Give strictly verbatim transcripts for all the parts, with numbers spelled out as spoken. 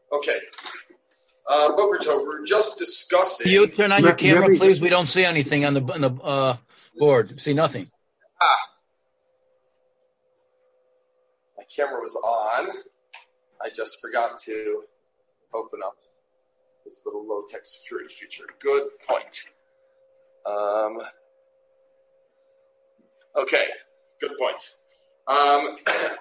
Okay. Uh, Boker Tov, we're just discussing. Can you turn on your camera, Rabbi, please? We don't see anything on the on the uh, board. We see nothing. Ah. My camera was on. I just forgot to open up this little low-tech security feature. Good point. Um, okay, good point. Um,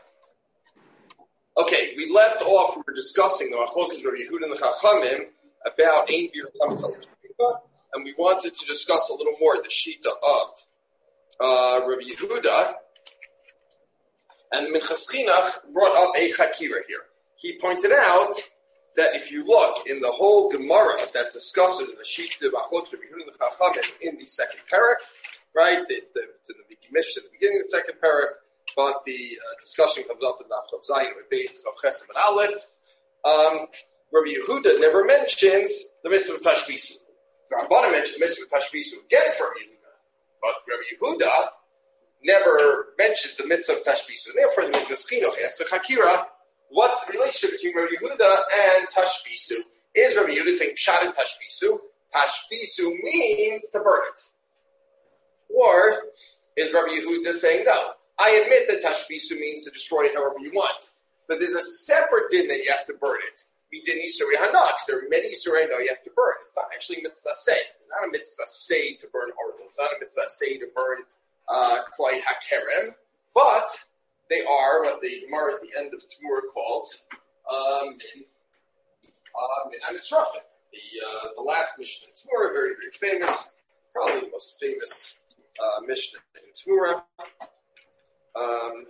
okay, we left off, we were discussing the Machlokas Rabbi Yehuda and the Chachamim about Ein Bir Chametz Al B'Sheifa, and we wanted to discuss a little more the Shita of uh, Rabbi Yehuda, and the Minchas Chinuch brought up a Chakira here. He pointed out that if you look in the whole Gemara that discusses the Shita of Machlokas Rabbi Yehuda and the Chachamim in the second parak, right? The, the, it's in the Mishnah at the beginning of the second parak, but the uh, discussion comes up in Daf Chav Zayin with base of Chesed and Aleph. Um, Rabbi Yehuda never mentions the mitzvah of Tashbisu. Rabbanan mentions the mitzvah of Tashbisu against Rabbi Yehuda, but Rabbi Yehuda never mentions the mitzvah of Tashbisu. Therefore, the Minchas Chinuch asks the Chakira, what's the relationship between Rabbi Yehuda and Tashbisu? Is Rabbi Yehuda saying Pshat and Tashbisu? Tashbisu means to burn it. Or is Rabbi Yehuda saying, no, I admit that Tashbisu means to destroy it however you want, but there's a separate din that you have to burn it. Midin Yisuri Hanak. There are many Yisuri Hanak you have to burn. It's not actually mitzvah say. It's not a mitzvah say to burn Arlo. It's not a mitzvah say to burn uh, Klai HaKerem, but they are what the Gemara at the end of Tamura calls um, Min uh, Min HaMisrafim. The, uh, the last Mishnah in Tamura, very, very famous, probably the most famous uh, Mishnah in Tamura. Um,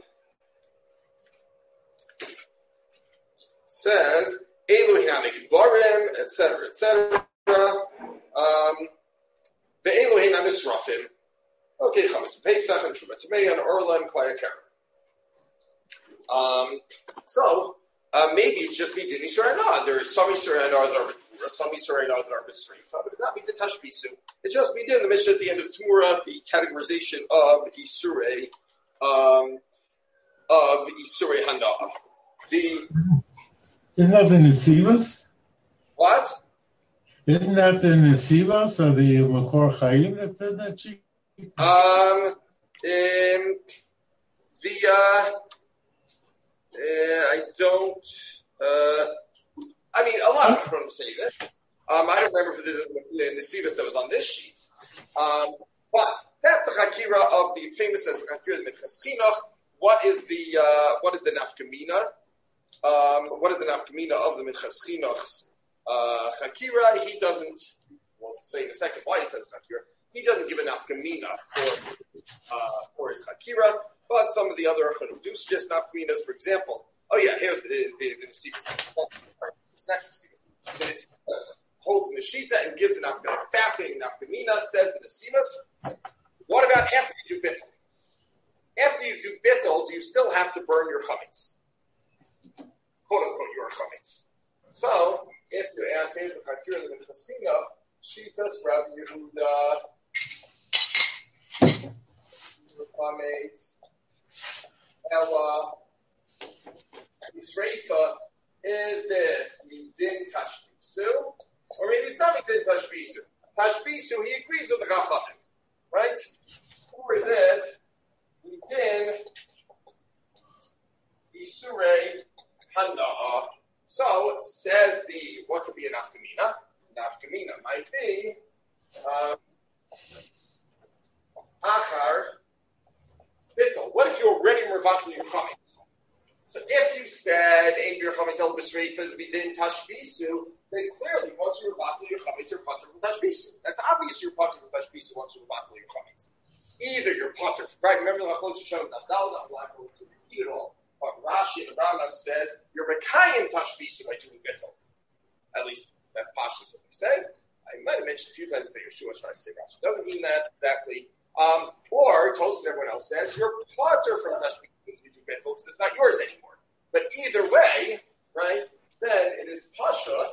says Elohim Kibarim, et cetera, et cetera. Um, the Elohim Misrafim. Okay, Chametz Pesach and Trumat Tamei and Orla and Klai HaKerem. Um, so uh, maybe it's just Midin Yisrael. No, there is some Yisrael that are some Yisrael that are Misrifa, but it's not Midin Tashbisu. It's just Midin the Mishnah at the end of Tamura, the categorization of Yisrael. Um, of Isurei Hana'ah. The Isn't that the Nesivas? What? Isn't that the Nesivas or the Makor Chaim that said that she? Um, um, the uh, uh, I don't. Uh, I mean, a lot of people say that. Um, I don't remember if there's the Nesivas that was on this sheet. Um, but that's the Chakira of the. It's famous as the Chakira of the Minchas Chinuch. What is the uh, what is the nafkamina? Um, what is the nafkamina of the Minchas Chinuch's uh, Chakira? He doesn't. We'll say in a second why he says Chakira. He doesn't give a nafkamina for uh, for his Chakira, but some of the other Chanuch do suggest nafkaminas. For example, oh yeah, here's the the, the Nesivas. Next Nesivas. The Nesivas holds in the Shita and gives a nafkamina. Fascinating nafkamina, says the Nesivas. What about after you do bittul? After you do bittul, do you still have to burn your chametz? Quote unquote, your chametz. So, if you ask Eish Chakira the Minchas Chinuch, Shitas Rabbi Yehuda, chametz, Ella, Yisreifa, is this Midin Tashbisu? Or maybe it's not Midin Tashbisu. Tashbisu, he agrees with the Chachamim, right? Or is it Midin Isurei Hana'ah? So says the what could be a nafkamina? Nafkamina might be um, achar bittul. What if you're already mervatul your chametz? So if you said ein bir chametz el b'sreifas midin tashbisu, then clearly once you're mervatul your chametz, you're patur from tashbisu. That's obvious. You're patur from tashbisu once you're mervatul your chametz. Either you're patur, right? Remember the machlokes shown Nafdal, I'm not going to repeat it all. But Rashi and the Rambam says you're mekayim tashbisu by doing bittul. At least that's pashtus what we say. I might have mentioned a few times about Yeshua trying to say Rashi. Doesn't mean that exactly. Um, or Tosfos and everyone else says you're patur from tashbisu if you do bittul because it's not yours anymore. But either way, right? Then it is pashut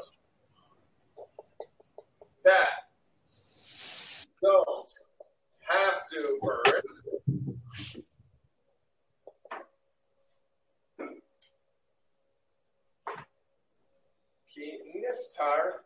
that don't have to burn. Ki niftar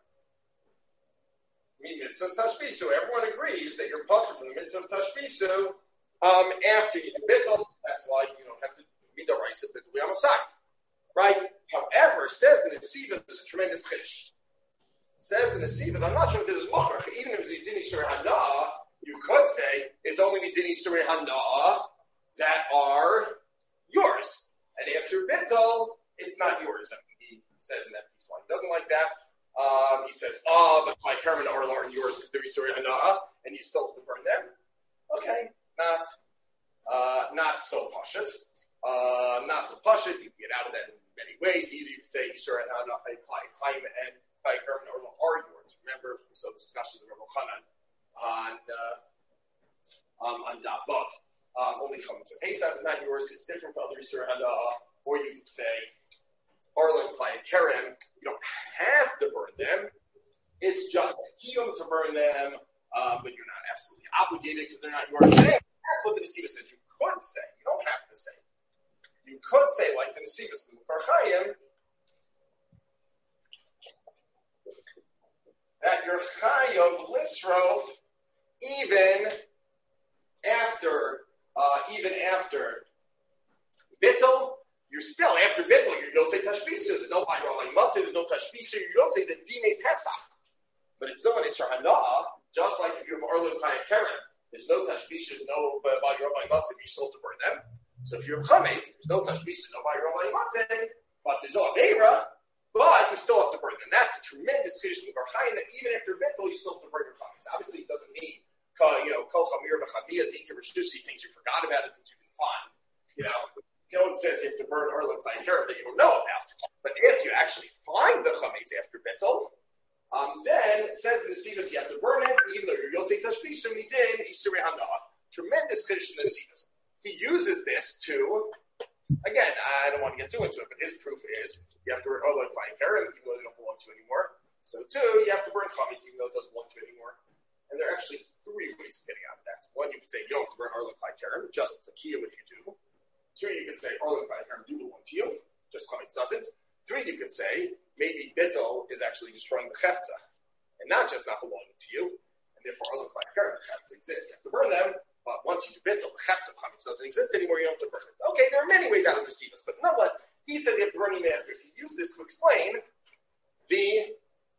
mi mitzvah tashbisu. Everyone agrees that you're punished from the mitzvah of tashbisu um, after you do bittul. That's why you don't have to be the rice of bittul b'yamasai, right? However, says the Nesivos, it's a tremendous chiddush. Says the Nesivos, I'm not sure if this is mochrach. Even if you didn't surah hana, you could say it's only midini surah hana that are yours, and after bittul, it's not yours. I mean, he says in that piece why he doesn't like that. Um, he says, ah, oh, but like Herman or aren't yours because they're surah hana, and you still have to burn them. Okay, not uh, not so pashut. Uh, not so pashut. You can get out of that in many ways. Either you can say surah hana, Chaim and Like Herman or are yours. Remember, so the discussion of Rav Chanan on uh, um, on Daf Vav. Um, only Chametz Pesach is not yours. It's different from other Yisur Hana. Or you could say Arlen Klai Kerem. You don't have to burn them. It's just a kiyum to burn them, um, but you're not absolutely obligated because they're not yours. And that's what the Nesivos says. You could say. You don't have to say. You could say like the Nesivos, the Mekor Chayim, that you're chayav lisrof even after, uh, even after bittul, you're still after bittul. You don't say tashbisu. There's no bayrolah matzah. There's no tashbisu. You don't say the dime pesach. But it's still an isra hana, just like if you have arlen chayav keren. There's no tashbisu. There's no bayrolah matzah. You still have to burn them. So if you have chametz, there's no tashbisu, no bayrolah matzah, but there's no aveira. But you still have to burn them. That's a tremendous chiddush in the Bar Chaim that even after bittul, you still have to burn your chametz. Obviously, it doesn't mean, you know, kol chamir v'chamiyah t'ikir v'shtusi, things you forgot about it, things you didn't find. You know, you know, it says you have to burn arlen klai kerem that you don't know about. But if you actually find the chametz after bittul, um, then it says in the Nesivos you have to burn it, even though you're yotzei tashbisu midin isurei hana. Tremendous chiddush in the Nesivos. He uses this to. Again, I don't want to get too into it, but his proof is you have to burn Arlen Klai Kerem, even though they don't belong to you anymore. So, two, you have to burn chametz, even though it doesn't belong to you anymore. And there are actually three ways of getting out of that. One, you could say you don't have to burn Arlen Klai Kerem, just it's a kiyum if you do. Two, you could say Arlen Klai Kerem do belong to you, just chametz doesn't. Three, you could say maybe bittul is actually destroying the chefza, and not just not belonging to you, and therefore Arlen Klai Kerem, the chefza exists. You have to burn them. But once you do bittul, the chefza of chametz doesn't exist anymore. You don't have to burn it. Okay, there are many ways out of Nesivos, but nonetheless, he said you have to burn him after. He used this to explain the.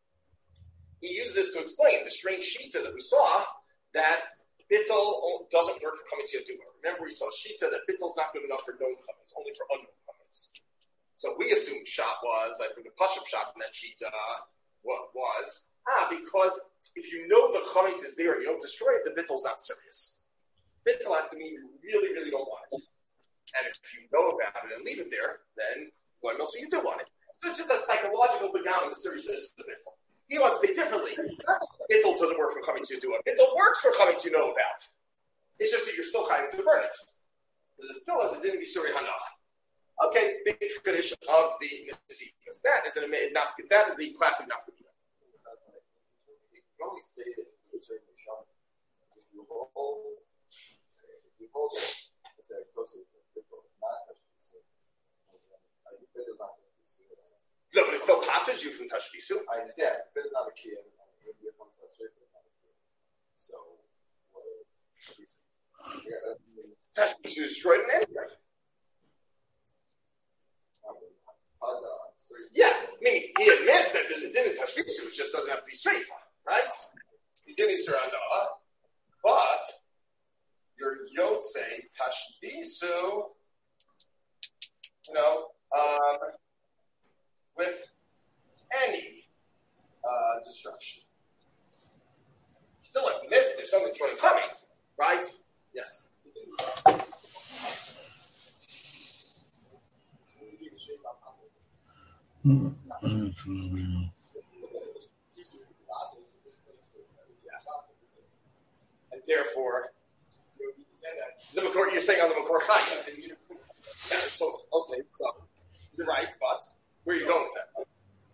He used this to explain the strange shita that we saw that bittul doesn't work for chametz yadua. Remember, we saw shita that bittul is not good enough for known chametz, only for unknown chametz. So we assumed shot was, I think the pashup shot in that shita what was ah because if you know the chametz is there and you don't destroy it, the bittul is not serious. Bittul has to mean you really, really don't want it. And if you know about it and leave it there, then what else do you do want it? So it's just a psychological began in the series of the bittul. He wants to say differently. Bittul doesn't work for chametz you do it. Bittul works for chametz you know about. It's just that you're still trying to burn it. But it still has a din b'surei hana. Okay, big finish of the Nesivos. That is an that is the classic nafkamina. You can only say that it's certain shot. If you hold You hold it, it's a process of bittul. It's not tashbisu. Bit is not tashbisu. No, but it still patches you from tashbisu. I understand. Bit is not a key. So, what is tashbisu is destroyed in any way. Yeah, I mean, he admits that there's a din in tashbisu. It just doesn't have to be straight for him, right? He didn't say hana, but your yotzei tashbisu, you know, um, with any uh, destruction. Still admits there's something destroying chametz, right? Yes. Mm-hmm. And therefore, the Makor, you're saying on the Makor Chayim. Yeah, so, okay, so, you're right, but where are you going with that?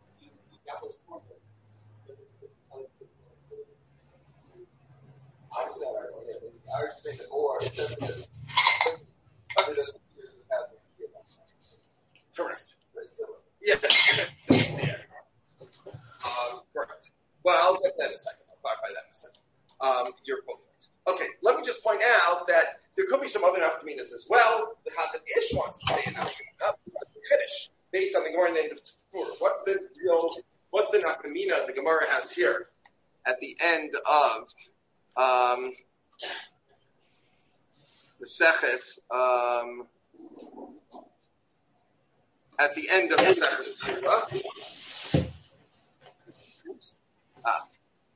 I understand. I was just saying that, or it says that it doesn't consider the path. Correct. Very similar. Yes. Yeah. that in a second. I'll clarify that in a second. Um, you're both right. Okay, let me just point out that there could be some other nafkaminas as well. The Chazon Ish wants to say a nafkamina, Chiddush, based on the Gemara named of Tfur. What's the real, what's the nafkamina the Gemara has here at the end of um, the Seches, um, at the end of the Seches Tfura? Ah.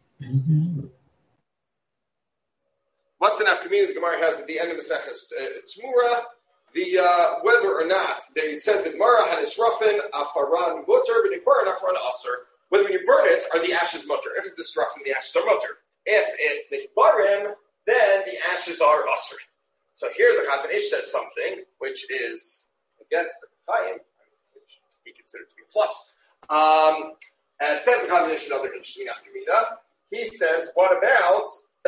What's the nafkamina the Gemara has at the end of Maseches Tmura? The uh, whether or not they, it says that Gemara had israfin afaran mutter b'nikbar and afaran aser. Whether when you burn it, are the ashes mutter? If it's israfin, the ashes are mutter. If it's nikbarim, then the ashes are aser. So here the Chazon Ish says something which is against the Chaim, which he considers to be a plus. Um, and it says the Chazon Ish another interesting nafkamina. He says, what about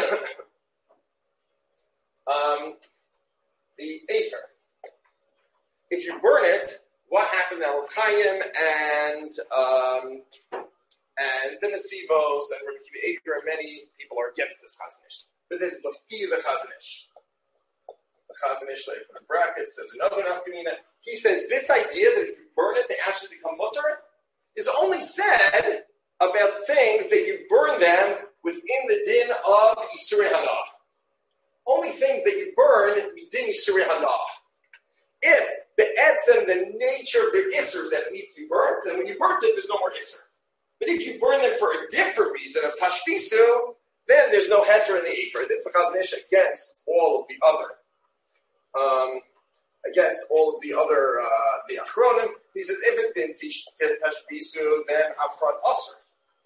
Um, the Afer? If you burn it, what happened now? Chaim and um, and the Nesivos and Rabbi Akiva Eiger and many people are against this Chazon Ish. But this is the fee of the Chazon Ish. The Chazon Ish, they put in brackets, says another nafkamina. He says this idea that if you burn it, the ashes become mutter is only said about things that you burn them within the din of Isurei Hanah. Only things that you burn midin Isurei Hanah. If the etzem, the nature of the isser that needs to be burnt, then when you burnt it, there's no more isser. But if you burn them for a different reason of tashbisu, then there's no heter in the efer. This is the Chazon Ish against all of the other, um, against all of the other uh, the achronim. He says if it's been tashbisu, then upfront usher.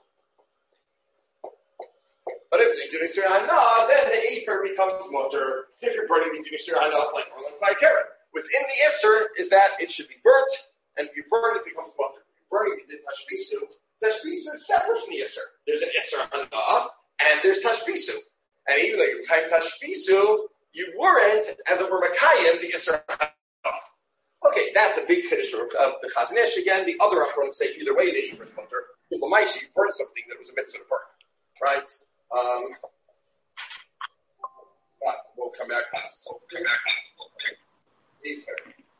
But if they do Isurei Hanah, then the Efer becomes mutter. If you're burning the Isurei Hanah, it's like Orlan Klai Karen. Within the Isser is that it should be burnt, and if you burn it, it becomes mutter. If you're burning the Tashbisu, Tashbisu is separate from the Isser. There's an Isser Hanah, and there's Tashbisu. And even though you're Makayim Tashbisu, you weren't, as it were, Makayim, the Isser Hanah. Okay, that's a big Chiddush of the Chazon Ish. Again, the other Achronim say either way the Efer is mutter. Because the Maisa, you burned something that was a mitzvah to burn. Right? Um, but we'll come back to this. We'll come back to this.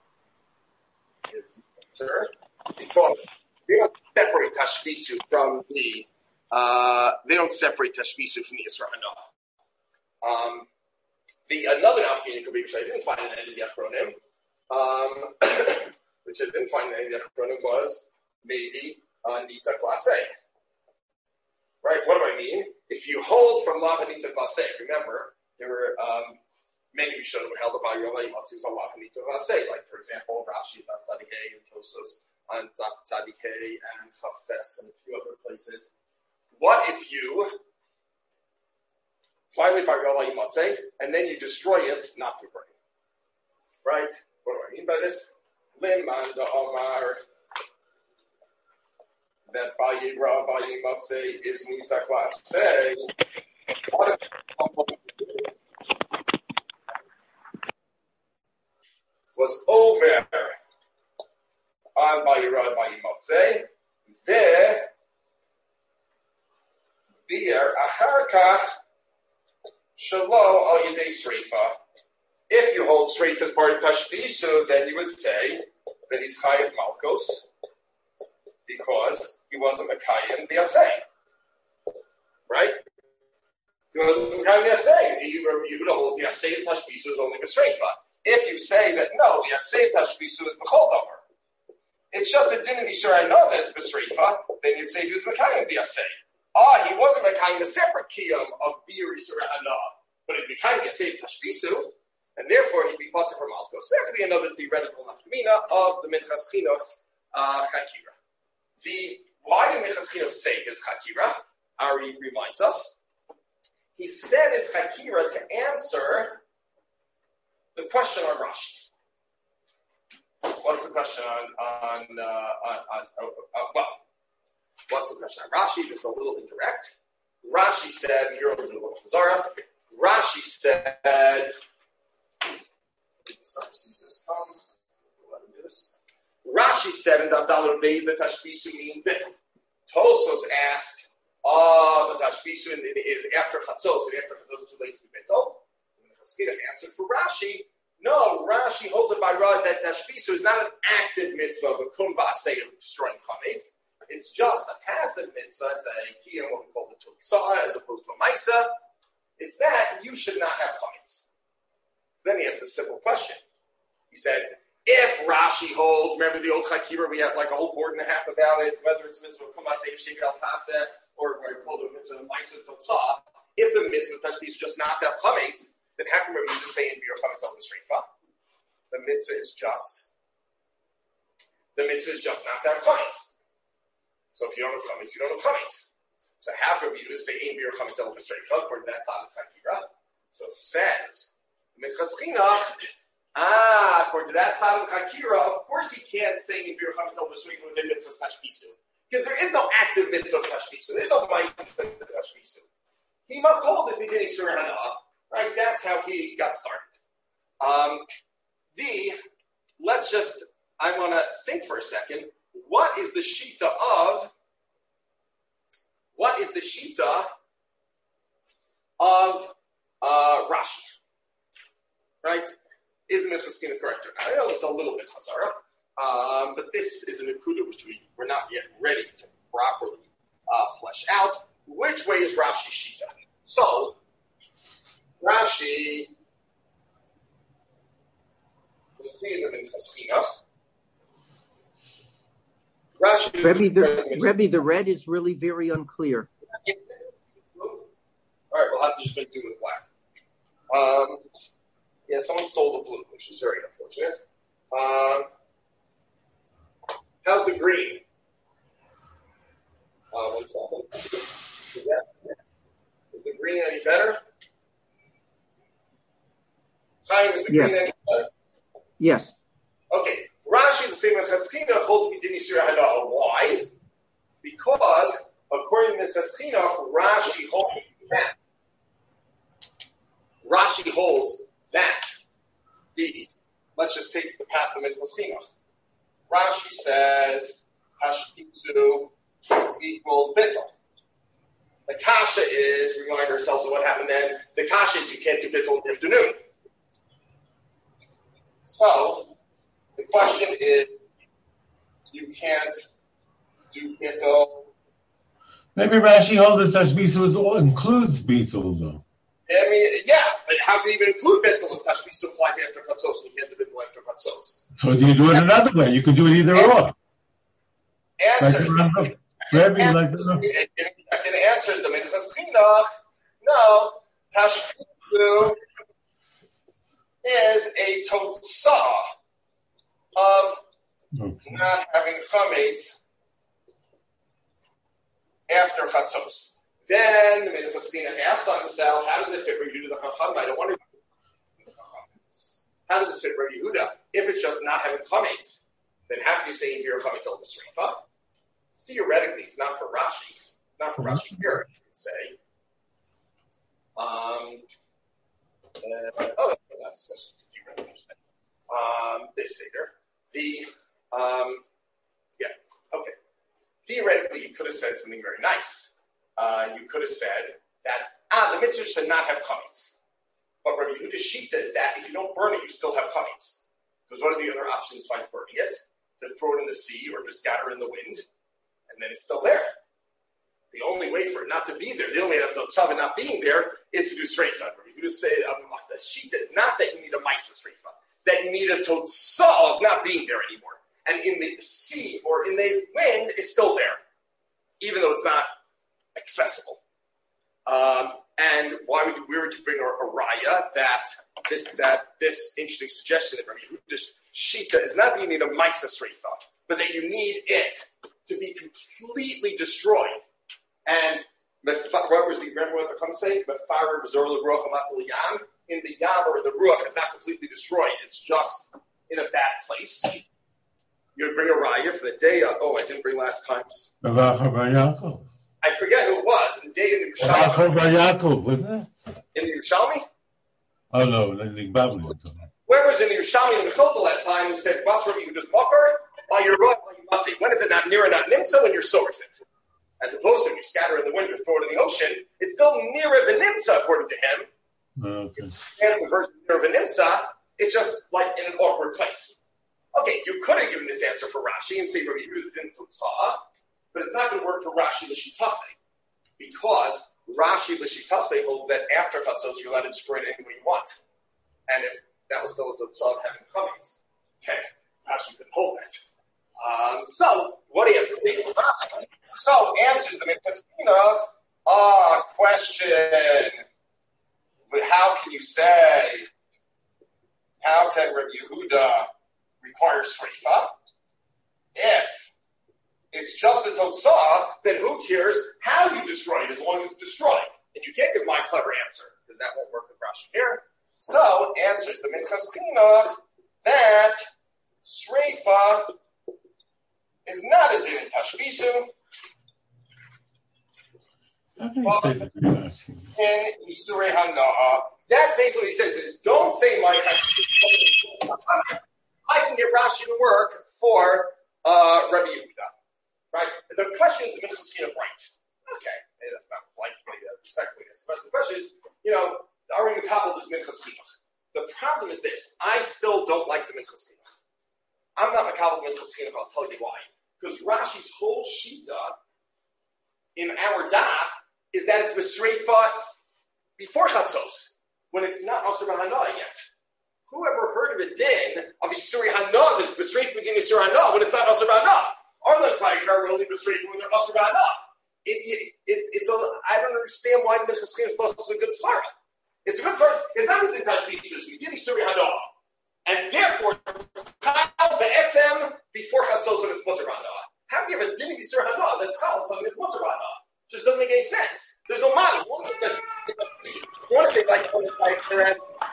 Is mutter because they don't separate tashbisu from the uh, they don't separate tashbisu from the Isurei Hanah. Um, the another nafkamina could be, which I didn't find in any of the achronim, um, which I didn't find in any of the achronim, was maybe uh, nita klaseh. Right? What do I mean? If you hold from Lavanita Klaseh, remember, there were um, many Rishonim who held the Bari Rabbi Yimatzu on Lavanita Klaseh, like, for example, Rashi, Tzadikei, and Tosos, and Tzadikei, and Chavtes, and a few other places. What if you violate Bari Rabbi Yimatzu, and then you destroy it, not through burning? Right? What do I mean by this? Limanda Omar. That Bayira Bayimatse is Nita Klaseh. Was over on Bayira Bayimatse. There, Beer Acharkach Shalo Al Yidei Sreifa. If you hold Sreifa as part of Tashbisu, then you would say that he's Chayav Malkos, because he wasn't Makayim the Asay. Right? He wasn't Makayim the Asay. You would hold the Asay of Tashbisu is only Besreifa. If you say that no, the Asay of Tashbisu is Bechol Domer, it's just a din in Isurei Hanah that it's Besreifa, then you'd say he was Makayim the Asay. Ah, he wasn't Makayim a separate Kiyum of Bir Isurei Hanah, but he'd be Makayim the Asay of Tashbisu, and therefore he'd be Potter from Malkos. So that could be another theoretical nafkamina of the Minchas Chinuch's uh, Chakira. The why did Minchas Chinuch say his Chakira? Ari reminds us. He said his Chakira to answer the question on Rashi. What's the question on on, uh, on, on uh, uh, well? What's the question on Rashi? This is a little indirect. Rashi said, you're over to the book of Zara. Rashi said, sorry, Caesar's come. Let me do this. Rashi said in Daf Daled Beis that Tashbisu means bit. Tosos asked Uh, but Tashbisu is after Chatzos, and after Chatzos is too late to be bittul. Chaskidach answered for Rashi. No, Rashi holds it by Rod that Tashbisu is not an active mitzvah, but kum v'aseh of destroying chametz. It's just a passive mitzvah. It's a kiyum, what we call the tuksah, as opposed to a maisa. It's that you should not have chametz. Then he asks a simple question. He said, if Rashi holds, remember the old Chakira, we had like a whole board and a half about it, whether it's mitzvah kum v'aseh shevit al taseh, or what we call the mitzvah maisa tuksah. If the mitzvah Tashbisu is just not to have chametz, then how come we just say in Biur Chametz al B'Sreifa? The mitzvah is just the mitzvah is just not to have chametz. So if you don't have chametz, you don't have chametz. So how come we just say in Biur Chametz al B'Sreifa according to that side of Chakira? So it says Minchas Chinuch. Ah, according to that side of Chakira, of course he can't say in Biur Chametz al B'Sreifa within mitzvah Tashbisu because there is no active mitzvah Tashbisu. There is no mitzvah Tashbisu. He must hold this beginning Surah Hanah. Right, that's how he got started. Um, the let's just I want to think for a second. What is the shita of? What is the shita of uh, Rashi? Right, is the Minchas Chinuch correct or not? I know it's a little bit chazara, um, but this is a nekuda which we we're not yet ready to properly uh, flesh out. Which way is Rashi shita? So. Rashi, we see them in Chaschinach. Rashi, Rebbe, the, Rebbe, the red is really very unclear. All right, we'll have to just make do with black. Um, yeah, someone stole the blue, which is very unfortunate. Um, how's the green? Uh, one second. Yeah. Is the green any better? Chaim, is the yes. green any better? Yes. Okay. Rashi, the famous Chaschinach, holds me didn't see why? Because according to Chaschinach, Rashi holds that. Rashi holds that the let's just take the path of Chaschinach. Rashi says Hashbitzu equals bittul. The kasha is, remind ourselves of what happened then. The kasha is you can't do bittul in the afternoon. So, the question is, you can't do bittul. Maybe Rashi holds that Tashbisu includes bittul, though. I mean, yeah, but how can you even include bittul if Tashbisu applies after Chatzos and you can't do bittul after Chatzos? So you do it another way. You can do it either and, or. Answers. Like Rebbe, you like Second answer is the Minchas Chinuch. No, Tashbisu is a totzah of okay. not having chametz after chatzos. Then the Minchas Chinuch asks himself, how does it fit Rabbi Yehuda the Chacham? I don't want to. How does it fit Rabbi Yehuda? If it's just not having chametz, then how can you say in your chametz el b'sreifa? Theoretically, if not for Rashi, not for Rashi here, you could say. Um. Uh, oh, that's, that's theoretically. Um, they say there. The um, yeah, okay. Theoretically, you could have said something very nice. Uh, you could have said that ah, the mitzvah should not have chametz. But Rabbi Yehuda's shita is that if you don't burn it, you still have chametz. Because what are the other options besides burning it? To throw it in the sea or to scatter in the wind, and then it's still there. The only way for it not to be there, the only way of the tzava not being there, is to do sreifa. Rabbi Yehuda say um, the shita is not that you need a maisa sreifa, that you need a totzah of not being there anymore. And in the sea or in the wind, it's still there, even though it's not accessible. Um, and why would we were to bring a, a raya that this that this interesting suggestion that Rabbi Yehuda's shita is not that you need a maisa sreifa, but that you need it to be completely destroyed. And what was the remember what the Chum say? Mefarer v'zor l'ruach amatul yam. In the yam or the ruach is not completely destroyed; it's just in a bad place. You would bring a raya for the day. Of, oh, I didn't bring last time's. I forget who it was. The day in the Yerushalmi. Wasn't it? In the Yerushalmi? Oh no, in the Bible. Where was in the Yerushalmi in the Mechilta last time? Who said, "What's from you? Just mocker while you're right, while you not say when is it not near and not nimsa when you're sores it." as opposed to when you scatter in the wind or throw it in the ocean, it's still near a venimtza, according to him. Okay. And the version near a venimtza, it's just like in an awkward place. Okay, you could have given this answer for Rashi and say Rabbi Yehuda didn't put saw, but it's not going to work for Rashi l'shitase, because Rashi l'shitase holds that after chatzos you're allowed to destroy it any way you want. And if that was still a saw of having chametz, okay, Rashi couldn't hold that. Um, so, what do you have to say for Rashi? So, answers them in Peskinov. Ah, question. But how can you say, how can Rabbi Yehuda require srifa? If it's just a totzah, then who cares how you destroy it as long as it's destroyed? And you can't give my clever answer, because that won't work with Rashi here. So, answers the Minchas Chinuch that srifa is not a din tashbisu. In Isturei Hana'a. That's basically what he says is don't say my I can get Rashi to work for uh, Rabbi Yehuda. Right? The question is the Minchas Chinuch right. Okay. That's not like respectfully. The question is, you know, are we mekabel this Minchas Chinuch? The problem is this. I still don't like the Minchas Chinuch. I'm not mekabel Minchas Chinuch. I'll tell you why. Because Rashi's whole shita in our daf is that it's b'sreifa before chatzos, when it's not asur hana yet. Whoever heard of a din of isuri hana that's b'sreifa begin isur hana when it's not asur hana? Arlen Klaikar will only b'sreifa when they're asur hana. It, it, it, it's a, I don't understand why the Minchas Chinuch thought it's a good svara. It's a good svara. It's not with the tashbisus. We did isuri hana, and therefore chal be'etzem before chatzos when it's mutter hana. How can you have a din of isur hana that's chal something that's mutter hana? Just doesn't make any sense. There's no model. You want to say like on the type around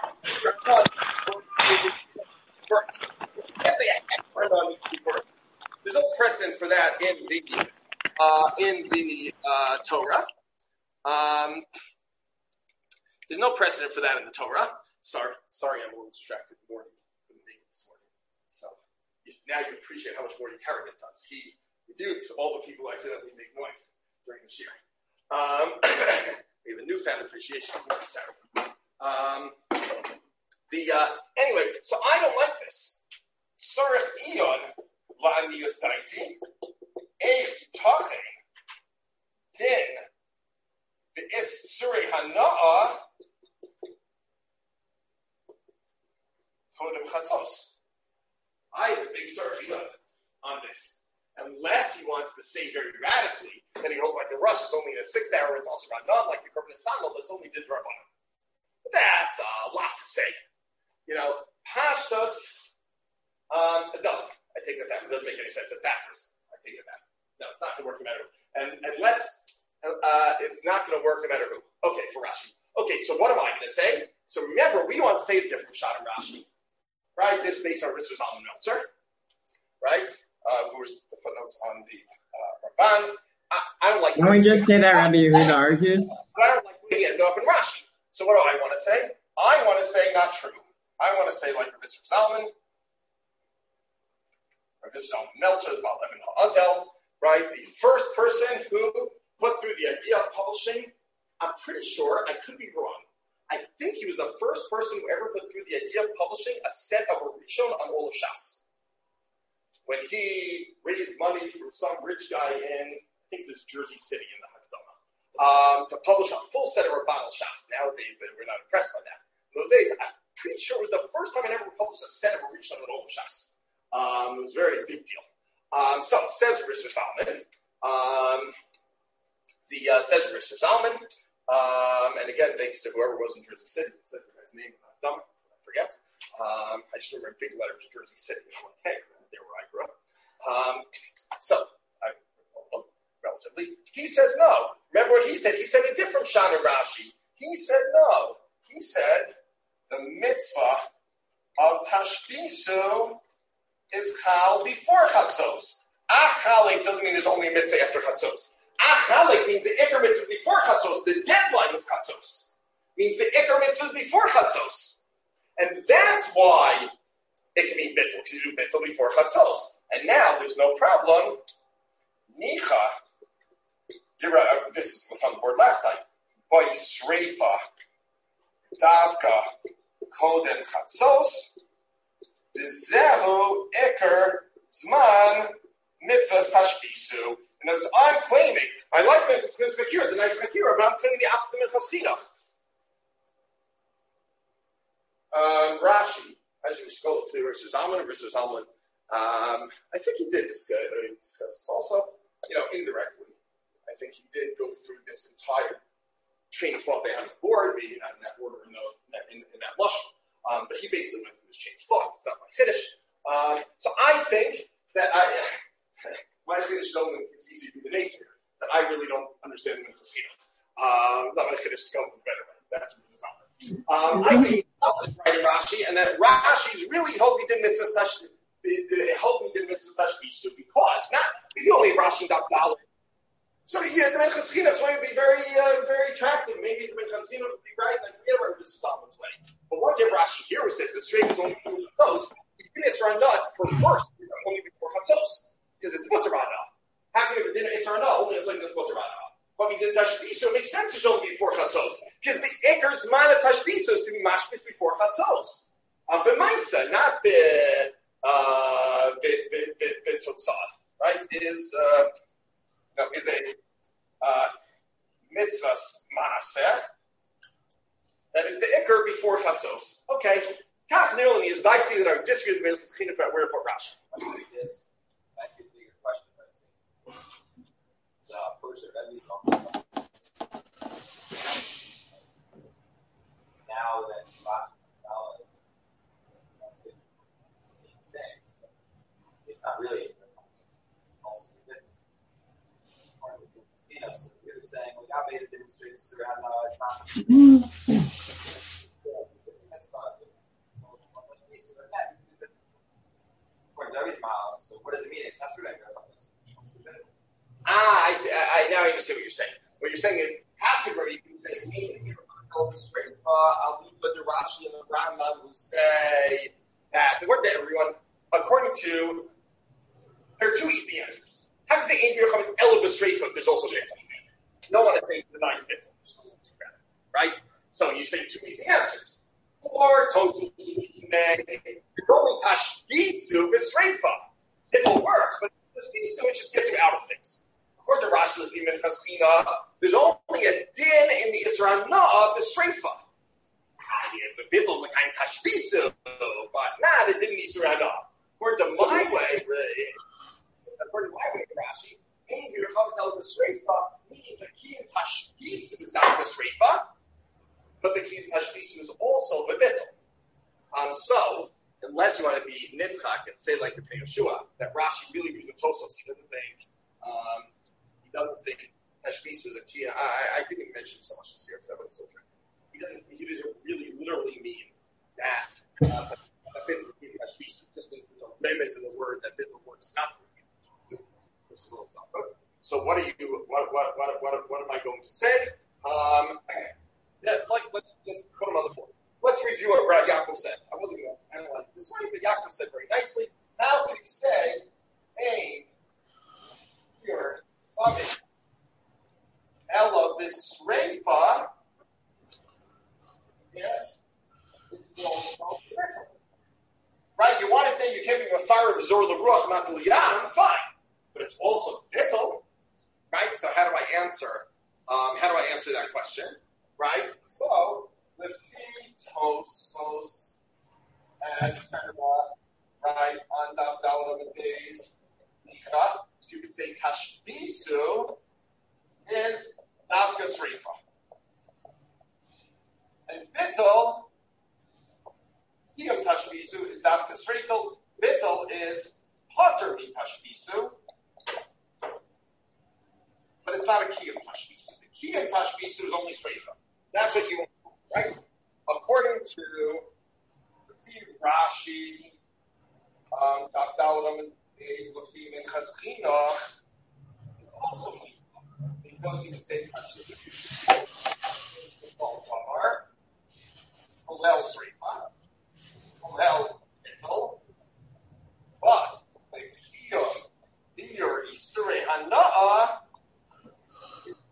worked. You can't say a on needs to be worked. There's no precedent for that in the uh, in the uh, Torah. Um, there's no precedent for that in the Torah. Sorry, sorry, I'm a little distracted. The morning couldn't make it this morning. So now you appreciate how much more Tarek does. He mutes all the people who accidentally make noise during this year. Um, we have a newfound appreciation for Tarek. Um, the uh, anyway, so I don't like this. Sarech ion la'aniyus daiti eich tachin din be'is surei hana'a kodem chatzos. I have a big sarech ion on this. Unless he wants to say very radically that he holds like the rush is only a sixth hour, it's also not like the Korban Nesanel, but it's only did Rabbanan. That's a lot to say. You know, Pashtos, um, no, I take that back. It doesn't make any sense. It's backwards. I take it back. No, it's not going to work no matter who. And unless uh, it's not going to work no matter who. Okay, for Rashi. Okay, so what am I going to say? So remember, we want to say a different shot in Rashi. Right? This is based on Risser Zalman Meltzer. Right? Uh, who was the footnotes on the uh, Ramban. I, I don't like... Can we just say that Rabbi Yehuda argues? But I don't like when he ended up in Rashi. So what do I want to say? I want to say not true. I want to say like Rav Yisrael Zalman, Rav Yisrael Meltzer, the Baal Even Ha'azel, right? The first person who put through the idea of publishing, I'm pretty sure, I could be wrong, I think he was the first person who ever put through the idea of publishing a set of a Rishon on all of Shas. When he raised money from some rich guy in, I think this is Jersey City in the Hakdama, um, to publish a full set of Rabbanal Shas. Nowadays, they were not impressed by that. In those days, I'm pretty sure it was the first time I ever published a set of a Rishon on all of Shas. Um, it was a very big deal. Um, so, says Risser Zalman, um, the, uh, says Risser Zalman, um, and again, thanks to whoever was in Jersey City, it says the guy's name, Hakdama, I forget. Um, I just remember big letters, Jersey City, okay. There where I grew up. Um, so, I, well, relatively, he says no. Remember what he said? He said a different Shana Rashi. He said no. He said the mitzvah of Tashbisu is Chal before Chatzos. Achalik doesn't mean there's only a mitzvah after Chatzos. Achalik means the Iker mitzvah before Chatzos. The deadline is Chatzos. Means the Iker mitzvah is before Chatzos. And that's why it can be bittul, because you do bittul before chatzos. And now there's no problem. Nicha this is what's on the board last time. Boy, Sreifa, Davka, Koden Chatzos, Zehu, Iker, Zman, Mitzvahs Tashbisu. In other words, I'm claiming, I like Minchas Chakira, it's a nice Chakira, but I'm claiming the opposite of Minchas China. Um, Rashi, as you scroll through versus Alman versus Alman, um, I think he did discuss, uh, discuss this also, you know, indirectly. I think he did go through this entire chain of thought they had on the board, maybe not in that order, in, the, in, in that lush, um, but he basically went through this chain of thought. It's not my Kiddush. Uh, so I think that I, my Kiddush is only, it's easy to be the naysay, that I really don't understand the Minchas China. Um, not my Kiddush is going better, right? That's what it's on. Um, I think it's right in Rashi, and that Rashi's really hoping he did mitzvahs tashbisu, hoping he did mitzvahs tashbisu, because not, if you only have Rashi and Daf Dalet, so yeah, the Minchas China is going to be very, uh, very attractive. Maybe the Minchas China would be right, and I forget where this is on its way. But once you have Rashi here, who says the strafe is only close, the Isra nuts for first, only before Chatzos, because it's Mutarana. Happy with the Isra nut, only it's like this Mutarana. But we did Tashbisu, it makes sense to show before Chatzos, because the Iker's man of Tashbisu is to be mashbis before Chatzos. Um, but Maisa, not the uh, B'Totzah, right? It is. Uh, No, is a uh, mitzvahs maaseh that is the ikr before chatzos. Okay, Kach nearly is likely that I would disagree with the Minchas China about where to put Rashi. This that could be your question, but the person that is on now that Rashi knowledge things, it's not really. So we were saying, we got made a demonstration around uh, that's not good. So what does it mean? It's not true. Ah, I see. I, I now I understand what you're saying. What you're saying is, how could Rabbi even say, hey, you're going to straight for Aliba, the Rashi, and the Rambam who say that the word that everyone, according to, there are two easy answers. How can you say Ein Bir Chametz Ela B'Sreifa if there's also Bittul? No one is saying denies Bittul. Right? So you say two easy answers. Or Tosu it's only Tashbisu B'Sreifa. Bittul works, but Tashbisu it just gets you out of things. According to Rashi Lefim and Chaschina, there's only a din in the Isra Na'ah B'Sreifa. The Bittul L'Kaim Tashbisu, but not a din in the Isra Na'ah. According to my way, according to my way, Rashi, Ein Bir Chametz Ela B'Sreifa means that Kiyum Tashbisu is not B'Sreifa, but the Kiyum Tashbisu is also B'Bittul. Um, so, unless you want to be Nidchak and say like the Pnei Yehoshua, that Rashi really reads the Tosos, he doesn't think, um, he doesn't think Tashbisu is a Kiyum. I, I didn't mention so much this year because I wasn't so trained. He doesn't, he doesn't really literally mean that uh, that Bittul is Kiyum Tashbisu. Just means there's a remez in the word that Bittul works not for. So what are you? What what what what what am I going to say? Um, yeah, like let's just put them on the board. Let's review what Brad Yaakov said. I wasn't going to analyze this way, but Yaakov said very nicely. How could he say, "Hey, you're coming, Ella B'Sreifa"? If it's also Bittul, right? You want to say you can't be a fire of Zor LaRuach, not to Yam, fine. But it's also Bittul, right? So how do I answer? Um, how do I answer that question, right? So the Tosos and Sarah, right? On Daf Dalet and days, so you could say Tashbisu is Davka Sreifa, and Bittul, Kiyum Tashbisu is Davka Sreifa. Bittul is Potter Mi Tashbisu. But it's not a Kiyum Tashbisu. The Kiyum Tashbisu is only Sreifa. That's what you want, right? According to the Rashi, um, Daf Dalet and Beis Lefim and Chaschina, it's also Sreifa because you can say Tashbisu. Baltar, Hillel Sreifa, Hillel Bittul, but the Kiyum Dir Isturei Hana'ah.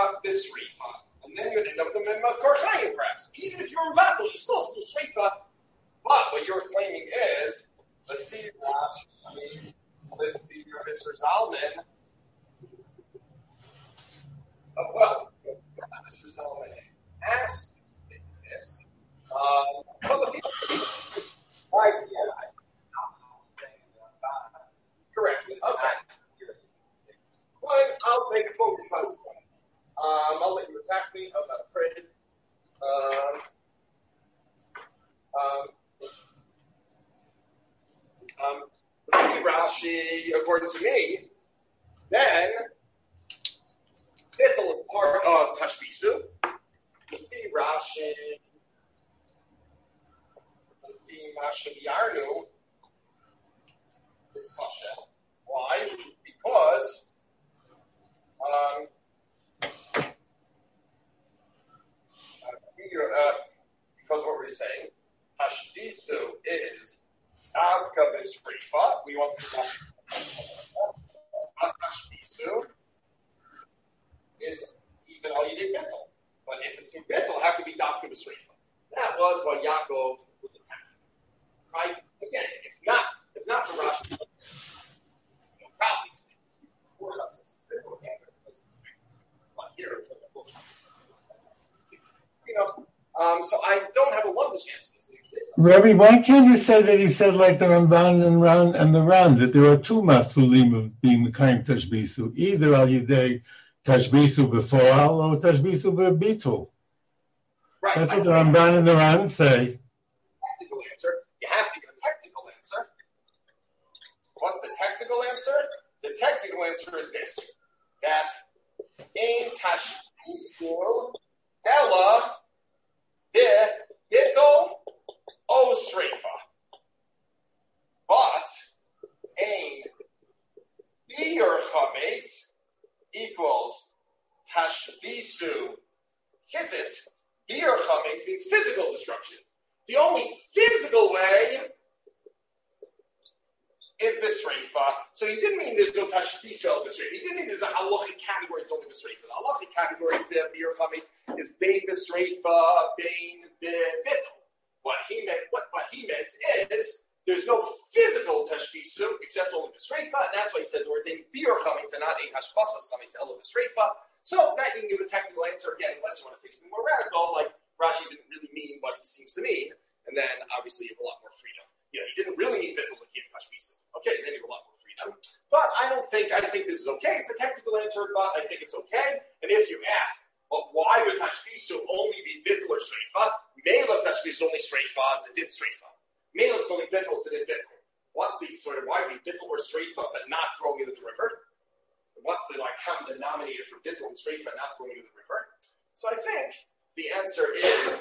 Shrifa, Bisrifa. And then you'd end up with the Makor Chayim, perhaps. Even if you're Matal, you still have to do Shrifa. But what you're claiming is, Lefi Rashi, Lefi Mister Zalman. Oh, well, Mister Zalman asked this. Um, well, Lefi. Right, yeah. Correct. Okay. Fine, I'll take a full responsibility. Um, I'll let you attack me. I'm not afraid. Um, um, um, Rashi, according to me, then Bittul is part of Tashbisu. Rashi, Mashim it's Kasha. Why? Because um, uh, because what we're saying, Hashbisu is Avka Bisrifa. We want to see Hashbisu is even all you did Bittul. But if it's through Bittul, how could it be Davka Bisrifa? That was what Yaakov was attacking. Right? Again, if not, if not for Rashi, no problem. You know, um, so I don't have a love chance. Rabbi, why can't you say that he said like the Ramban and Ran and the Ran that there are two masulim being the kind of tashbisu, either al yidei tashbisu beforal or tashbisu bebitul. Right. That's what the Ramban and the Ran say. Technical answer. You have to give a technical answer. What's the technical answer? The technical answer is this: that in tashbisu ella be bittul o sreifa, but ein biur chametz equals tashbisu chizit. Biur chametz means physical destruction. The only physical way is bisreifa. So he didn't mean there's no tashbisu el bisreifa. He didn't mean there's a halachic category. It's only bisreifa. The halachic category of biur chametz is bein bisreifa, bein bittul. What he meant, what, what he meant is there's no physical tashbisu except only bisreifa, and that's why he said the words in biur chametz and not in hashbasas chametz elo bisreifa. So that you can give a technical answer again, unless you want to say something more radical, like Rashi didn't really mean what he seems to mean, and then obviously you have a lot more freedom. You know, he didn't really mean bittul l'kiyam tashbisu. Okay, then you have a lot more freedom. But I don't think I think this is okay. It's a technical answer, but I think it's okay. And if you ask, well, why would tashbisu only be bittul or sreifa? Meilav tashbisu only sreifa, it's a did sreifa. Meilav is only bittul, it's a did bittul. What's the sort of why would be bittul or sreifa but not throwing it in the river? What's the like common denominator for bittul and sreifa not throwing it in the river? So I think the answer is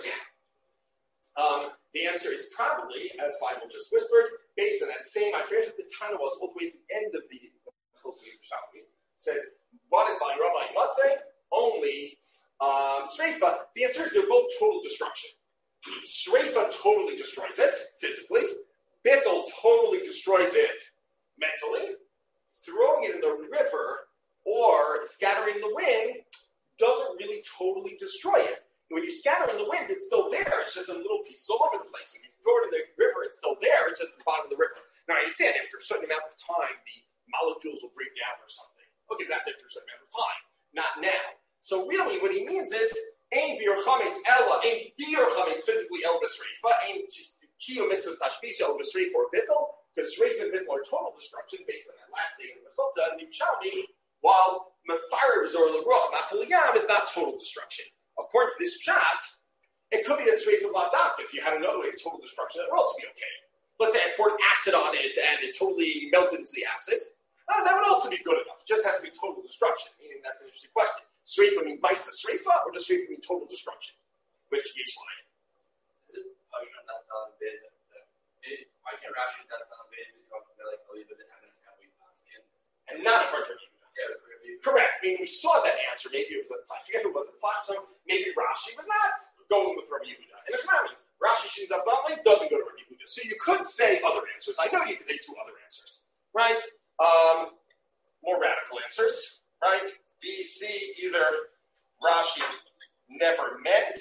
um, the answer is probably, as Bible just whispered, based on that same. I forget what the Tana was all the way at the end of the Yerushalmi. Says what is by Rabbi Matzeh only um, sreifa. The answer is they're both total destruction. Sreifa totally destroys it physically. Bittul totally destroys it mentally. Throwing it in the river or scattering the wind doesn't really totally destroy it. When you scatter in the wind, it's still there. It's just in little pieces all over the place. When you throw it in the river, it's still there. It's just at the bottom of the river. Now, I understand after a certain amount of time, the molecules will break down or something. Okay, that's after a certain amount of time, not now. So really, what he means is, ein biur chametz ella, ein biur chametz physically el b'sreifa, ein kiyu mitzvahs tashbisu el b'sreifa or bittul, because sreifa and bittul are total destruction based on that last thing in the Mechilta and Yerushalmi, while mefarev zor l'ruach matal yam is not total destruction. According to this pshat, it could be that sreifa v'ladavka. If you had another way of total destruction, that would also be okay. Let's say I poured acid on it and it totally melted into the acid. Uh, that would also be good enough. It just has to be total destruction. Meaning that's an interesting question. Sreifa mean baisa sreifa, or does sreifa mean total destruction? Which yesh line? Is it Pashran that's on base? Why can't Rashi that's on base? We talk about like the Levi the Emes that we passed in, and not a part of Yehuda. Yeah, correct. I mean, we saw that answer. Maybe it was. I forget who it was. It's maybe Rashi was not going with Rabbi Yehuda. And it's not. Rashi Shin Zavdalai doesn't go to Rabbi Yehuda. So you could say other answers. I know you could say two other answers, right? Um, more radical answers, right? B, C, either Rashi never meant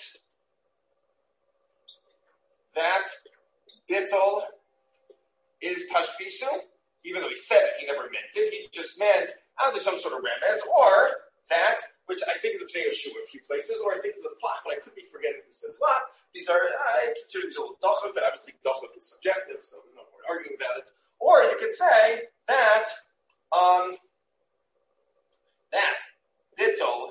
that bittul is tashbisu, even though he said it, he never meant it. He just meant either some sort of remez, or that, which I think is a thing of shu a few places, or I think it's the slach, but I could be forgetting who says what. These are, I consider these a little dachuk, but obviously dachuk is subjective, so we're not arguing about it. Or you could say that, um, that bittul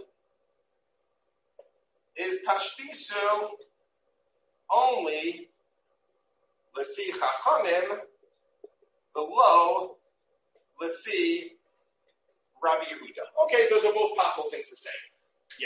is tashbisu only lefi chachamim below lefi Rabbi Yehuda. Okay, those are both possible things to say. Yeah.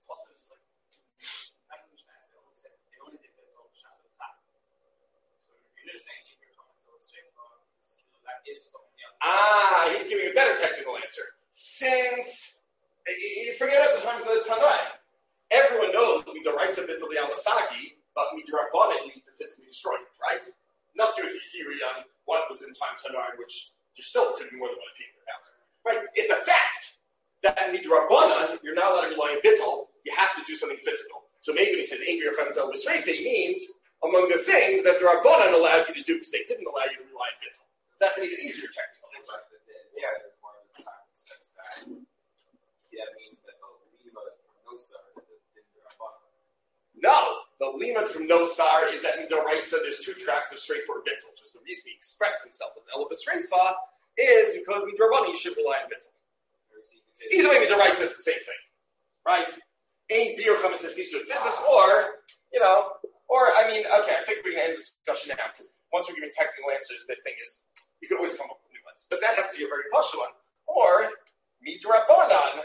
Ah, he's giving a better technical answer. Since, you forget about the times of the Tanai. Everyone knows Midoraisa Bittul Yamasagi, but Midorabbanan means to physically destroy it, right? Nothing with your theory on what was in time Tanai, which there still could be more than one opinion about. Right? It's a fact that Midorabanan, you're not allowed to rely on Bittul, you have to do something physical. So maybe when he says Ein B'Yirchem Zel B'Sreifa, he means among the things that the Rabbanan allowed you to do because they didn't allow you to rely on Bittul. That's an even easier technical answer. Yeah, there's more of the time sense that yeah, means that the lima from Nosar is a Rabbanan. No, the limud from Nosar is that Midoraisa, there's two tracks of straightforward Bittul. Just the reason he expressed himself as Ela B'Sreifa is because Midorabanan you should rely on Bittul. Either way, Midoraisa is the same thing, right? Ain't B'Yirchem is with physics, or, you know, or, I mean, okay, I think we can end the discussion now, because once we're giving technical answers, the thing is, you can always come up with new ones. But that happens to be a very posh one. Or, Midrabanan,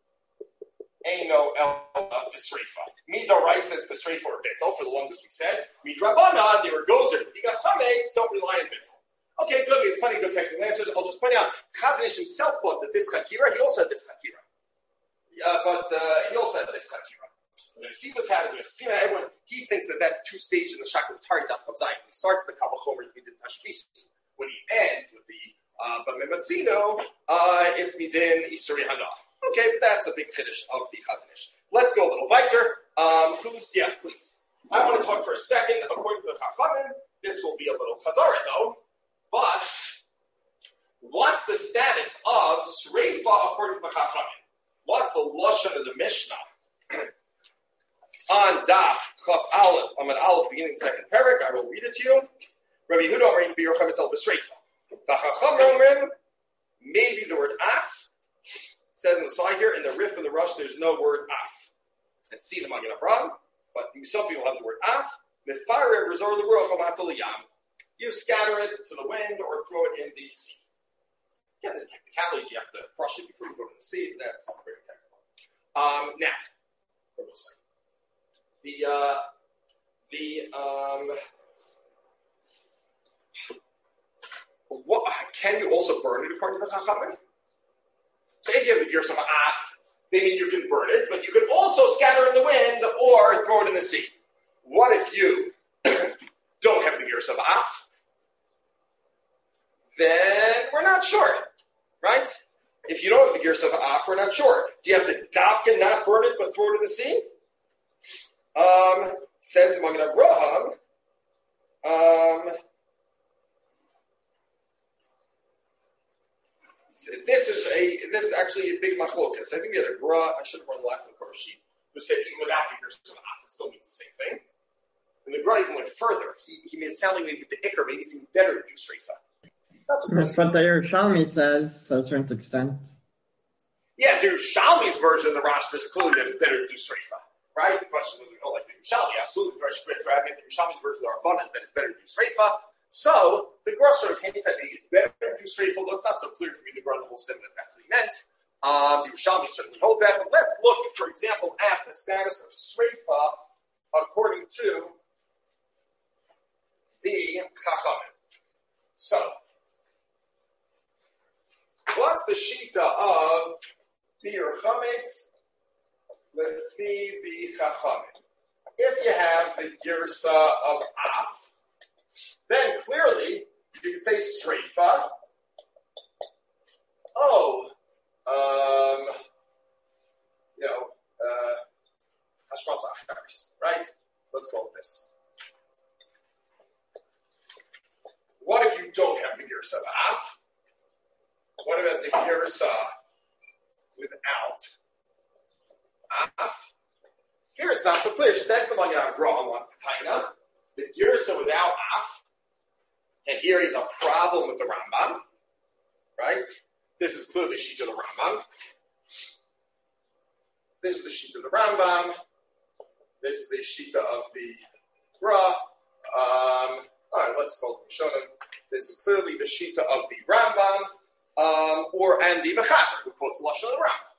Eino Ela B'Sreifa. Midoraisa is B'Sreifa or Bittul, for the longest we said. Midrabanan, they were gozer. Bigas Hametz, don't rely on Bittul. Okay, good. We have plenty of good technical answers. I'll just point out, Chazon Ish himself thought that this Chakira, he also had this Chakira. Uh, but uh, he also had this Chakira. When Sivas had it, when everyone, he thinks that that's two stages in the Shakra Tari Daf Chav Zayin. He starts with the Kabbalah Chomer, we did Tashbis. When he ends with the uh, Bamematzino, uh, it's Midin Isuri Hana. Okay, but that's a big Kiddush of the Chazon Ish. Let's go a little weiter. Um, who's, yeah, please. I want to talk for a second, according to the Chachamim. This will be a little Chazara, though. But what's the status of Sreifa according to the Chachamim? What's the lashon of the Mishnah on Daf Chaf Aleph? I'm at Aleph, beginning the second parak. I will read it to you. Rabbi Yehuda Omer B'Yirchem Etzel B'Sreifa. The Chachamim Omer, maybe the word af says on the side here in the Rif and the Rush. There's no word af. And see the Magen Avraham, but some people have the word af. Mefarev Rezor L'Ruach Amatal Yam. You scatter it to the wind or throw it in the sea. Yeah, the technicality, you have to crush it before you throw it in the sea. That's very technical. Um, now, the, uh, the, um, what, can you also burn it according to the Chachamim? So if you have the gears of af, they mean you can burn it, but you can also scatter it in the wind or throw it in the sea. What if you don't have the gears of af? Then we're not sure, right? If you don't have the gears of af, we're not sure. Do you have to dafka not burn it but throw it in the sea? Um, says the Magen Avraham. Um, this is a this is actually a big machlokas. I think we had a gra. I should have run the last one cover sheet. Who said even without the gears of af, it still means the same thing. And the gra even went further. He he made it sound like maybe the ikar, maybe it's even better to do sreifa. That's, That's what the Yerushalmi says to a certain extent. Yeah, the Yerushalmi's version of the Rashba is clearly that it's better to do Sreifa, right? The question was, oh, like the Yerushalmi, absolutely. The Yerushalmi's version of the Rabbanan is that it's better to do Sreifa. So the Gra sort of hints at maybe it's better to do Sreifa, though it's not so clear for me to Gra the whole simon if that's what he meant. Um, the Yerushalmi certainly holds that. But let's look, for example, at the status of Sreifa according to the Chachamim. So, what's the shita of Biur Chametz lefi the Chachamim? If you have the girsa of af, then clearly you can say sreifa. Oh, um, you know, uh, what about the Girsa without Af? Here it's not so clear. She says the Magen Avraham wants the Taina. The Girsa without Af. And here he's a problem with the Rambam. Right? This is clearly the sheet of the Rambam. This is the sheet of the Rambam. This is the sheet of the Gra. Um, all right, let's call it Rishonim. This is clearly the Shita of the Rambam, um, or and the Mechaber, who quotes the Lashon of the Rambam.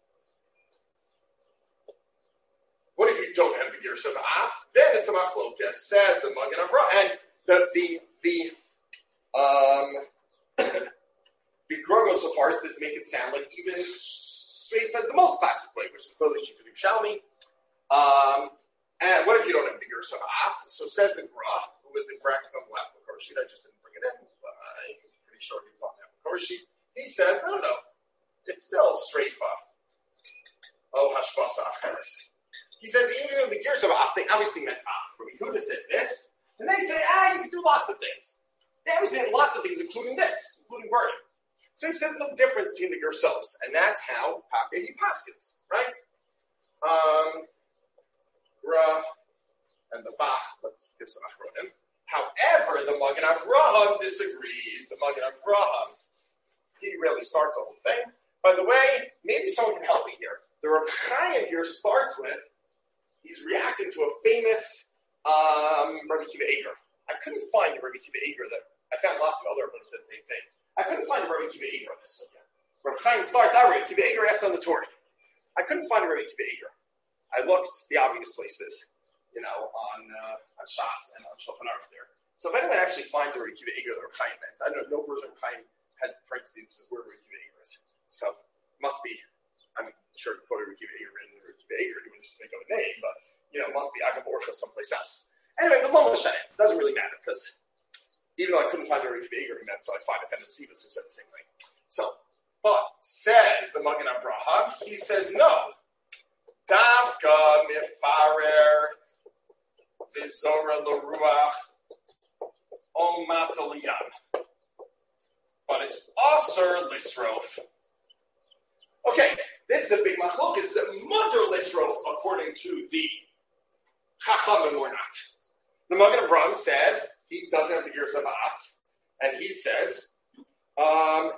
What if you don't have the Gerus of Af? Then it's a Machlokas, says the Magen Avraham, and the the the um the Gra goes so far as this make it sound like even Sreif as the most classic way, which is clearly Shita of Shalmi. Um, and what if you don't have the Gerus of Af? So says the Gra, who was in brackets on the last Makor sheet. I just didn't bring it in, but I'm pretty sure he was on that Makor sheet. He says, no, no, no. It's still Sreifa. Oh, Hashbasa Acheres. He says, even in the Gerus of Af, they obviously meant Af. Rabbi Yehuda says this, and they say, ah, you can do lots of things. They obviously meant lots of things, including this, including burning. So he says no difference between the Gersos, and that's how Papa he paskins, right? Um, Ra and the Bach, let's give some acronym. However, the Magen Avraham disagrees. The Magen Avraham, he really starts the whole thing. By the way, maybe someone can help me here. The Reb Chaim here starts with, he's reacting to a famous um, Rabbi Akiva Eiger. I couldn't find the Rabbi Akiva Eiger that I found lots of other ones that said the same thing. I couldn't find the Rabbi Akiva Eiger on this subject. Reb Chaim starts out Rabbi Akiva Eiger asks on the Torah. I couldn't find Rabbi Akiva Eiger. I looked the obvious places, you know, on uh, on Shas and on Shulchan Aruch there. So if anyone actually finds a Rabbi Akiva Eiger that Reb Chaim meant, I don't know, no version of Chaim had parentheses. This is where Rabbi Akiva Eiger is. So must be. I'm sure if you quoted Rabbi Akiva Eiger in Rabbi Akiva Eiger, he wouldn't just make up a name, but you know, it must be Agam Orcha someplace else. Anyway, but Lo Moshe, it doesn't really matter because even though I couldn't find a Rabbi Akiva Eiger, he meant, so I find a Fenner Sivas who said the same thing. So, but says the Magen Avraham, he says no. Davka mifarer v'zora l'ruach o mataliyan. But it's aser lisrof. Okay, this is a big machlok. It's a mutter lisrof according to the Chachamim or not. The Magen Avraham says he doesn't have the Gerus of Af, and he says, um,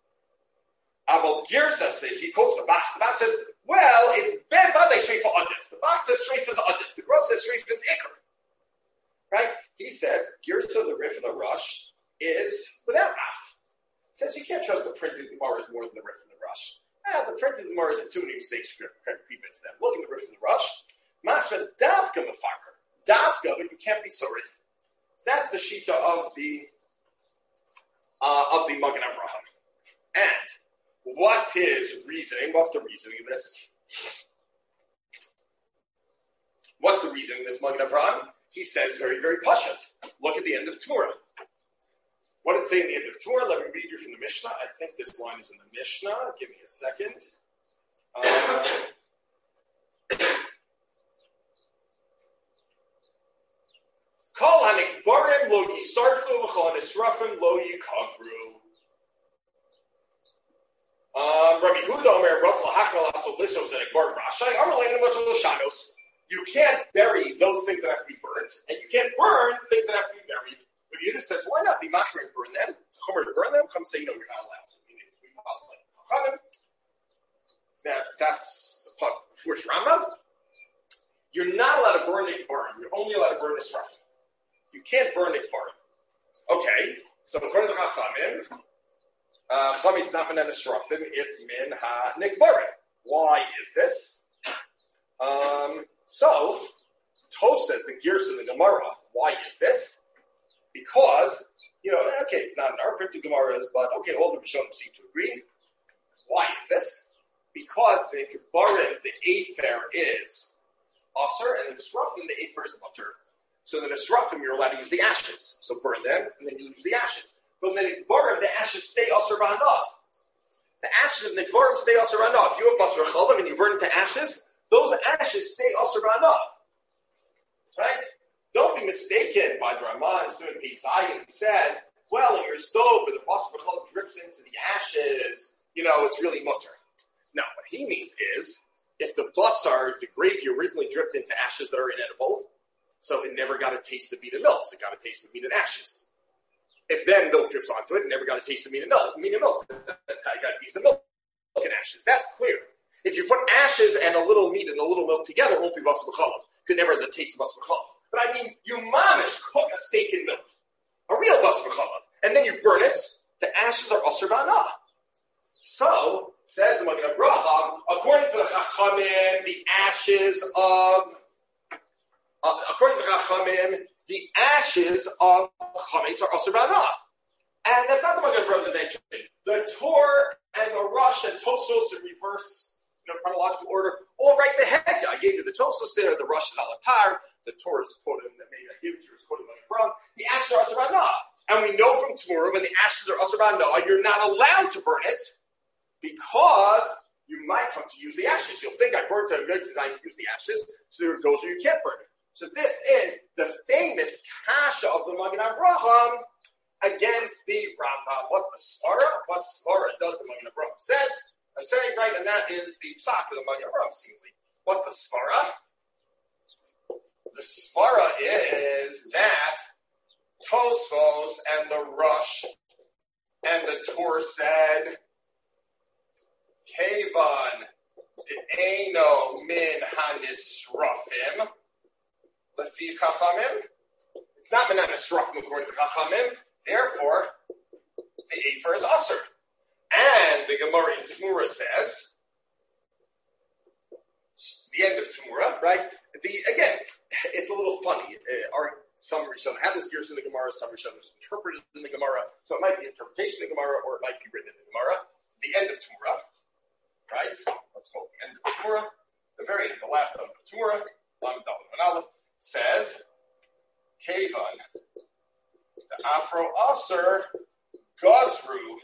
Aval Gersa says he quotes the Bach. The Bach says, well, it's Ben Vadei Shreifa Adif. The Bach says Shreifa is Adif. The Gross says Shreifa is Iker. Right? He says Gersa, the Rif, and the Rush is without Af. He says you can't trust the printed Gemara is more than the Rif and the Rush. Ah, the printed Gemara is too many mistakes creep into them. Look at the Rif and the Rush. Masma Davka Mefaker. Davka, but you can't be Sorith. That's the Shita of the uh, of the Magen Avraham. And what's his reasoning? What's the reasoning of this? What's the reasoning of this Magen Avraham? He says very, very pashut. Look at the end of Torah. What did it say in the end of Torah? Let me read you from the Mishnah. I think this line is in the Mishnah. Give me a second. Uh, Kol hanikbarim lo yisarfu v'chol hanisrafim lo yikavru. Um, Rabbi Yehuda Omer Ratzal Hakal Asol Lissos and Ekbar Rashai Amalei Nematzol Shanos. You can't bury those things that have to be burnt, and you can't burn things that have to be buried. Rabbi Yehuda says, why not be machmer and burn them? It's a chomer to burn them. Come say, no, you're not allowed. We possibly Now, that's a Furish Rambam. You're not allowed to burn a Kbarim. You're only allowed to burn a Srafim. You can't burn a Kbarim. Okay, so according to the Chachamim, Uh, Chametz not min ha-nisrafim, it's min ha-nikbarim. Why is this? Um, so, Tos says the Gerus of the Gemara. Why is this? Because, you know, okay, it's not in our printed Gemaras, but okay, all the Rishonim seem to agree. Why is this? Because the Kbarim, the Afer is Aser, and the Nisrafim, the Afer is Mutter. So the Nisrafim, you're allowed to use the ashes. So burn them, and then you use the ashes. But when the Kbarim, the ashes stay Aser B'Hanav. The ashes of the Kbarim stay Aser B'Hanav. If you have Basar Chalam and you burn into ashes, those ashes stay Aser B'Hanav. Right? Don't be mistaken by the Ramah and Simon Pesayim who says well, in your stove where the basar b'chalav drips into the ashes, you know, it's really mutter. Now, what he means is, if the basar, the gravy originally dripped into ashes that are inedible, so it never got a taste of meat and milk, so it got a taste of meat and ashes. If then milk drips onto it, it never got a taste of meat and milk, meat and milk, it got a taste of milk and ashes. That's clear. If you put ashes and a little meat and a little milk together, it won't be basar b'chalav. It never has a taste of basar b'chalav. But I mean, you mamish cook a steak in milk, a real basar b'chalav, and then you burn it, the ashes are asur ba'anah. So, says the Magen Avraham, according to the Chachamim, the ashes of, uh, according to the Chachamim, the ashes of chametz are asur ba'anah. And that's not the Magen Avraham that mentioned. The Torah and the Rosh and Tosfos in reverse, you know, chronological order, all right behead. I gave you the Tosfos there, the Rosh is Alatar, the Torah is quoted, and maybe I gave it to you, is quoted Magen Avraham. The ashes are asur ba'anah. And we know from Torah, when the ashes are asur ba'anah, you're not allowed to burn it, because you might come to use the ashes. You'll think I burned it, it's designed to use the ashes, so there goes where you can't burn it. So this is the famous kasha of the Magen Avraham against the Rambam. What's the svara? What svara does the Magen Avraham says? I'm saying right, and that is the psak of the Magen Avraham, seemingly. What's the svara? The svara is that Tosfos and the Rosh and the Torah said, Kevan de'eno min hanisrafim lefi chachamim. It's not min hanisrafim according to chachamim. Therefore, the afer is asur. And the Gemara in Tamura says, the end of Tamura, right? The again, it's a little funny. Uh, our some Rishonim have this gears in the Gemara, some Rishonim is interpreted in the Gemara, so it might be interpretation in the Gemara, or it might be written in the Gemara. The end of Tamura. Right? Let's go to the end of Tamura. The very end, the last end of Tamura, Lam Dalet Aleph, says, Kevan, the Afro Aser, Gazru,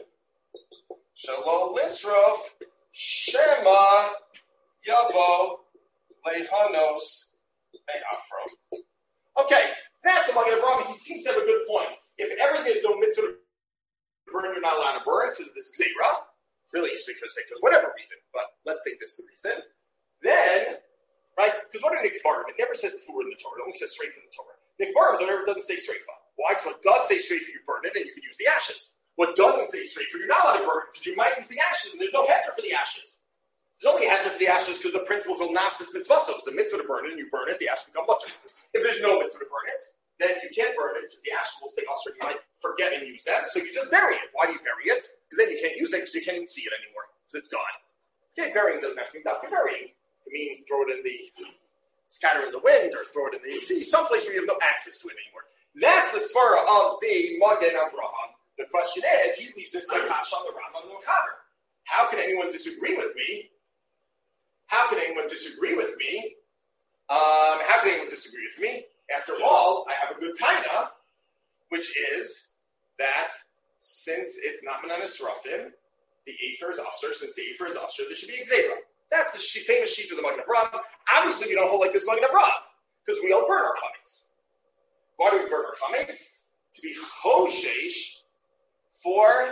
Shalo Lisrof, Shema, Yavo, Lehanos, Afro. Okay, that's a Magen Avraham. He seems to have a good point. If everything is no mitzvah to burn, you're not allowed to burn because of this Gzeirah. Really, you could say because whatever reason, but let's take this the reason. Then, right? Because what are Nikbarim? It never says Torah in the Torah. It only says straight from the Torah. Nikbarim, whatever, doesn't say straight from. Why? Because what does say straight for you burn it, and you can use the ashes. What doesn't say straight for you're not allowed to burn it because you might use the ashes, and there's no heter for the ashes. There's only a heter for the ashes because the principle called nasis mitzvah. So it's the mitzvah to burn it, and you burn it, the ashes become mutter. If there's no mitzvah to burn it, then you can't burn it because the ashes will stay usher. You might forget and use them, so you just bury it. Why do you bury it? Because then you can't use it because you can't even see it anymore. It's gone. Okay, burying doesn't have to mean after burying. It means throw it in the, scatter in the wind, or throw it in the sea, someplace where you have no access to it anymore. That's the svara of the Magen Avraham. The question is, he leaves this sakash on the Rambam and the Mechaber. How can anyone disagree with me? How can anyone disagree with me? Um, how can anyone disagree with me? After all, I have a good taina, which is that since it's not Minan Esrafim, the afer is asur. Since the afer is asur, there should be exera. That's the she, famous sheet of the Magen Avraham. Obviously, we don't hold like this Magen Avraham because we all burn our chametz. Why do we burn our chametz? To be choshesh for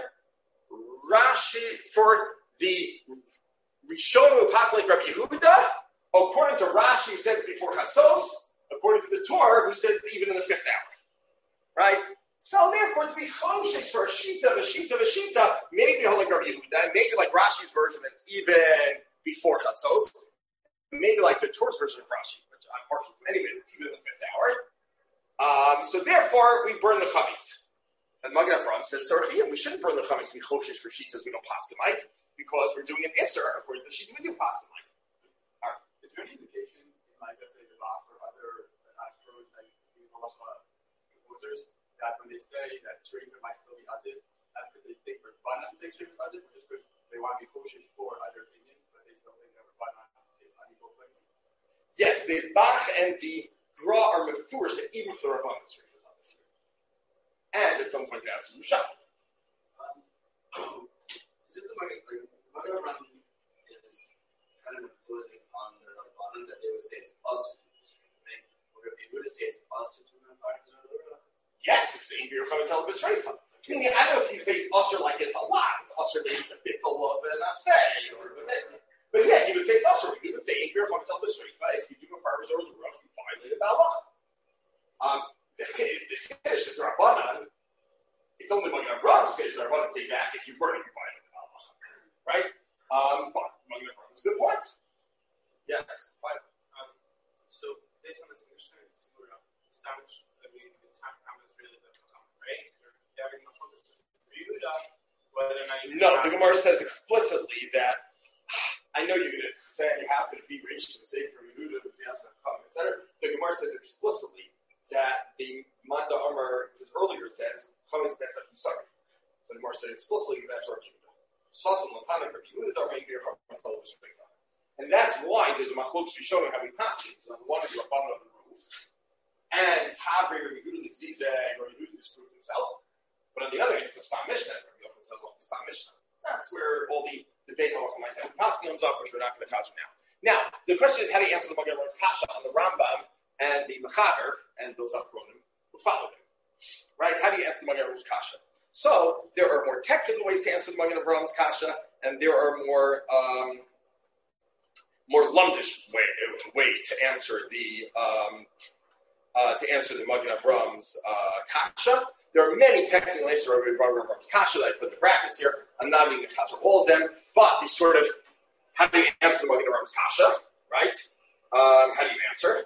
Rashi, for the Rishonu Apostle like Rabbi Yehuda, according to Rashi, who says it before Chatzos, according to the Torah, who says it even in the fifth hour. Right? So therefore, to be choshesh for a shita, a shita, a shita, maybe like Rabbi Yehuda, maybe like Rashi's version that it's even before Chatzos, maybe like the Torah's version of Rashi, which I'm partial to anyway, it's even in the fifth hour. Um, so therefore, we burn the chametz. And Magen Avraham says, Sorachiyim, we shouldn't burn the chametz to be choshesh for shitas we don't paskin like, because we're doing an isser according to the shita we do paskin like. All right. Is there any indication in like let's say the Bach or other Ashros like the halacha composers that when they say that shreifah might still be adif, that's because they think Rabbanan think shreifah is adif, or just because they want to be choshesh for other opinions, but they still think that Rabbanan is unequal things? Yes, the Bach and the Gra are mefurish that even for the Rabbanan shreifah is adif. And as some point out, it's Mushah. Um, is this the Magen Avraham is kind of imposing on the Rabbanan that they would say it's us to do this, right? Or if you would say it's us to do the Rabbanan. Yes, it's a Ibir Chametz El B'Sreifa. usher like it's a lot. It's usher that it's a bittul of an asay or a bit. But yeah, he would say it's usher. He would say if you're from Shrifa, if you do a farmer's or the rough, you violate the halacha. Um, the finish is Rabbanan. It's only when you have Ram's finish the Rabbanan say back if you burn it, you violate the halacha, right? Um, but Magen Avraham is a good point. Yes, fine. Um, so based on this understanding, it's established. I mean, the time is really the right? You're having a No, the Gemara says explicitly that I know you're going to say you happen to be rich and say for Yehuda, et cetera. The Gemara says explicitly that the Manda Amar, because earlier it says Chum is best at Musari. So the Gemara said explicitly that's for Yehuda. Sasim Latana for Yehuda, Darmei Bir Chum is always Shrifa. And that's why there's a machlokes showing how we pass it. On the one hand, you're up on the roof, and Tavri or Yehuda zigzag or Yehuda disproved himself. But on the other hand, it's a Stam Mishnah. That's where all the debate on my side comes up, which we're not going to kasha now. Now, the question is how do you answer the Magen Avraham kasha on the Rambam and the Mechaber and those Achronim who follow him? Right? How do you answer the Magen Avraham kasha? So there are more technical ways to answer the Magen Avraham kasha, and there are more um, more lumdish way, way to answer the um, uh, to answer the Magen Avraham's uh, kasha. There are many technical answers to Rabbi Avraham kasha that I put in the brackets here. I'm not even going to answer all of them, but the sort of how do you answer the Magen Avraham kasha, right? Um, how do you answer?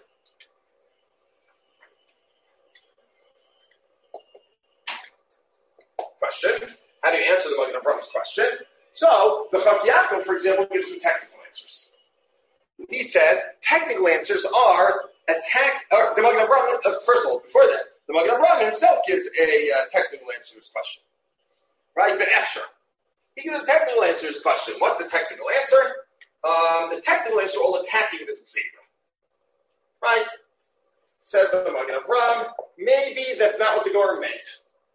Question. How do you answer the Magen Avraham's question? So the Chak Yaakov, for example, gives some technical answers. He says technical answers are attack. Or the Magen Avraham. Uh, first of all, before that. The Magen Avraham himself gives a uh, technical answer to his question. Right? Ve'efshar. He gives a technical answer to his question. What's the technical answer? Um, the technical answer all attacking this Xavier. Right? Says the Magen Avraham, maybe that's not what the Gemara meant.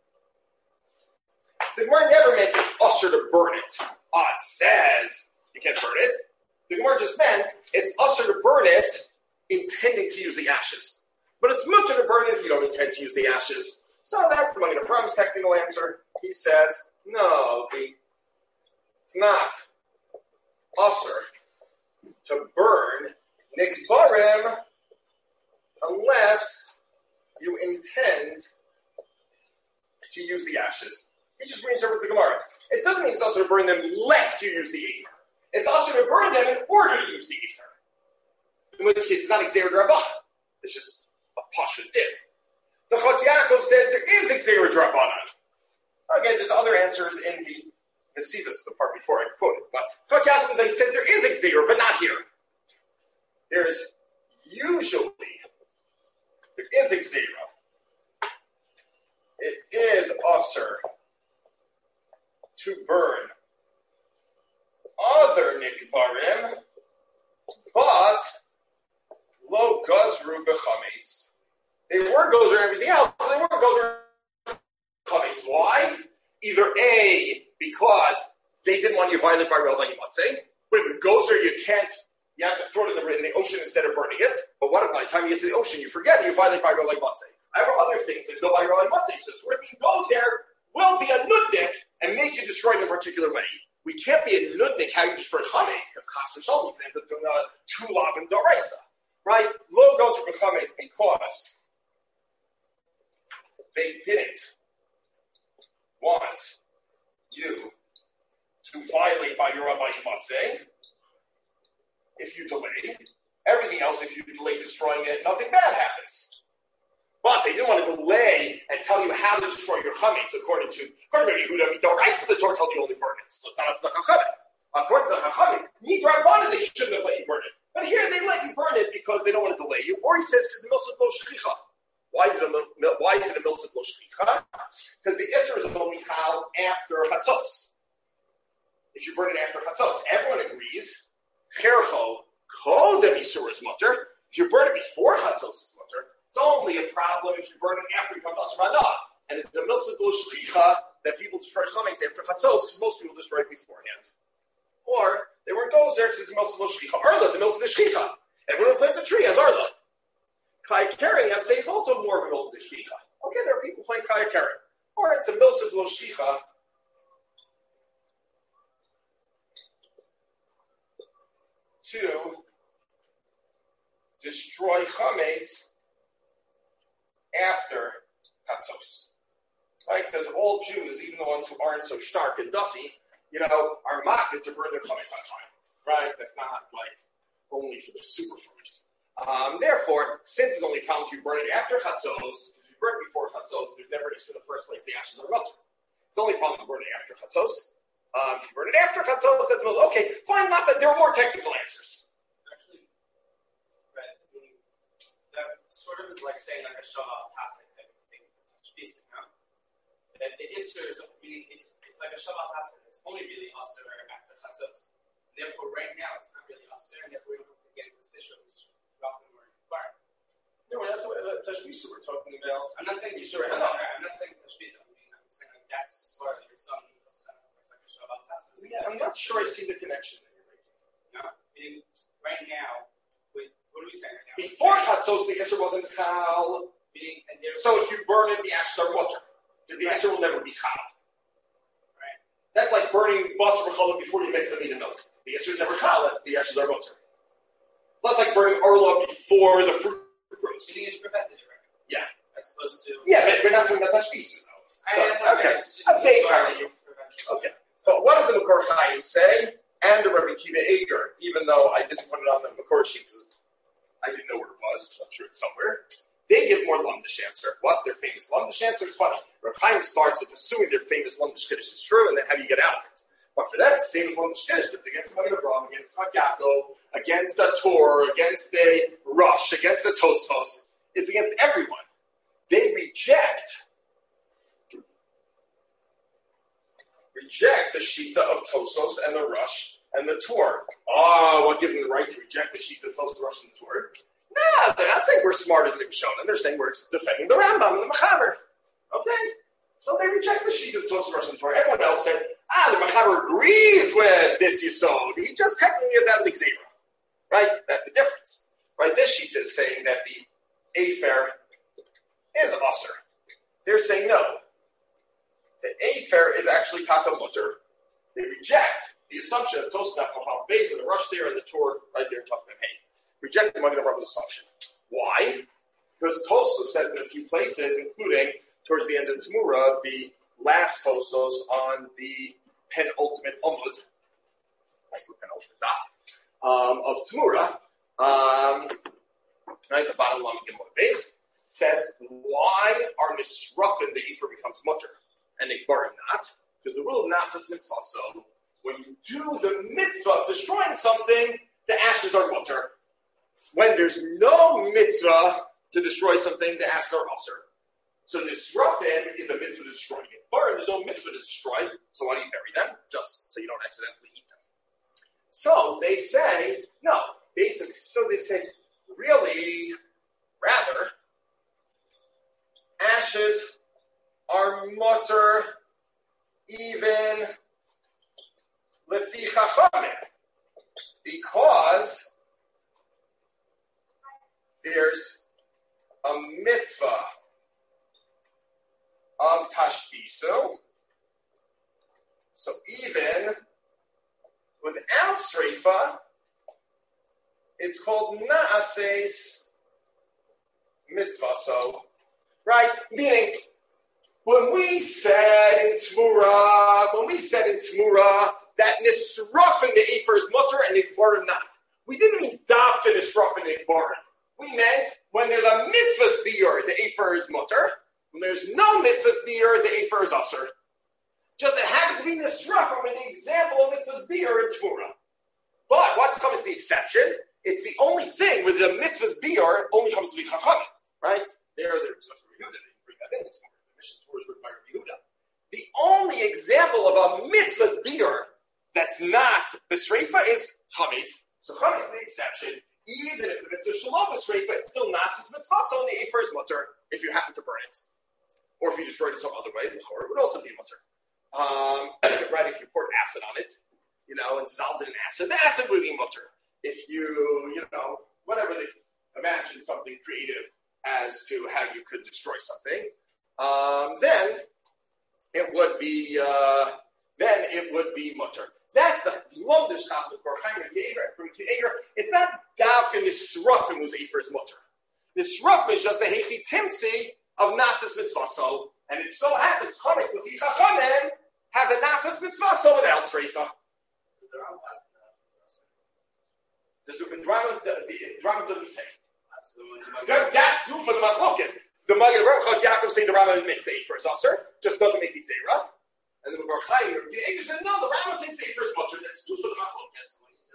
The Gemara never meant it's usher to burn it. Ah, it says you can't burn it. The Gemara just meant it's usher to burn it intending to use the ashes. But it's mutter to burn it if you don't intend to use the ashes. So that's the Magen Avraham's technical answer. He says, no, the, it's not usher to burn nikbarim unless you intend to use the ashes. He just reinterprets the Gemara. It doesn't mean it's usher to burn them lest you use the ether. It's usher to burn them in order to use the ether. In which case, it's not Xer Rabbanan. It's just a Pasha dip. The Chak Yaakov says there is Xer Rabbanan. Again, there's other answers in the Hesivus, the part before I quoted. But Chak Yaakov says there is Xer, but not here. There's usually, there is Xer. It is usher to burn other nikbarim, but lo gazru b'chametz. They were gozer and everything else, but they weren't gozer chametz. Why? Either A, because they didn't want you to violate by real by Yimatzeh. But with gozer, you can't, you have to throw it in the, in the ocean instead of burning it. But what if by the time you get to the ocean, you forget and you violate by real by Yimatzeh? I have other things, there's no by real by Yimatzeh. So where it gozer will be a nudnik and make you destroy in a particular way. We can't be a nudnik how you destroy chametz because chas v'shalom you can end up doing a two lav and doraisa, right? Lo goes for chametz because they didn't want you to violate by your rabbi Yimatzeh. If you delay, everything else, if you delay destroying it, nothing bad happens. But they didn't want to delay and tell you how to destroy your chametz according to according to Yehuda. Midoraisa, the Torah told you only burn it, so it's not up to the chachamim. According to the chachamim, midrabanan they shouldn't have let you burn it, but here they let you burn it because they don't want to delay you. Or he says because the milsut lo shchicha. Why is it a why is it a milsut lo shchicha? Because the isser is a michal after chatzos. If you burn it after chatzos, everyone agrees. Chercho kodem isur is mutter. If you burn it before chatzos is mutter. It's only a problem if you burn it after you come to Asr Ranah. And it's the milsut lo shchicha that people destroy chametz after chatzos because most people destroy it beforehand. Or they weren't gozer because it's a milsut lo shchicha. Arla is a milsut lo shchicha. Everyone who plants a tree has arla. Chaya Keren, I'd say, is also more of a milsut lo shchicha. Okay, there are people playing Chaya Keren. Or it's a milsut lo shchicha to destroy chametz after chatzos. Right? Because all Jews, even the ones who aren't so stark and dusty, you know, are mocked to burn their chametz on time. Right? That's not like only for the super foods. Um, therefore, since it's only counted if you burn it after chatzos, if you burn it before chatzos, there's never an issue in the first place. The ashes are melted. It's only a problem burning after chatzos. Um, if you burn it after chatzos, that's most okay. Fine, not that there are more technical answers. Actually, right, I mean, that sort of is like saying like a Shabbat Tasik type of thing for touch piece, you know? That the Isser is, I mean, it's it's like a Shabbat Tasik. It's only really Asr after chatzos. Therefore, right now, it's not really Asr, and therefore we don't have to get into this issue. No, that's what uh, Tashbisa we're talking about. I'm not saying Yisur no, Hana. I'm not saying Tashbisa. I mean, I'm saying like that's part of your son. It's like a Shabbat Tasik. Yeah, I'm not sure I see the connection that you're making. No, meaning right now, wait, what are we saying right now? Before Chatzos, the Isser wasn't Chal. Meaning, and there, So if you burn it, the ashes are water. Because the Isser will never be Chal. right. That's like burning basar b'challah before you mix the meat and milk. The Isser is never Chal, the ashes are water. That's like burning orla before the fruit grows. Meaning it's preventative, right? Yeah. As opposed to. Yeah, but we're not talking about Tashbisa, though. I So, mean, that's okay. It's just A vague sorry, comment. prevention. Okay. But what does the Makor Chaim say? And the Rabbi Kiva Eger, even though I didn't put it on the Makor sheet because I didn't know where it was. I'm sure it's somewhere. They give more Lumdish answer. What? Their famous Lumdish answer is funny. Rabbi Chaim starts with assuming their famous Lumdish Kiddush is true, and then how do you get out of it? But for them, it's famous Lumdish Kiddush. It's against the Magen Avraham, against Yaakov, against the Torah, against the Rush, against the Tosfos. It's against everyone. They reject reject the Shita of Tosos and the Rush and the Torah. Oh, what gives them the right to reject the Shita of Tosos, Rush, and the Torah? No, they're not saying we're smarter than the Rishonim. They're saying we're defending the Rambam and the Mechaber. Okay? So they reject the Shita of Tosos, Rush, and the Torah. Everyone else says, ah, the Mechaber agrees with this Yisod. He just technically is out of the Xera. Right? That's the difference. Right? This Shita is saying that the Afer is Asr. They're saying no. The Afer is actually Taka Mutter. They reject the assumption of Tosaf Chafal Beis and the Rush there and the Torah right there in Taf Mem Hey. Reject the Magen Avraham assumption. Why? Because Tosaf says in a few places, including towards the end of Tamura, the last Tosos on the penultimate Umud, nice little penultimate daf, um, of Tamura, um, right, the bottom Lamed Gimel base, says, why are Nisrafin the Ephraim becomes mutter and the Gbarim not? Because the will of Nasas mitzvah. So when you do the mitzvah of destroying something, the ashes are mutter. When there's no mitzvah to destroy something, the ashes are usher. So Nisrafin is a mitzvah to destroy. In Gbarim, there's no mitzvah to destroy. So why do you bury them? Just so you don't accidentally eat them. So they say, no. Basically, so they say, really, rather, ashes are mutter even lefi chachamim, because there's a mitzvah of tashbisu. So even without sreifa, it's called na'ases mitzvah. So, right? Meaning, when we said in Tzmura, when we said in Tzmura that Nisraf in the Efer is mutter and Ikbarim not, we didn't mean Dafka Nisraf in Ikbarim. We meant when there's a mitzvah's biur, the Efer is mutter. When there's no mitzvah's biur, the Efer is usher. Just it happened to be Nisraf from an example of mitzvah's biur in Tzmura. But what's come as the exception? It's the only thing where the mitzvah's biur only comes to be chachamim, right? There, there's such a Yehuda, they bring that in. The mission tours written by Yehuda. The only example of a mitzvah's biur that's not b'sreifa is chametz. So chametz is the exception. Even if the mitzvah shalom b'sreifa, it's still nasis mitzvah. So in the Efer is mutter if you happen to burn it, or if you destroyed it some other way, the chor would also be mutter. Um, right? If you poured acid on it, you know, and dissolved it in acid, the acid would be mutter. If you, you know, whatever they imagine something creative as to how you could destroy something, um, then it would be uh, then it would be mutter. That's the Lomdish Chacham Kor Chaim Rabbi Yeager. It's not Davka Nisrafim who's Efer's mutter. Nisrafim is just the Hechi Timtzi of Nasis Mitzvaso, and it so happens Chametz Lefi Chachamim has a Nasis Mitzvaso without Sreifa. The drama, the, the drama doesn't say. That's due for the Machlokes. The Magen Avraham Yaakov say the Rambam makes the Efer is Aser, just doesn't make the Zera. And the Makor Chaim Yeager said no, the Rambam thinks the Efer is mutter. That's due for the Machlokes.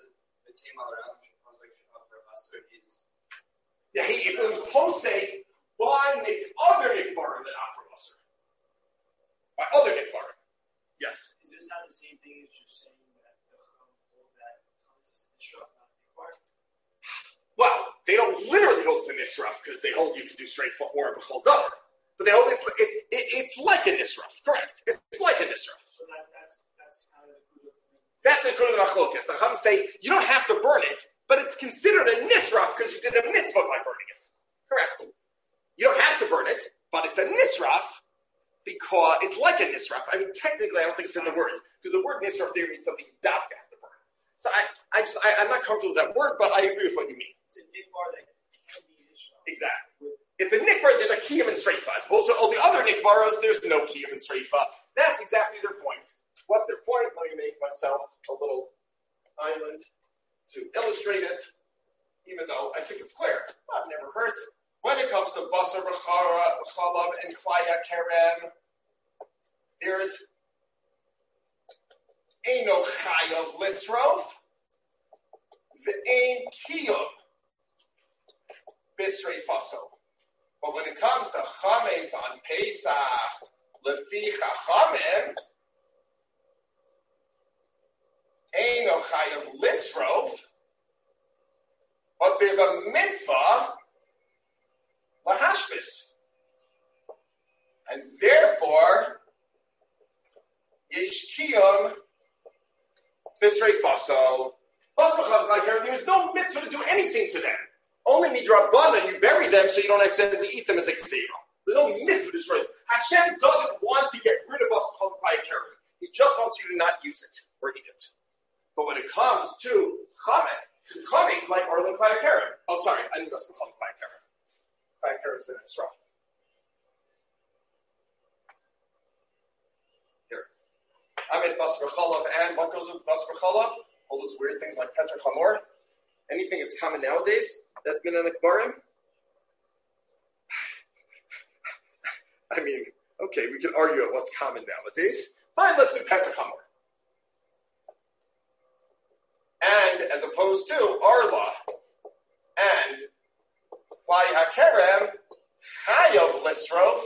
Yeah, he it was posay by Nick other Nikbarim than Afro Aser. By other Nikbarim. Yes. Is this not the same thing as just saying that the that Nisraf not required? Well, they don't literally hold it's a Nisraf because they hold you can do straight or b'chol davar. But they hold it's it, it, it's like a Nisraf, correct? It's, it's like a Nisraf. So that, that's that's kind of the That's the Kudah of Machlokes. The Chacham say you don't have to burn it, but it's considered a Nisraf because you did a mitzvah by burning it. Correct. You don't have to burn it, but it's a Nisraf because it's like a Nisraf. I mean, technically, I don't think it's in the word because the word Nisraf there means something you dafka have to burn. So I, I just, I, I'm not comfortable with that word, but I agree with what you mean. It's a nikbar that can be Nisraf. Exactly. It's a nikbar, there's a kiyum and sreifa. As opposed to all the other nikbaros, there's no kiyum and sreifa. That's exactly their point. What's their point? Let me make myself a little island to illustrate it, even though I think it's clear. It never hurts. When it comes to basar b'chalav and klaya kerem, there's eino chayav lisrov, v'ein kiyum bisrei faso. But when it comes to chametz on Pesach, lefi chachamim, eino chayav lisrov, but there's a mitzvah lahashbis, and therefore yesh kiyum bisrei faso. There's no mitzvah to do anything to them. Only midrabanan, you bury them so you don't accidentally eat them as a gzeira. There's no mitzvah to destroy them. Hashem doesn't want to get rid of us from Chayakari. He just wants you to not use it or eat it. But when it comes to chametz, chametz is like Arlen Chayakari. Oh, sorry, I didn't just become Chayakari. Chayakari is the next rough. Here. I'm in Basar Chalav, and what goes with Basar Chalav? All those weird things like Petra Chamor. Anything that's common nowadays that's been in a Kbarim. I mean, okay, we can argue at what's common nowadays. Fine, let's do Petra Chamor. And as opposed to Arla and Klai HaKerem, Chayav Lisrov,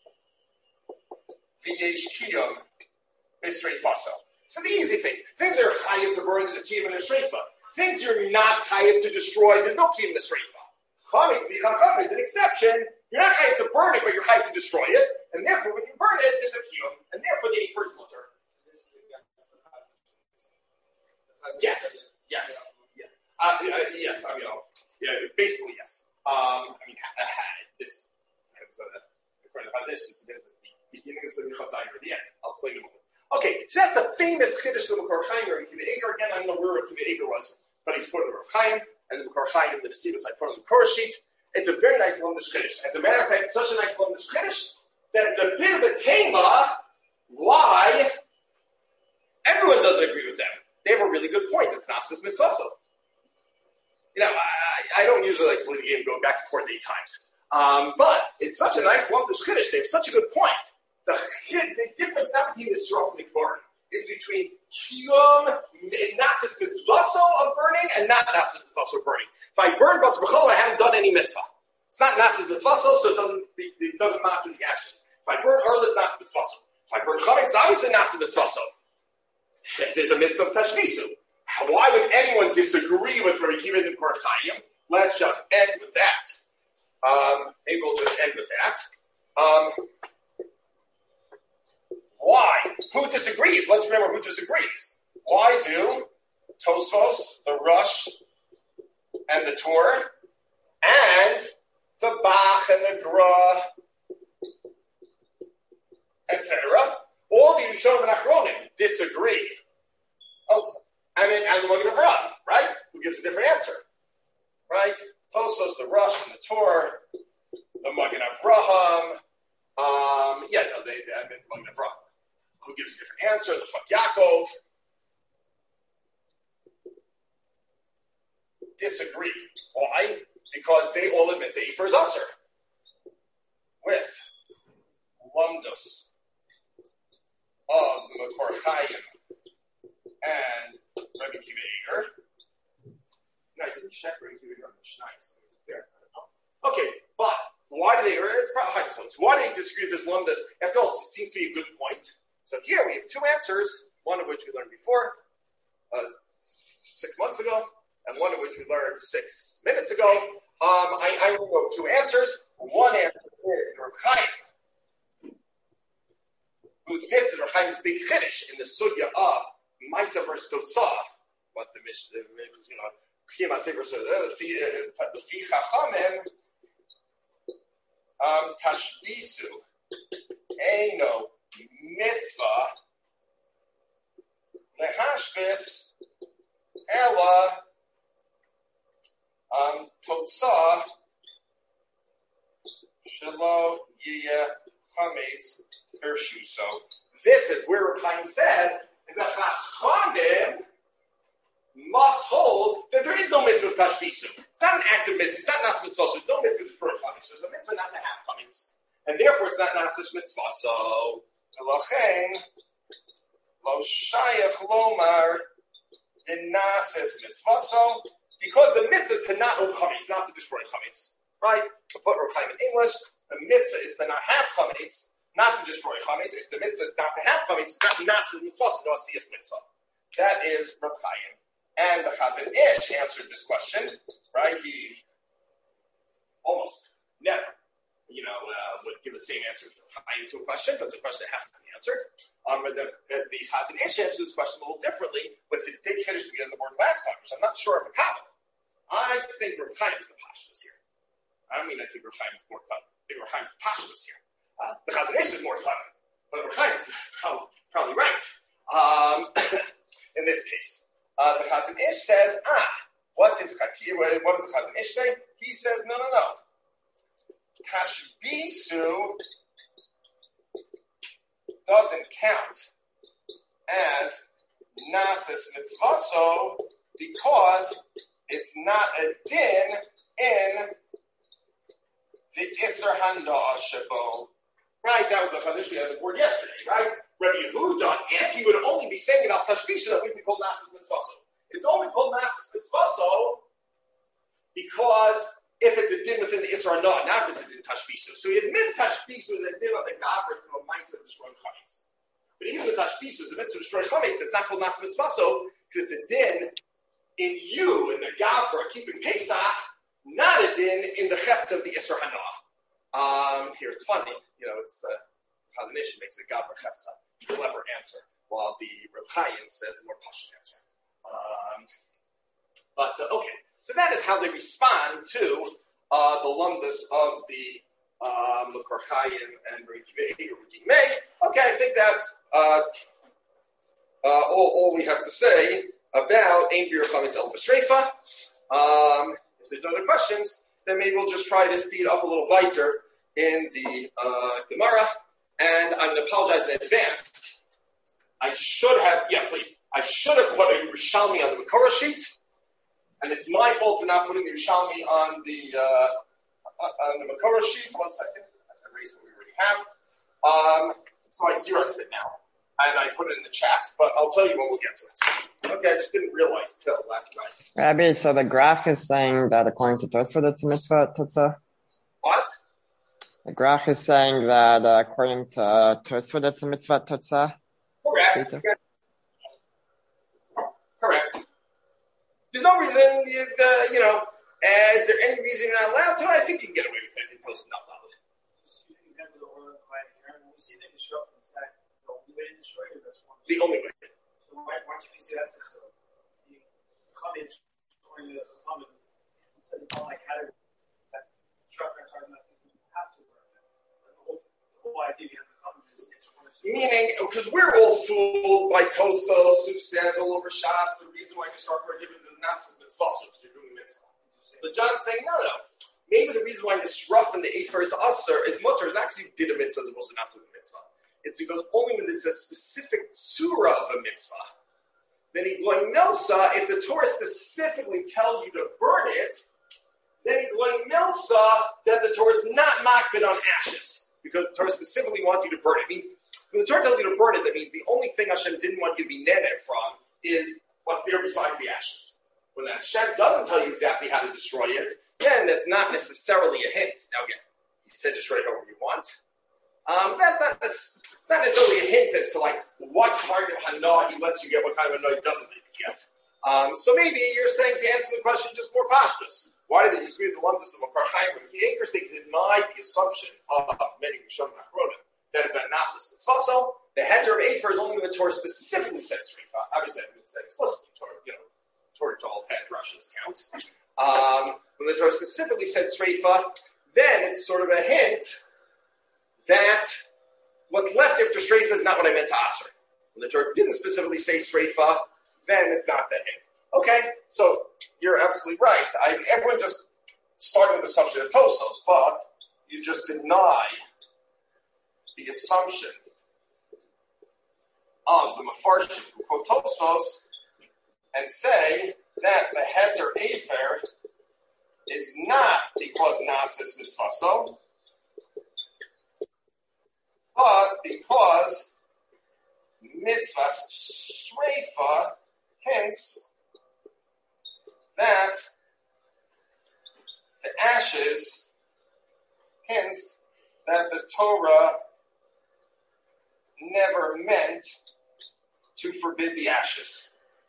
V'yesh Kiyum, Bisrei Faso. So the easy things. Things that are Chayav to burn, the Kiyum and the Shreifa. Things you're not chayiv to destroy, there's no kiyum l'sreifa. Chametz v'chacham is an exception. You're not chayiv to burn it, but you're chayiv to destroy it. And therefore, when you burn it, there's a kiyum. And therefore, the Efer is mutter. Yes. Yes. Yeah. Uh, uh, yes. I mean, yeah. Basically, yes. Um, I mean, uh, this, uh, according to Chazish, this is the beginning of the Chazayin or the end. I'll explain in a moment. Okay, so that's a famous chiddush of the Makor Chaim or Akiva Eiger. Again, I don't know where Akiva Eiger was, but he's put in the Makor Chaim, and the Makor Chaim, the Nesivos, I put on the Korah sheet. It's a very nice Lomdish chiddush. As a matter of fact, it's such a nice Lomdish chiddush that it's a bit of a tema why everyone doesn't agree with them. They have a really good point. It's Nasis Mitzvaso. You know, I, I don't usually like to play the game going back and forth eight times. Um, but it's such a nice Lomdish chiddush. They have such a good point. The, the difference not between the Srof and the Kbarim is between Kiyum, Nasis Mitzvaso of burning, and not Nasis Mitzvaso of burning. If I burn Basar B'chol, I haven't done any mitzvah. It's not Nasis Mitzvaso, so it doesn't, it doesn't matter the actions. If I burn Arla, it's Nasis Mitzvaso. If I burn Chametz, it's obviously Nasis Mitzvaso. If there's a mitzvah of Tashmisu, why would anyone disagree with Rabbi Akiva and the Makor Chaim? Let's just end with that. Um, maybe we'll just end with that. Um, Why? Who disagrees? Let's remember who disagrees. Why do Tosfos, the Rush, and the Torah, and the Bach and the Gra, et cetera, all the Yishonim and Achronim disagree? Oh, and then and the Magen Avraham, right? Who gives a different answer, right? Tosos, the Rush, and the Torah, the Magen Avraham. Um, yeah, no, they, I meant the Magen Avraham. Who gives a different answer? The Chak Yaakov disagree. Why? Because they all admit the Efer is Aser. With Lumdus of the Makor Chaim and Rabbi Akiva Eiger. No, you didn't check Rabbi Akiva Eiger on the Shnais. It's there. Okay, but why do they? It's probably why do they disagree with this Lumdus? After all, it seems to be a good point. So here we have two answers, one of which we learned before, uh, six months ago, and one of which we learned six minutes ago. Um, I, I will go with two answers. One answer is the Reb Chaim. This is Reb Chaim's big chiddush in the sugya of Maisa versus Totzah. What the Mishnah, you know, Kiyama versus the Fi Chachamim, um, Tashbisu, Eino, Mitzvah, Lehashbis, Ella, um, Totzah, Shelo Yiyeh Chametz Hirshu. So this is where Reb Chaim says is that Chachamim must hold that there is no mitzvah of tashbisu. It's not an active mitzvah. It's not nas mitzvah. There's no mitzvah for chametz. There's a mitzvah not to have chametz, and therefore it's not nasish mitzvah. So Elochein lo shayach lomar in nasis mitzvah. So because the mitzvah is to not hold chametz, not to destroy chametz. Right? To put Reb Chaim in English, the mitzvah is to not have chametz, not to destroy chametz. If the mitzvah is not to have chametz, it's not nasis mitzvah, so no asiyas mitzvah. That is Reb Chaim. And the Chazon Ish answered this question, right? He almost never, you know, uh, would give the same answer to a question, but it's a question that has to be answered. Um, but the, the, the Chazon Ish answered this question a little differently with his big chiddush we had in the word last time, which I'm not sure of Makabel. I think Reb Chaim is the Pashtus here. I don't mean I think Reb Chaim is more clever. I think Reb Chaim is the Pashtus here. Uh, the Chazon Ish is more clever, but Reb Chaim is probably, probably right um, in this case. Uh, the Chazon Ish says, ah, what's his chakir? What does the Chazon Ish say? He says, no, no, no. Tashbisu doesn't count as nasis mitzvaso because it's not a din in the Isser Hana'ah Shebo. Right, that was the Chazon Ish we had on the board yesterday, right? Rabbi Yehuda, if he would only be saying about tashbisu, that wouldn't be called nasis mitzvaso. It's only called nasis mitzvaso because if it's a din within the Isra Hana'ah, not if it's a din tashbisu. So he admits tashbisu is a din of the gavra from a mindset of destroying chametz. But even the tashbisu is a mitzvah to destroy chametz. It's not called nasis mitzvaso because it's a din in you, in the gavra, keeping Pesach, not a din in the cheft of the Isra Hana'ah. Um, here it's funny, you know, it's uh, Chazon Ish makes the gavra cheftza. Clever answer, while the Reb Chaim says the more pashut answer. Um, but uh, okay, so that is how they respond to uh, the lumdus of the uh, Makor Chaim and Rabbi Akiva Eiger May. Okay, I think that's uh, uh, all, all we have to say about Ein Bir Chametz El B'Shreifa. Um, if there's no other questions, then maybe we'll just try to speed up a little weiter in the uh, Gemara. And I'm going to apologize in advance. I should have, yeah, please. I should have put a Yerushalmi on the Makora sheet, and it's my fault for not putting the Yerushalmi on the uh, on the Makora sheet. One second, I erased what we already have. Um, so I Xeroxed it now, and I put it in the chat. But I'll tell you when we'll get to it. Okay, I just didn't realize till last night. Rabbi, so the graph is saying that according to Tosfot, it's a mitzvah Totzah. What? The graph is saying that uh, according to uh, Tosfot, it's a mitzvah Totzah. Correct. Yeah. Correct. There's no reason, you, uh, you know, uh, is there any reason you're not allowed to? I think you can get away with it in Tosfot enough knowledge. The only way. So why, why can't we say that's a the chametz according to the chametz? It's not like category. That's structure. I'm talking about. The whole idea behind the chametz is it's one of the Meaning, because we're all fooled by Tosos, who says all over Shas, the reason why you start forgiving is not mitzvah, you're doing the mitzvah. But John's saying, no, no. Maybe the reason why this rough in the Efer is Aser is mutter is actually did a mitzvah as opposed to not doing a mitzvah. It's because only when there's a specific surah of a mitzvah, then he gloy milsa, if the Torah specifically tells you to burn it, then he gloy milsa that the Torah is not makbid on ashes, because the Torah specifically wants you to burn it. I mean, when the Torah tells you to burn it, that means the only thing Hashem didn't want you to be nene from is what's there beside the ashes. When Hashem doesn't tell you exactly how to destroy it, then that's not necessarily a hint. Now again, he said destroy it however you want. Um, that's not, it's not necessarily a hint as to like what kind of hana he lets you get, what kind of hana he doesn't let you get. Um, so maybe you're saying to answer the question just more pashtus. Why did he disagree with the lumdus of Makar Chaim? He interesting denied the assumption of many Rishon Achronim that is that Nasis Mitzvaso. The heter of Efer is only when the Torah specifically said Srifa. Obviously, I didn't say explicitly Torah, you know, Torah to all head rushes count. Um, when the Torah specifically said Srifa, then it's sort of a hint that what's left after Srifa is not what I meant to Aser. When the Torah didn't specifically say Srifa, then it's not that hint. Okay, so you're absolutely right. I, everyone just started with the assumption of Tosos, but you just deny the assumption of the Mefarshim who quote Tosos and say that the heter Efer is not because Nasis Mitzvaso, but because Mitzvahs Shreifa, hence that the ashes, hence that the Torah never meant to forbid the ashes.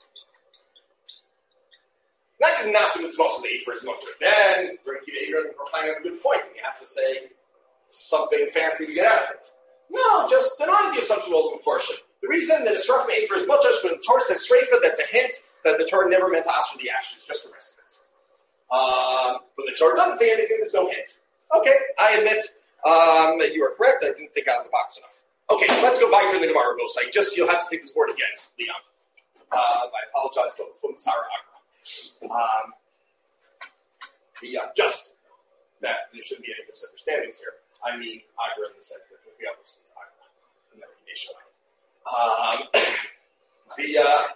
That is not something that's supposed to be for his motor. Then, Rabbi Akiva Eiger have a good point. You have to say something fancy to get out of it. No, just deny the assumption of the Mefarshim. The reason that it's rough for is much as when the Torah says Sreifa, that's a hint that the Torah never meant to ask for the ashes, just the rest of it. Um, when the Torah doesn't say anything, there's no hint. Okay, I admit um, that you are correct. I didn't think out of the box enough. Okay, let's go back to the Gemara, Bosai. Just, you'll have to take this word again, Leon. Uh, I apologize for the Fum Tzara Agra. Um, the, uh, just that there shouldn't be any misunderstandings here. I mean Agra in the sense that we have this Agra in the Yeshua. Um, the, uh,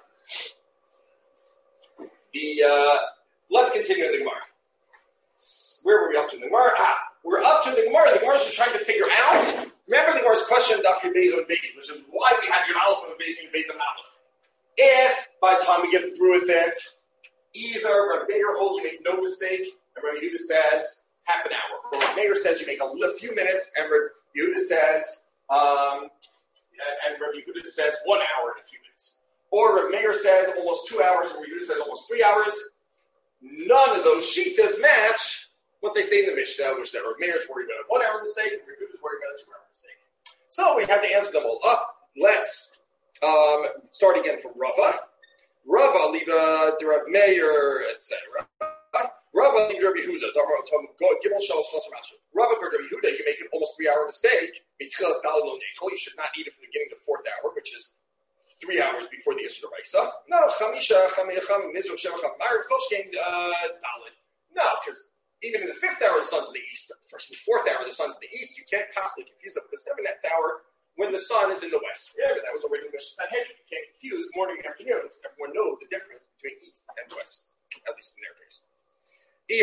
the, uh, let's continue in the Gemara. Where were we up to in the Gemara? Ah, we're up to the Gemara. The Gemara is just trying to figure out. Remember the Gemara's question about your Beis and Beis, which is why we have your Aleph and the Beis and your Beis and Aleph. If by the time we get through with it, either Rabbi Meir holds you make no mistake, and Rabbi Yehuda says half an hour, or Rabbi Meir says you make a, a few minutes, and Rabbi Yehuda says, um, and Rabbi Yehuda says one hour and a few minutes, or Rabbi Meir says almost two hours, and Rabbi Yehuda says almost three hours. None of those shitas match what they say in the Mishnah, which that Rabbi Meir is worried about a one hour mistake, and Rabbi Yehuda is worried about a two hour mistake. So we have to answer them all up. Let's um, start again from Rava. Rava, Liba, Rav Meir, et cetera. Rava, Liba, Rabbi Yehuda, Gimel Shalosh Chosar Mashu. Rava, Rabbi Yehuda, you make an almost three-hour mistake. Because you should not eat it from the beginning to the fourth hour, which is three hours before the Yisur Raisa. No, Chamisha, Chamiyacham, Mizrach, Shemacham, Ma'ariv, Koshkein, Dalid. No, because even in the fifth hour, the sun's in the east. First and fourth hour, the sun's in the east. You can't possibly confuse it with the seventh hour when the sun is in the west. Remember, that was already the Mishnah Sanhedrin. You can't confuse morning and afternoon. Everyone knows the difference between east and west, at least in their case. Then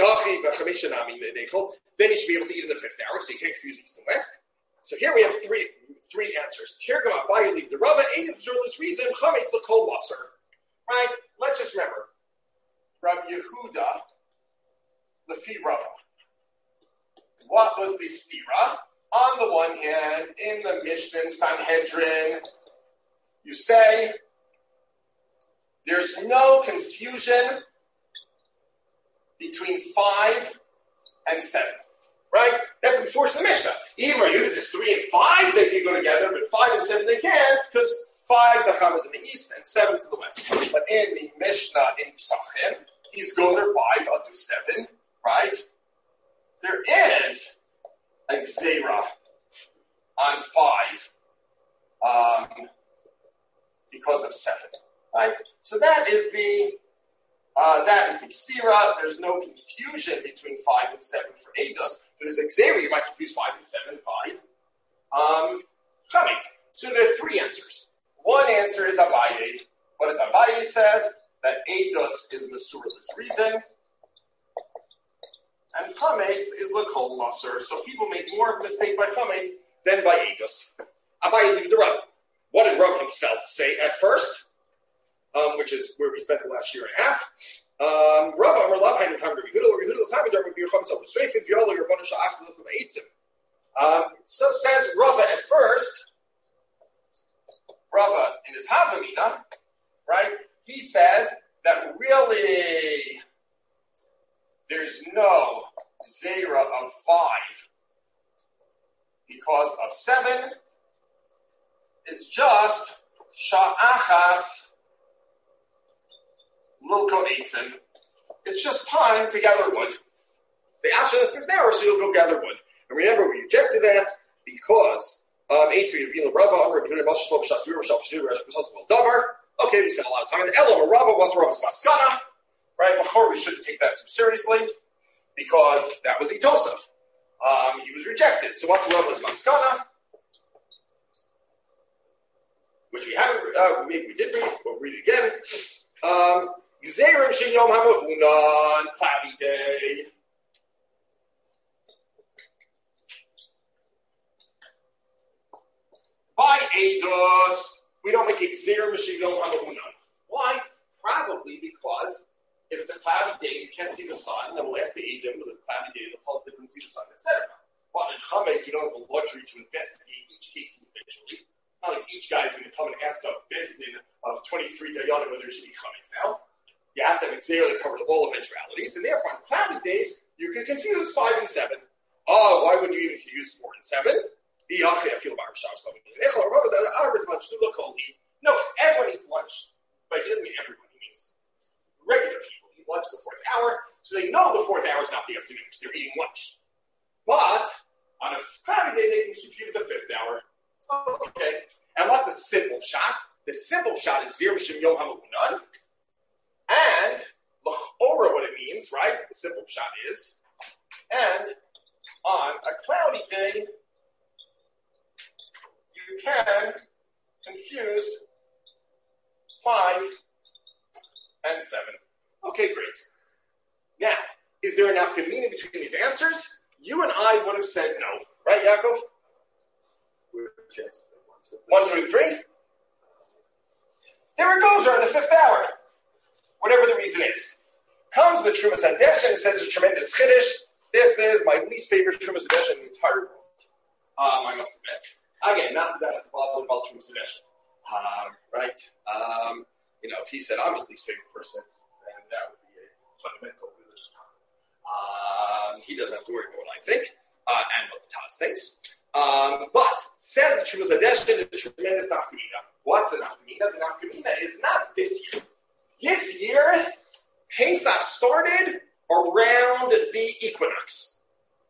you should be able to eat in the fifth hour, so you can't confuse east and west. So here we have three three answers. Tirgama, Bayali, the Rava, ain't for this reason, Chametz l'kol wasser. Right? Let's just remember. Rabbi Yehuda, Lefi Rava. What was the stira? On the one hand, in the Mishnah and Sanhedrin, you say there's no confusion between five and seven. Right? That's before the Mishnah. Even when you use three and five, they can go together, but five and seven they can't, because five, the Cham is in the east, and seven is in the west. But in the Mishnah in Pesachim, these goes are five up to seven, right? There is a Zera on five um, because of seven. Right? So that is the uh, that is the stira. There's no confusion between five and seven for eidos. There's Xavier, you might confuse five and seven by um, chametz. So there are three answers. One answer is Abaye. What does Abaye says? That eidos is masurless reason, and chametz is lakol masur. So people make more mistake by chametz than by eidos. Abaye leave the Rav. What did Rav himself say at first? Um, which is where we spent the last year and a half. Um, Rav Amar Lav Hainu Tam Rabbi Yehuda Rabbi Yehuda Tam Rabbi Yehuda Chametz B'Sreifin V'Yolo Yerbanu Sha'ach L'Kum Eitzim. Um, so says Rava at first. Rava in his Havamina, right? He says that really there's no zera of five because of seven. It's just sha'achas lilko eitzim. It's just time to gather wood. They asked for the fifth hour, so you'll go gather wood. And remember, we rejected that because um, okay, we spent a lot of time in the Elam Rava. What's Rava's maskana? Right? Before we shouldn't take that too seriously because that was Itosef. Um, he was rejected. So what's Rava's maskana? Which we haven't, uh, maybe we did read, we'll read it again. Um, Gzerim Shinyom Hamahunan, cloudy day. By Eidos, we don't make Gzerim Shinyom Hamahunan. Why? Probably because if it's a cloudy day, you can't see the sun. The last day Eidim was a cloudy day, the following day couldn't see the sun, et cetera. But in Chametz, you don't have the luxury to investigate each case individually. Not like each guy is going to come and ask a bezin of twenty-three dayanim whether it should be chametz now. You have to have a xer that covers all eventualities, and therefore on cloudy days you can confuse five and seven. Oh, why wouldn't you even use four and seven? No, everyone eats lunch, but he doesn't mean everyone. He means regular people eat lunch the fourth hour, so they know the fourth hour is not the afternoon because they're eating lunch. But on a cloudy day, they can confuse the fifth hour. Okay, and what's the simple shot? The simple shot is zero shim yom hamagunan, and l'chora what it means, right? The simple shot is, and on a cloudy day, you can confuse five and seven. Okay, great. Now, is there enough nafkamina between these answers? You and I would have said no, right, Yaakov? One, two, three. There it goes, we're in the fifth hour. Whatever the reason is. Comes the Trumas Hadesh and it says a tremendous chiddush. This is my least favorite Trumas Hadesh in the entire world. Um, I must admit. Again, not that that has to bother about Trumas Hadesh. Um, right? Um, you know, if he said I'm his least favorite person, then that would be a fundamental religious problem. Um, he doesn't have to worry about what I think uh, and what the Taz thinks. Um, but says the Trumas Hadesh the tremendous nafkamina. What's the nafkamina? The nafkamina is not this year. This year, Pesach started around the equinox.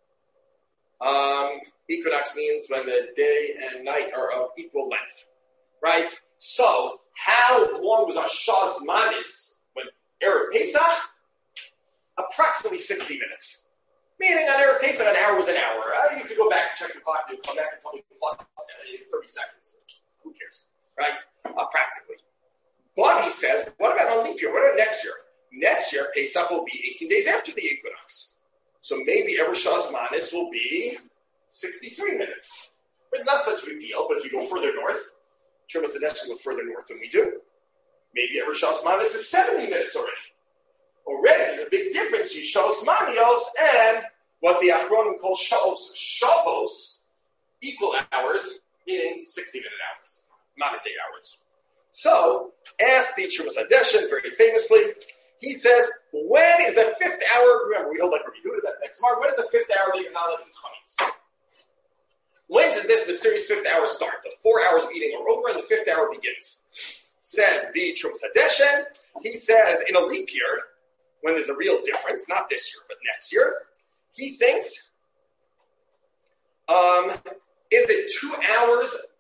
Um, equinox means when the day and night are of equal length, right? So, how long was our Shas Manis when Erev Pesach? Approximately sixty minutes. Meaning on Erev Pesach, an hour was an hour. Uh, you could go back and check the clock and come back and tell me plus thirty seconds. Who cares, right? Uh, practically. But he says, what about on leap year? What about next year? Next year, Pesach will be eighteen days after the equinox. So maybe Erev Shas Manis will be sixty-three minutes. But not such a big deal, but if you go further north, Trumas Hadesh go further north than we do. Maybe Erev Shas Manis is seventy minutes already. Already, there's a big difference between Shos Manios and what the Achronim call Shos Shavos, equal hours, meaning sixty-minute hours, modern day hours. So, ask the Trumas Hadeshin very famously. He says, when is the fifth hour? Remember, we hold like Rabbi Yehuda, that's next tomorrow. When is the fifth hour that you're not allowed to eat chametz? When does this mysterious fifth hour start? The four hours of eating are over and the fifth hour begins. Says the Trumas Hadeshin. He says, in a leap year, when there's a real difference, not this year, but next year, he thinks, um, is it two hours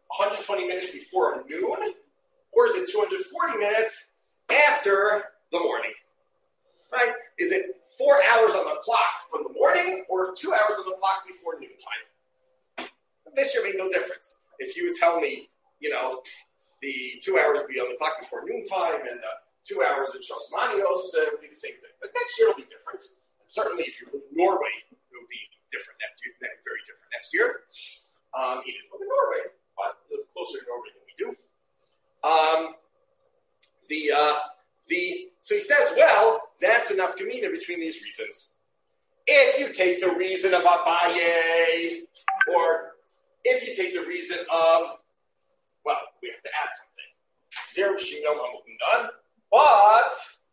one hundred twenty minutes before noon, or is it two hundred forty minutes after the morning? Right? Is it four hours on the clock from the morning or two hours on the clock before noontime? This year made no difference. If you would tell me, you know, the two hours would be on the clock before noontime and the two hours in Shos Manios uh, would be the same thing. But next year it'll be different. And certainly if you live in Norway, it will be different next year, very different next year. Um, he didn't live in Norway, but live closer to Norway than we do. Um, the, uh, the, so he says, well, that's enough gemina between these reasons. If you take the reason of Abaye, or if you take the reason of, well, we have to add something. Zero Shinyom HaMu'unan, but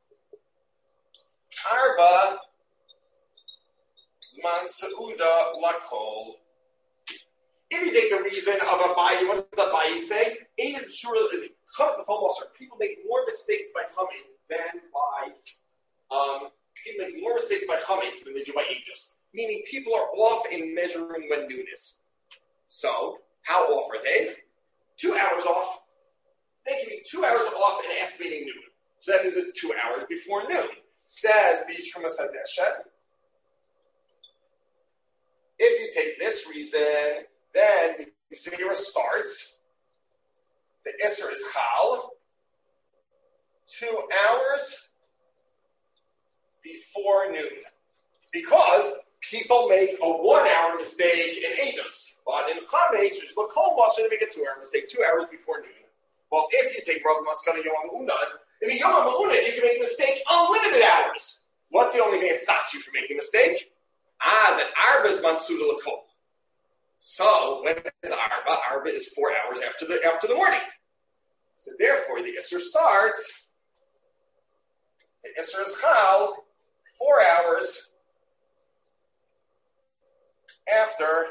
Arba Zman Sa'uda Lakol. If you take the reason of Abaye, what does Abaye say? Eight is sure people make more mistakes by chametz than by um, people make more mistakes by chametz than they do by aegis. Meaning people are off in measuring when noon is. So how off are they? Two hours off. They can be two hours off in estimating noon. So that means it's two hours before noon. Says the Trumas Hadeshet. If you take this reason, then the Zera starts. The Isser is Chal. Two hours before noon. Because people make a one-hour mistake in Eidos. But in Chametz, which is Lakol Basar, they make a two-hour mistake two hours before noon. Well, if you take Rav Maskana Yom HaMu'unan, in a Yom HaMu'unan, you can make a mistake unlimited hours. What's the only thing that stops you from making a mistake? Ah, that Arba is Mansuda Lakol. So, when is Arba? Arba is four hours after the after the morning. So, therefore, the Isser starts, the Isser is Chal, four hours after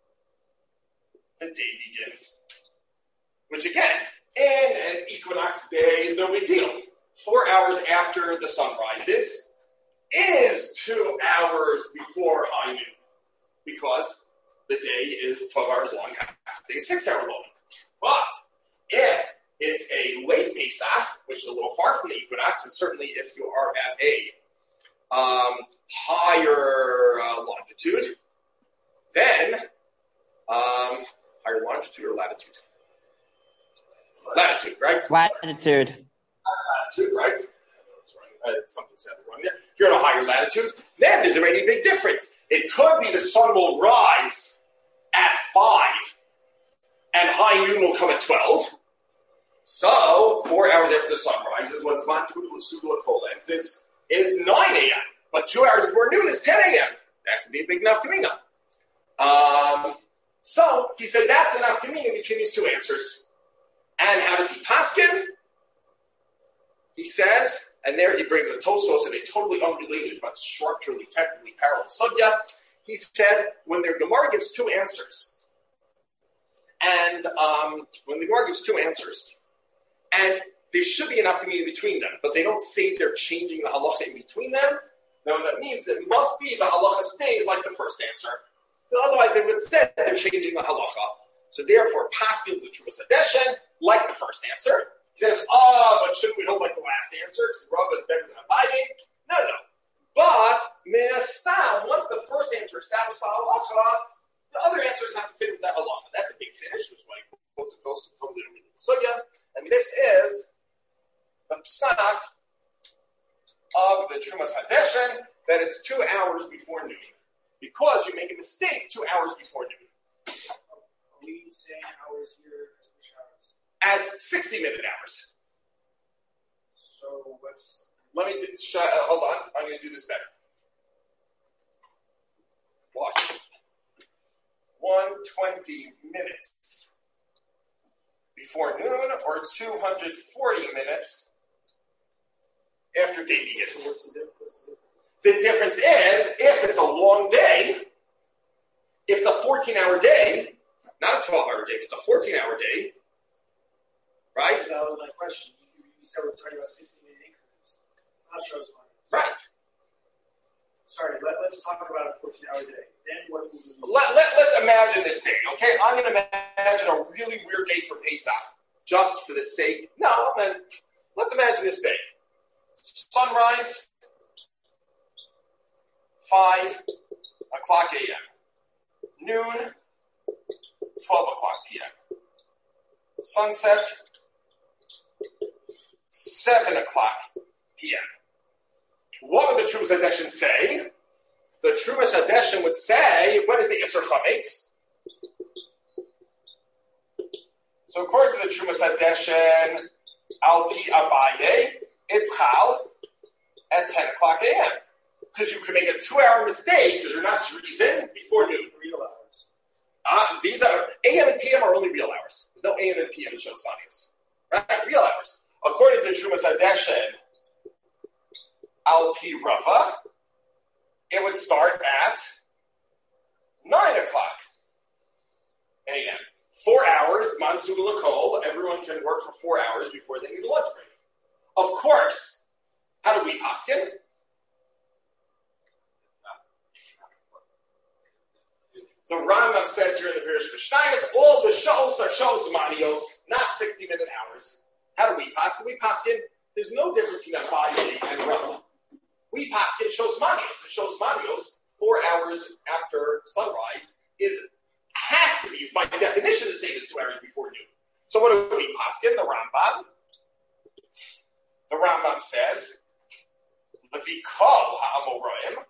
the day begins. Which, again, in an equinox day is no big deal. Four hours after the sun rises is two hours before high noon. Because the day is twelve hours long, half the day is six hours long. But if it's a late Pesach, which is a little far from the equinox, and certainly if you are at a um, higher uh, longitude, then um, higher longitude or latitude? Latitude, right? Latitude. Latitude, right? Uh, something said wrong there. If you're at a higher latitude, then there's already a big difference. It could be the sun will rise at five, and high noon will come at twelve. So four hours after the sun rises, when Zman Sudla Kolens is is nine a.m. But two hours before noon is ten a.m. That could be a big enough gemina. Um, so he said that's enough gemina between these two answers. And how does he paskin? He says, and there he brings a Tosos in a totally unrelated but structurally, technically parallel sugya. He says when their Gemara gives two answers, and um, when the Gemara gives two answers, and there should be enough gemina between them, but they don't say they're changing the halacha in between them. Now that means that it must be the halacha stays like the first answer. But otherwise, they would say they're changing the halacha. So therefore, paskin the Trumas Hadeshen, like the first answer. He says, oh, but shouldn't we hold like the last answer? Because Rav is better than Abaye. No, no. But, Me'astam, once the first answer established the halacha, the other answers have to fit with that halacha. That's a big finish, which is why he quotes it totally unrelated. So, yeah, and this is the psak of the Trumas Hadeshen, that it's two hours before noon. Because you make a mistake two hours before noon. Are we saying hours here? As sixty-minute hours. So what's... Let me do, sh- uh, hold on. I'm going to do this better. Watch. one hundred twenty minutes before noon or two hundred forty minutes after day begins. So what's the difference? The difference is, if it's a long day, if the fourteen-hour day, not a twelve-hour day, if it's a fourteen-hour day, right? That was my question. You, you said we're talking about sixty-minute increments. Not sure it's right. Sorry, let, let's let's talk about a fourteen-hour day. Then what? Let, let, let's imagine this day, okay? I'm going to imagine a really weird day for Pesach, just for the sake. No, man. Let's imagine this day. Sunrise, five o'clock a m. Noon, twelve o'clock p m. Sunset, seven o'clock p m. What would the Trumas Hadeshin say? The Trumas Hadeshin would say, what is the Isser Chametz? So according to the Trumas Hadeshin, Al Pi Abaye, it's Chal at ten o'clock a m. Because you can make a two-hour mistake because you're not reason before noon. Real hours. Uh, these are, A M and P M are only real hours. There's no A M and P M in Shosvanius. Right? Real hours. According to the Trumas Hadeshin, Al Pi Rava, it would start at nine o'clock a m. Four hours, Mansu Lakol, everyone can work for four hours before they need a lunch break. Of course, how do we paskin? The Rambam says here in the Pirish Mishnayos, all the shows are shows manios, not sixty-minute hours. How do we paskin? We paskin, there's no difference in Abaye and Rava. We paskin shows manios. Shows manios, four hours after sunrise, is has to be, is by definition, the same as two hours before noon. So what do we paskin? The Rambam. The Rambam says, Levikol ha'amoraim.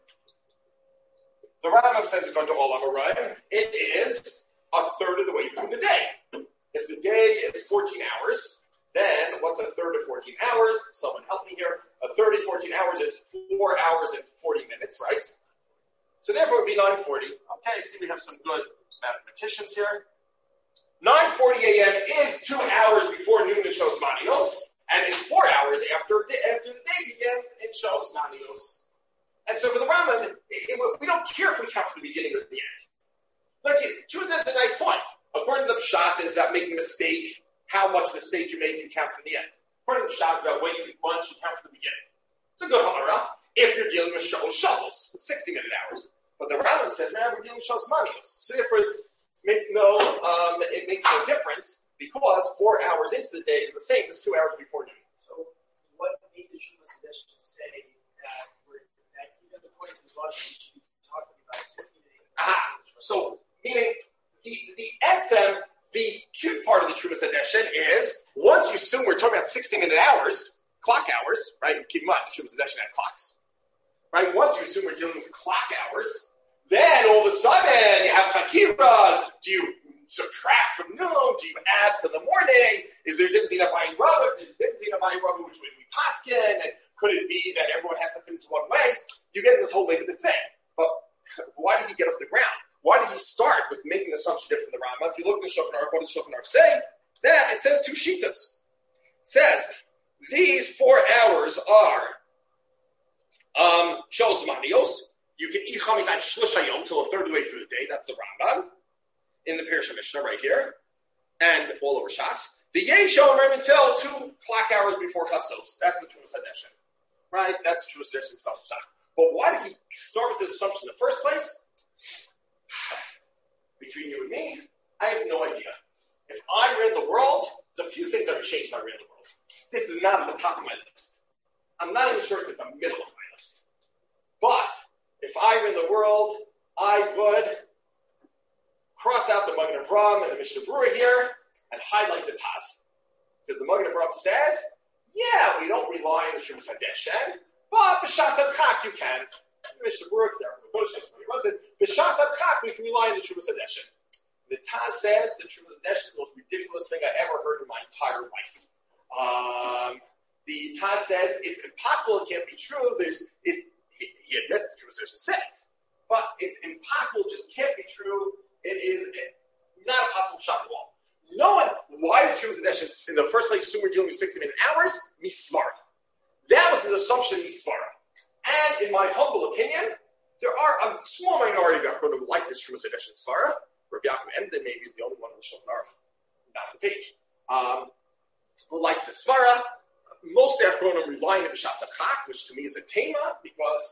The Rambam says, according to all Amoraim, it is a third of the way through the day. If the day is fourteen hours, then what's a third of fourteen hours? Someone help me here. A third of fourteen hours is four hours and forty minutes, right? So therefore it would be nine forty. Okay, see we have some good mathematicians here. nine forty a m is two hours before noon in Shos Manios, and is four hours after the, after the day begins in Shos Manios. And so for the Rambam, it, it, we don't care if we count from the beginning or the end. Like, Jude says a nice point. According to the Pshat, is about making a mistake. How much mistake you make, you count from the end. According to the Pshat, is about when you eat lunch, you count from the beginning. It's a good halacha if you're dealing with shovels, shovels, sixty-minute hours. But the Rambam says, man, we're dealing with shovels manios. So therefore, it makes no, um, it makes no difference because four hours into the day is the same as two hours before noon. So what made the Trumas Hadeshin say that we're, that even according to Rashi, we should be talking about sixty-minute hours? Ah, so meaning the the etzem, the cute part of the Trumas Hadeshin is once you assume we're talking about sixty-minute hours, clock hours, right? Keep in mind, the Trumas Hadeshin had clocks, right? Once you assume we're dealing with clock hours, then all of a sudden you have chakiras. Do you subtract from noon? Do you add from the morning? Is there a difference in Abaye Rava? If there's a difference in Abaye Rava, which way do we paskin? And could it be that everyone has to fit into one way? You get this whole limited thing. But why did he get off the ground? Why did he start with making an assumption different from the Rambam? If you look at the Shulchan Aruch, what does Shulchan Aruch say? That it says two shitas. It says these four hours are um, shos manios. You can eat chametz on shlushayom till a third of the way through the day. That's the Rambam in the Pirush Mishnah right here, and all over Shas. The Yeshom until two clock hours before Chatzos. That's the Trumas Hadeshin, right? That's the Trumas Hadeshin himself. But why did he start with this assumption in the first place? Between you and me, I have no idea. If I ran the world, there's a few things that would change if I ran the world. This is not at the top of my list. I'm not even sure it's at the middle of my list. But if I ran the world, I would cross out the Magen Avraham and the Mishnah Berurah here and highlight the Taz. Because the Magen Avraham says, yeah, we don't rely on the Trumas Hadeshin, but b'shas adchak you can. Mishnah Berurah there. B'shas adchak we can rely on the Trumas Hadeshin. The Taz says the Trumas Hadeshin is the most ridiculous thing I ever heard in my entire life. Um, the Taz says it's impossible, it can't be true. There's it. He, he admits the Trumas Hadeshin said it, but it's impossible, just can't be true. It is not a possible shot at all. No one, why the Trumas Hadeshin in the first place assume we're dealing with sixty-minute hours? Misvara. That was his assumption, Misvara. And in my humble opinion, there are a small minority of Achronim who like this Trumas Hadeshin Svara. Rav Yaakov Emden maybe is the only one in the Shulchan Aruch, not on the page, um, who likes this Svara. Most Achronim rely on B'shas Adchak, which to me is a tema, because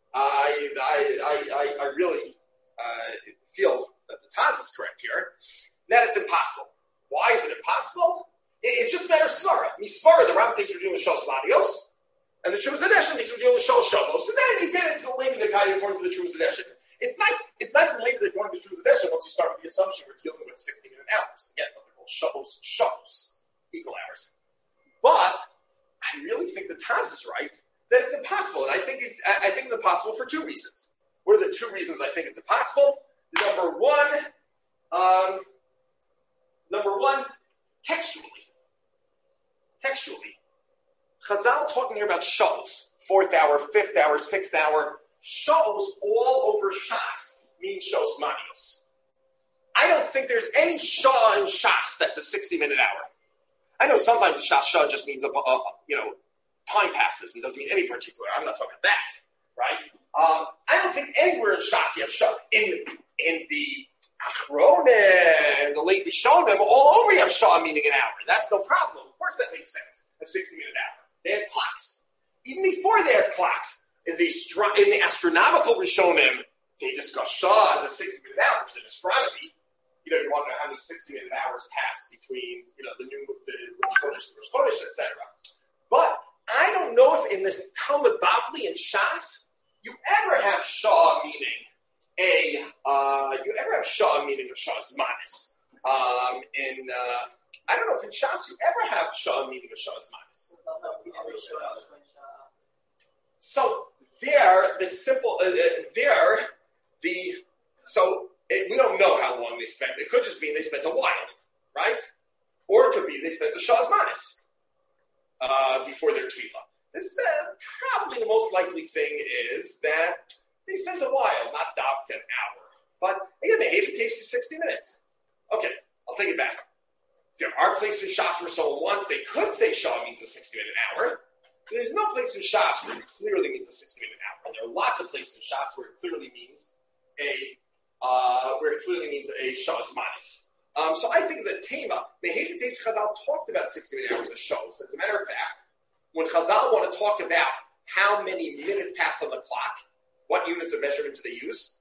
I, I, I, I really uh, feel that the Taz is correct here, that it's impossible. Why is it impossible? It, it's just a matter of svara. Misvara, the Ram thinks we're doing the Shos Lanios, and the Trumas Hadeshin thinks we're doing the Shos Shavos. So then you get into the Levy Dekai according to the Trumas Hadeshin. It's nice. It's nice and Levy according to the Trumas Hadeshin once you start with the assumption we're dealing with sixty minute hours. Again, what they're called Shavos, Shavos, equal hours. But I really think the Taz is right that it's impossible, and I think it's I think it's impossible for two reasons. What are the two reasons I think it's impossible? Number one, um, number one, textually, textually, Chazal talking here about shows, fourth hour, fifth hour, sixth hour, shows all over Shas mean shows manios. I don't think there's any shah in Shas that's a sixty minute hour. I know sometimes the Shas shah just means a, a, you know. time passes and doesn't mean any particular. I'm not talking about that, right? Um, I don't think anywhere in Shas you have Shah. In, in the Achronim, the late Rishonim, all over you have Shah meaning an hour. That's no problem. Of course that makes sense. A sixty minute hour. They had clocks. Even before they had clocks, in the, in the astronomical Rishonim, they discuss Shah as a sixty minute hour. In astronomy, you know, you want to know how many sixty minute hours pass between, you know, the new, the Rosh Chodesh, the Rosh Chodesh, et cetera. But I don't know if in this Talmud Bavli and Shas you ever have Shah meaning a uh, you ever have Shah meaning a Shah's manis. Um, in uh, I don't know if in Shas you ever have Shah meaning a Shah's manis. So there, the simple uh, there the so it, we don't know how long they spent. It could just mean they spent a while, right? Or it could be they spent the Shah's manis. Uh, before their tefillah. This uh, probably the most likely thing is that they spent a while, not davka an hour. But again, the Haven takes you sixty minutes. Okay, I'll take it back. There are places in Shas where someone wants, they could say Shah means a sixty minute hour. There's no place in Shas where it clearly means a sixty minute hour. There are lots of places in Shas where it clearly means a uh, where it clearly means a Shah's manis. Um, so I think that Tema, Mehevet Teis Chazal talked about sixty minute hours of shows. As a matter of fact, when Chazal want to talk about how many minutes pass on the clock, what units of measurement do they use?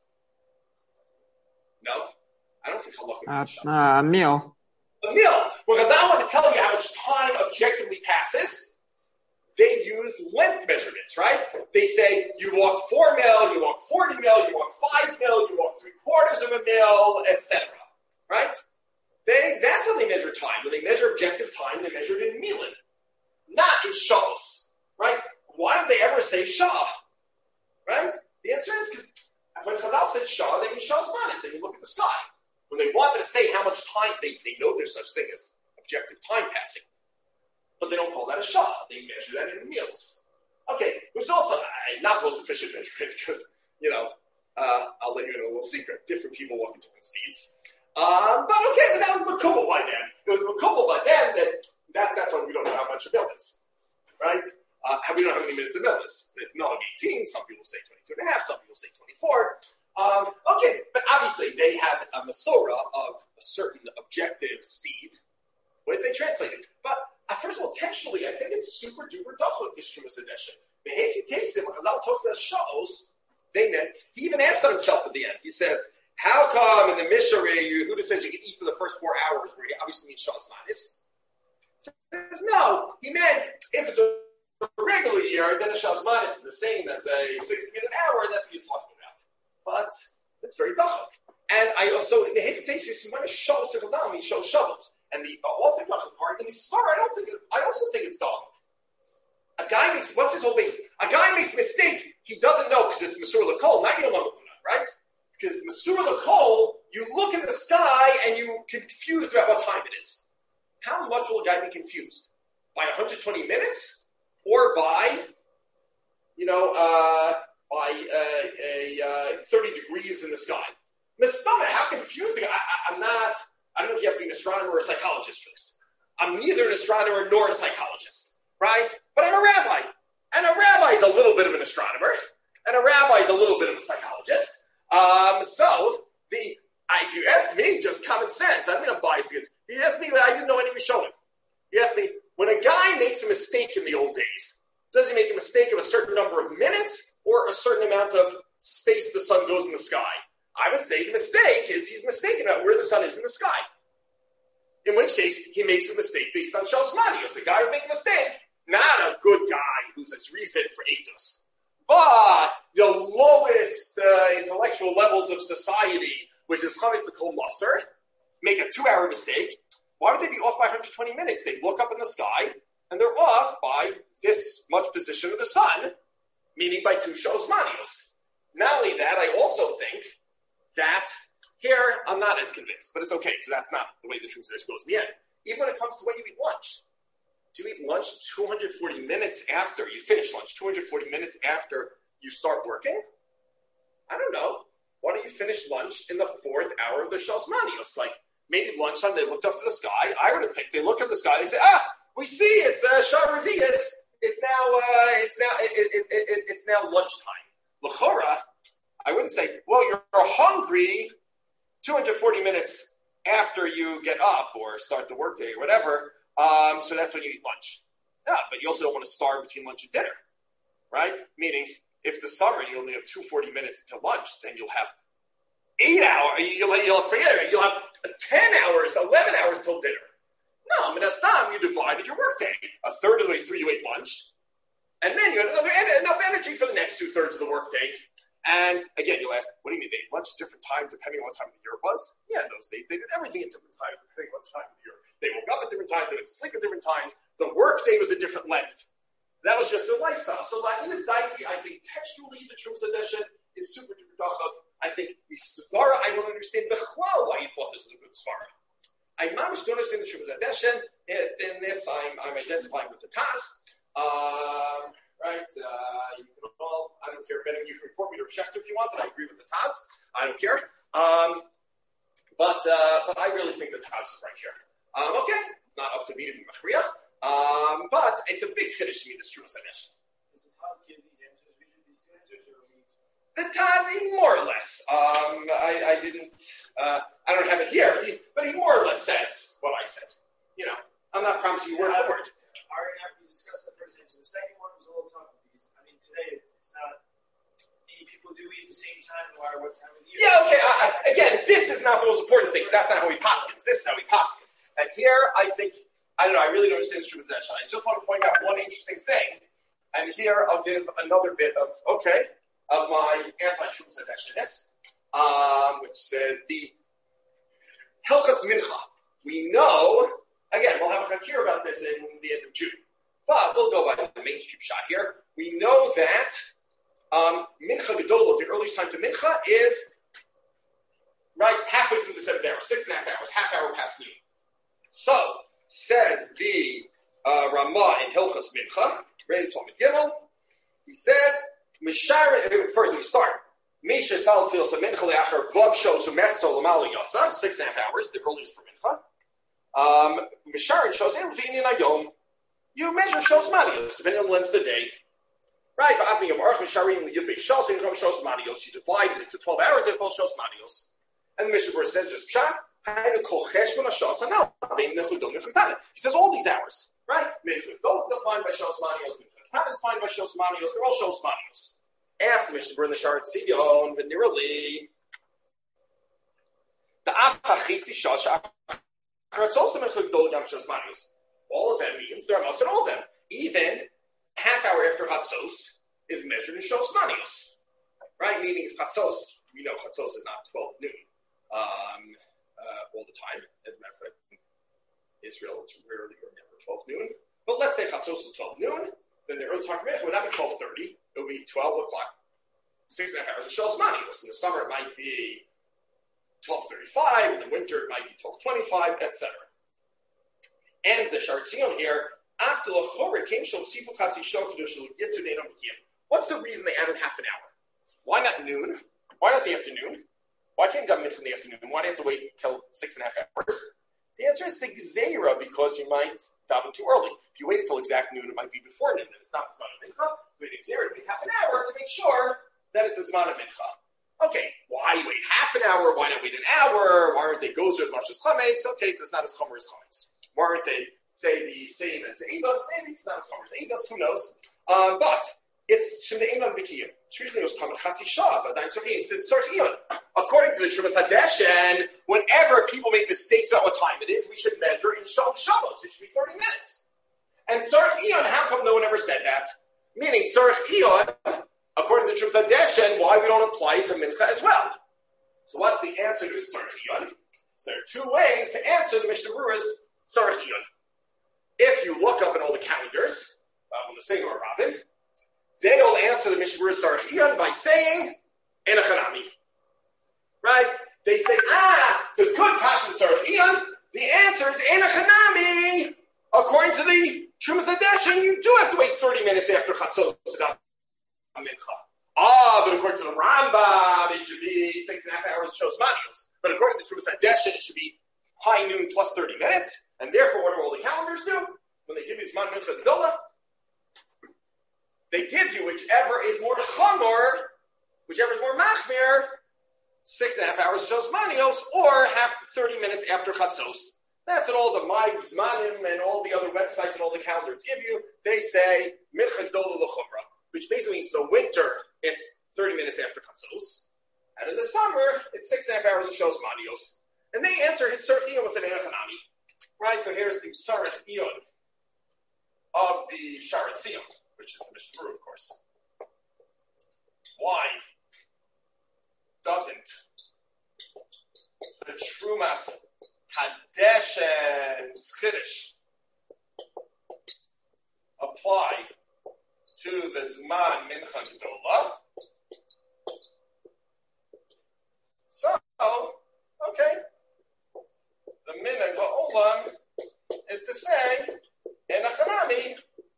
No? I don't think Halakha uh, uh, a meal. A meal. When Chazal want to tell you how much time objectively passes, they use length measurements, right? They say, you walk four mil, you walk forty mil, you walk five mil, you walk three quarters of a mil, et cetera. Right? They, that's how they measure time. When they measure objective time, they measure it in Milan, not in Shahs, right? Why did they ever say Shah, right? The answer is because when Chazal said Shah, they mean Shah's manis. They mean look at the sky. When they wanted to say how much time, they, they know there's such thing as objective time passing, but they don't call that a Shah. They measure that in meals. Okay, which is also uh, not the most efficient measurement because, you know, uh, I'll let you in a little secret. Different people walk at different speeds. Um, but okay, but that was Makubal by then. It was Makubal by then that, that that's why we don't know how much a mill is, right? Uh, we don't know how many minutes a mill is. It's not eighteen. Some people say twenty-two and a half. Some people say twenty-four. Um, okay, but obviously they had a Masorah of a certain objective speed. What did they translate it? But uh, first of all, textually, I think it's super duper dachuk, this Trumas Hadeshin. But if you taste it, when Chazal talks about shows, they meant, he even answered himself at the end. He says, how come in the Mishnah Yehuda says you can eat for the first four hours, where he obviously means Shas Manis? He says, no, he meant if it's a regular year, then a Shas Manis is the same as a sixty minute hour, and that's what he's talking about. But that's very dachuk. And I also, in the Hepatasis, when a Shabbos Chazal means show Shabbos. And the uh, all thing dachuk part, in Svar, I don't think, I also think it's dachuk. A guy makes, what's his whole base? A guy makes a mistake, he doesn't know, because it's Masur L'Kol, not Yom HaMunah, right? Because Masur L'Kol, you look in the sky and you're confused about what time it is. How much will a guy be confused? By one hundred twenty minutes? Or by, you know, uh, by uh, a uh, thirty degrees in the sky? Mistama, how confused? I, I, I'm not, I don't know if you have to be an astronomer or a psychologist for this. I'm neither an astronomer nor a psychologist, right? But I'm a rabbi. And a rabbi is a little bit of an astronomer. And a rabbi is a little bit of a psychologist. Um, so, the if you ask me, just common sense, I don't mean I'm biased against. If you ask me, I didn't know any Rishonim. You ask me, when a guy makes a mistake in the old days, does he make a mistake of a certain number of minutes or a certain amount of space the sun goes in the sky. I would say the mistake is he's mistaken about where the sun is in the sky. In which case, he makes a mistake based on Shal Zmanios. A guy would make a mistake, not a good guy who's a reason for Eidos. But the lowest uh, intellectual levels of society, which is Chametz L'Kol Moser, make a two-hour mistake. Why would they be off by one hundred twenty minutes? They look up in the sky, and they're off by this much position of the sun, meaning by two Shal Zmanios. Not only that, I also think that here, I'm not as convinced, but it's okay, because that's not the way the truth goes in the end. Even when it comes to when you eat lunch. Do you eat lunch two hundred forty minutes after you finish lunch, two hundred forty minutes after you start working? I don't know. Why don't you finish lunch in the fourth hour of the Shal Zmanios? Like, maybe lunchtime, they looked up to the sky. I would think they looked up to the sky, they say, ah, we see, it's uh, Shal Revi'us. It's now, uh, it's now, it, it, it, it, it's now lunchtime. L'chora, I wouldn't say, well, you're hungry two hundred forty minutes after you get up or start the workday or whatever, um, so that's when you eat lunch. Yeah, but you also don't want to starve between lunch and dinner, right? Meaning, if the summer you only have two hundred forty minutes to lunch, then you'll have eight hours, you'll, you'll, forget, you'll have ten hours, eleven hours till dinner. No, Minastam, you divided your workday. A third of the way through you ate lunch, and then you had another enough energy for the next two-thirds of the workday. And again, you'll ask, what do you mean they ate lunch at different time depending on what time of the year it was? Yeah, in those days, they did everything at different times depending on what time of the year. They woke up at different times, they went to sleep at different times. The workday was a different length. That was just their lifestyle. So La'inus Daiti, I think textually, the Trumas Hadeshen is super duper dachab. I think the Svara, I don't understand Bechlal why you thought this was a good Svara. I mamish don't understand the Trumas Hadeshen. In this, I'm, I'm identifying with the Taz. Um... Right? Uh, you can all, I don't care if any of you can report me to Reshekta if you want, that I agree with the Taz. I don't care. Um, but uh, but I really think the Taz is right here. Um, okay, it's not up to me to be Machriya. Um, but it's a big finish to me, this Trumas Hadeshen. Does the Taz give these answers? We did these two answers, or we... The Taz, more or less. Um, I, I didn't, uh, I don't have it here, he, but he more or less says what I said. You know, I'm not promising you word for word. I already have to discuss the first answer. The second one was a little tougher because, I mean, today it's, it's not, many people do eat at the same time no matter what time of the year. Yeah, okay. I, I, again, this is not the most important thing. That's not how he paskins. This is how he paskins. And here, I think, I don't know, I really don't understand the Trumas Hadeshen. I just want to point out one interesting thing. And here, I'll give another bit of, okay, of my anti-Trumas Hadeshen-ness, um, which said the Hilchas Mincha. We know, again, we'll have a chakir about this in the end of June. But we'll go by the mainstream shot here. We know that um, Mincha Gedolah, the earliest time to Mincha, is right halfway through the seventh hour, six and a half hours, half hour past noon. So, says the uh, Ramah in Hilchas Mincha, ready to Gimel, he says, Mishar, first we start, Misha Stal Fils Mincha Le'achar Vav Shos U'Mechzo L'Mali Yotza, six and a half hours, the earliest for Mincha. Um, Misharin shows Elvinian Ayom. You measure Shos Manios, depending on the length of the day. Right? You divide it into twelve hours, they're called Shos Manios. And the Mishnah says just Pshat, he says all these hours, right? Don't define by Shos Manios, Tana is defined by Shos Manios, they're all Shos Manios. Ask the Mishnah in the Sharet Siyon, Venirali. The Achachitzi Shosha. All of them means there must in all of them. Even half hour after Chatzos is measured in Shos Manios. Right? Meaning Chatzos, we know Chatzos is not twelve noon um, uh, all the time. As a matter of fact, in Israel, it's rarely or never twelve noon. But let's say Chatzos is twelve noon, then the early time for Mincha would not be twelve thirty. It would be twelve o'clock. Six and a half hours of Shos Manios. In the summer, it might be twelve thirty-five. In the winter, it might be twelve twenty-five, et cetera. Ends the Sharet Zion here. After the Chore came Shom Sifu Chatzi Shok get to Neinam B'Kiyam. What's the reason they added half an hour? Why not noon? Why not the afternoon? Why can't government from the afternoon? Why do you have to wait until six and a half hours? The answer is the Gzeira, because you might daven too early. If you wait until exact noon, it might be before noon, and it's not the Zman of Mincha. You wait Gzeira to make half an hour to make sure that it's a Zman of Mincha. Okay, why wait half an hour? Why not wait an hour? Why aren't they gozer as much as chametz? Okay, because it's not as chomer as chametz. Why aren't they say the same as Avos? Maybe it's not as chomer as Avos. Who knows? Um, but It's Shemdeinon Bikiyim. It says according to the Trumas Hadeshen, whenever people make mistakes about what time it is, we should measure in Shal Shabbos. It should be thirty minutes. And Tzarech Iyon, how come no one ever said that? Meaning Tzarech Iyon, according to the Trumas Hadeshen, why we don't apply it to Mincha as well? So what's the answer to Tzarech Iyon? So there are two ways to answer the Mishnah Berurah's Tzarech Iyon. If you look up in all the calendars, uh, on the Singer or Robin, they'll answer the Mishnah Berurah's Tzarech Iyon by saying, Enochanami. Right? They say, ah, it's a good kasha Tzarech Iyon. The answer is Enochanami. According to the Trumas Hadeshen, you do have to wait thirty minutes after Chatzos to daven Mincha. Ah, but according to the Rambam, it should be six and a half hours of Shos Manios. But according to the Trumas Hadeshen, it should be high noon plus thirty minutes. And therefore, what do all the calendars do? When they give you Zman Mincha Gedola, they give you whichever is more chamor, whichever is more machmir, six and a half hours of Shos Manios, or half thirty minutes after Chatzos. That's what all the My Zmanim and all the other websites and all the calendars give you. They say Mincha Gedola L'Chumra, which basically means the winter, it's thirty minutes after Chatzos. And in the summer, it's six and a half hours of Shos Manios. And they answer his Tzarech Iyon with an Enochanami. Right, so here's the Tzarech Iyon of the Sharat Tziyon, which is the Mishnah Berurah, of course. Why doesn't the Trumas Hadeshen's Chiddush apply to the Zman Mincha Gedola? So, okay, the Minhag HaOlam is to say, in a Hanami,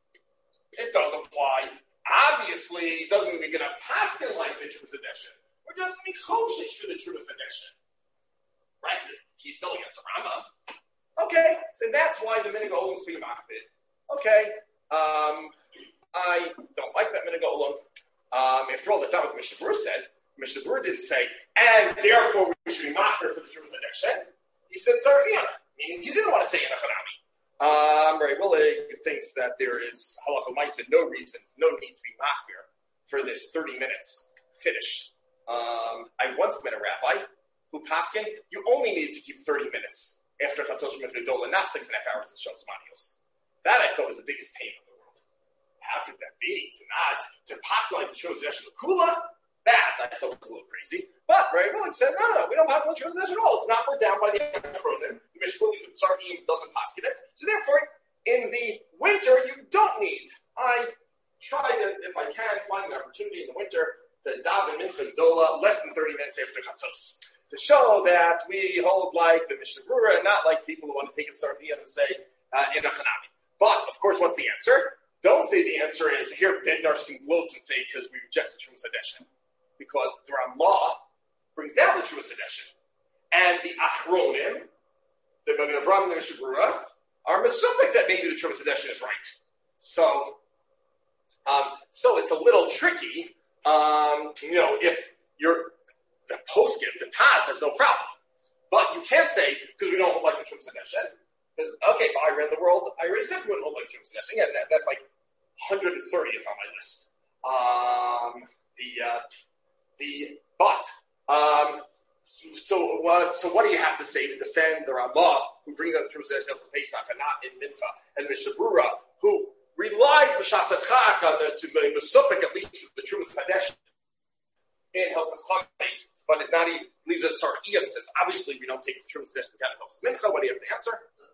it does apply. Obviously, it doesn't mean we're going to pass it like the Trumas Hadeshen. We're just going to be choshish for the Trumas Hadeshen. Right? He's still against the Rambam. Okay, so that's why the Minhag HaOlam is being makbid. Okay, um, I don't like that Minhag HaOlam. Um, after all, that's not what the Mishnah Berurah said. Mishnah Berurah didn't say, and therefore we should be machmir for the Trumas Hadeshen. He said Tzarech Iyon, meaning he didn't want to say Enochanami. Um, Ray Willig thinks that there is halacha ma'aseh, no reason, no need to be machmir for this thirty minutes finish. Um, I once met a rabbi who paskin, you only need to keep thirty minutes after Chatzos Mincha Gedola, not six and a half hours of Shos Manios. That I thought was the biggest pain in the world. How could that be? To not to paskin like the Shos Hadeshen Kula? That I thought was a little crazy. But Ray Willig says, no, no, no, we don't paskin like the Shos Hadeshen at all. It's not put down by the acronym. The Mishnah believes that Tzarech Iyon doesn't paskin it. So therefore, in the winter, you don't need. I try to, if I can, find an opportunity in the winter to daven Mincha Gedola less than thirty minutes after Chatzos, to show that we hold like the Mishnah Berurah and not like people who want to take a Tzarech Iyon and say uh, in a Chanami. But of course, what's the answer? Don't say the answer is here. Bednars can gloat and say because we reject the Trumas Hadeshen, because the Ramah brings down the Trumas Hadeshen, and the Achronim, the Magen Avraham and the Mishnah Berurah, are mesupik that maybe the Trumas Hadeshen is right. So, um, so it's a little tricky. Um, you know, if you're the poskim, the Taz has no problem, but you can't say because we don't hold like the Trumas Hadeshen. Because okay, if I ran the world, I already said we wouldn't hold like the Trumas Hadeshen. Yeah, that, that's like one hundred thirtieth on my list. Um, the uh, the but um, so uh, so what do you have to say to defend the Ramah who brings out the Trumas Hadeshen for Pesach and not in Mincha, and the Mishnah Berurah who relies b'shas Chak on the to be mesupik at least the Trumas Hadeshen in Hilchos Chametz, but is not even believes that Tzarech Iyon says obviously we don't take the Trumas Hadeshen out of Hilchos Mincha. What do you have to answer?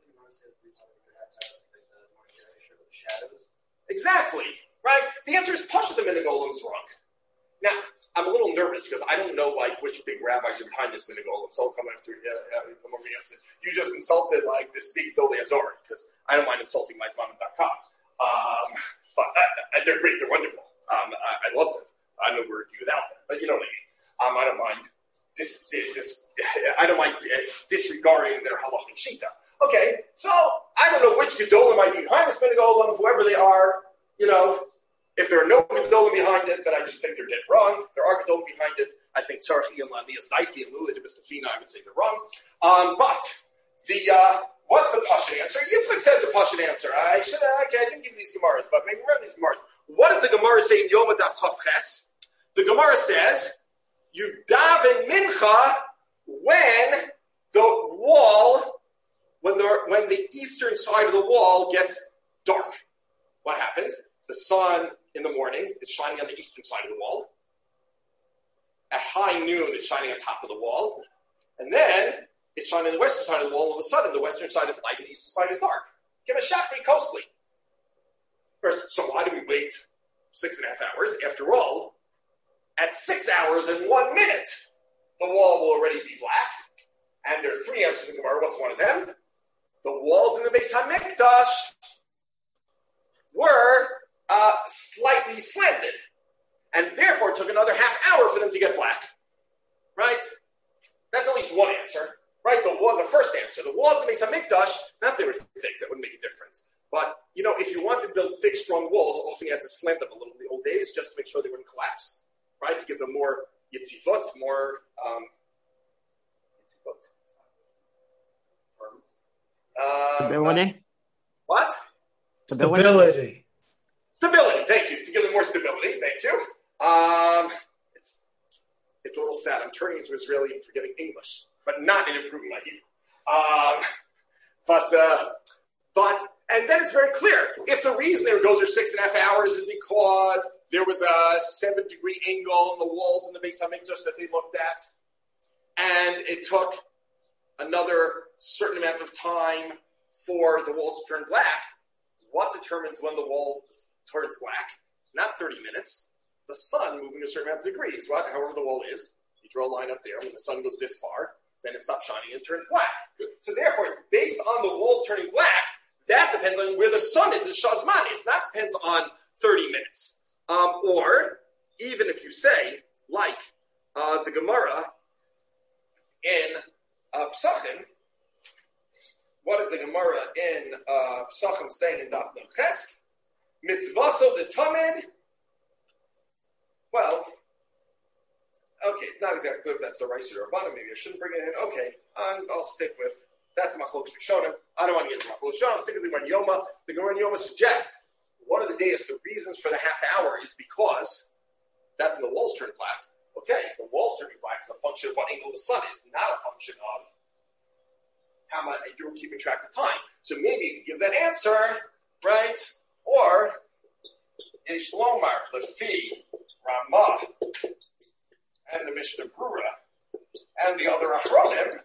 Exactly, right? The answer is Pasha the Minhag HaOlam is wrong. Now, I'm a little nervous because I don't know like which big rabbis are behind this Minhag HaOlam. So I'll come after you. Uh, come over here. You just insulted like this big Dolei Ador because I don't mind insulting my Zmanim dot com. Um, but uh, they're great. They're wonderful. Um, I, I love them. I know we're without them, but you know what I mean. Um, I don't mind this. this I don't mind disregarding their halachic shita. Okay, so I don't know which Gedolim might be behind this Minhag HaOlam, whoever they are, you know, if there are no Gedolim behind it, then I just think they're dead wrong. If there are Gedolim behind it, I think Tzarech Iyon, Lanias Daiti, and Lula de Mistafina, I would say they're wrong. Um, but the uh, What's the Pashut answer? Yitzchak says the Pashut answer. I should have, okay, I didn't give you these Gemaras, but maybe remember these Gemaras. What does the Gemara say in Yom Daf Chav Ches? The Gemara says, you daven mincha when the wall, when the, when the eastern side of the wall gets dark. What happens? The sun in the morning is shining on the eastern side of the wall. At high noon, it's shining on top of the wall. And then it's shining on the western side of the wall. All of a sudden, the western side is light and the eastern side is dark. Give a shachri closely. First, so why do we wait six and a half hours? After all, at six hours and one minute, the wall will already be black. And there are three answers in the Gemara. What's one of them? The walls in the Beis HaMikdash were uh, slightly slanted. And therefore, it took another half hour for them to get black. Right? That's at least one answer. Right? The wall, the first answer. The walls of the Beis HaMikdash, not they were thick, that wouldn't make a difference. But, you know, if you wanted to build thick, strong walls, often you had to slant them a little in the old days just to make sure they wouldn't collapse. Right? To give them more yitzifot, more um, yitzifot. Um, Stability? Uh, what? Stability. Stability. Stability, thank you. To give them more stability, thank you. Um, it's it's a little sad. I'm turning into Israeli and forgetting English, but not in improving my Hebrew. Um, but, uh, but, and then it's very clear. If the reason they go through six and a half hours is because there was a seven degree angle on the walls in the Beis HaMikdash that they looked at, and it took another certain amount of time for the walls to turn black, what determines when the wall turns black? Not thirty minutes. The sun moving a certain amount of degrees. What? However the wall is. You draw a line up there. When the sun goes this far, then it stops shining and turns black. So therefore, it's based on the walls turning black. That depends on where the sun is in Shazmanis. That depends on thirty minutes. Um, or, even if you say, like uh, the Gemara in uh, Psachim, what is the Gemara in uh, Psachim saying in Daf Nun Ches? Mitzvaso de Tamid. Well, okay, it's not exactly clear if that's the Raisa or Rabbanim. Maybe I shouldn't bring it in. Okay, um, I'll stick with that's Machlokes Rishonim. I don't want to get into Machlokes Rishonim. I'll stick with the Gemara in Yoma. The Gemara in Yoma suggests one of the days the reasons for the half hour is because that's when the walls turn black. Okay, if the walls turning black is a function of what angle the sun is, not a function of how much you're keeping track of time. So maybe you can give that answer, right? Or Yesh Lomar, Lefi, Ramah, and the Mishnah Brura, and the other Achronim,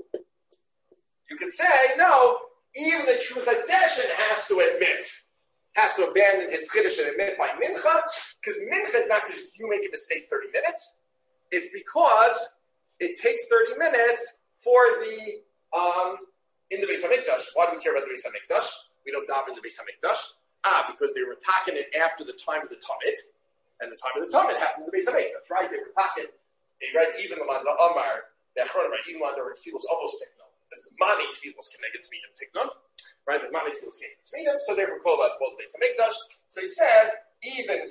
you could say, no, even the Truz Hadeshin has to admit, has to abandon his Chiddush and admit by Mincha, because Mincha is not because you make a mistake thirty minutes, it's because it takes thirty minutes for the, um, in the Beis HaMikdash. Why do we care about the Beis HaMikdash? We don't daven in the Beis HaMikdash. Ah, because they were talking it after the time of the Tamid, and the time of the Tamid happened in the Beis HaMikdash, right? They were talking, they read even the Manda Amar, the Achronim, right? Even Manda Tfilos Avos Tiknon. The Zmani Tfilos Keneged Tzmidim Tiknon, right? The Zmani Tfilos Keneged Tzmidim, so therefore call about the Beis HaMikdash. So he says, even,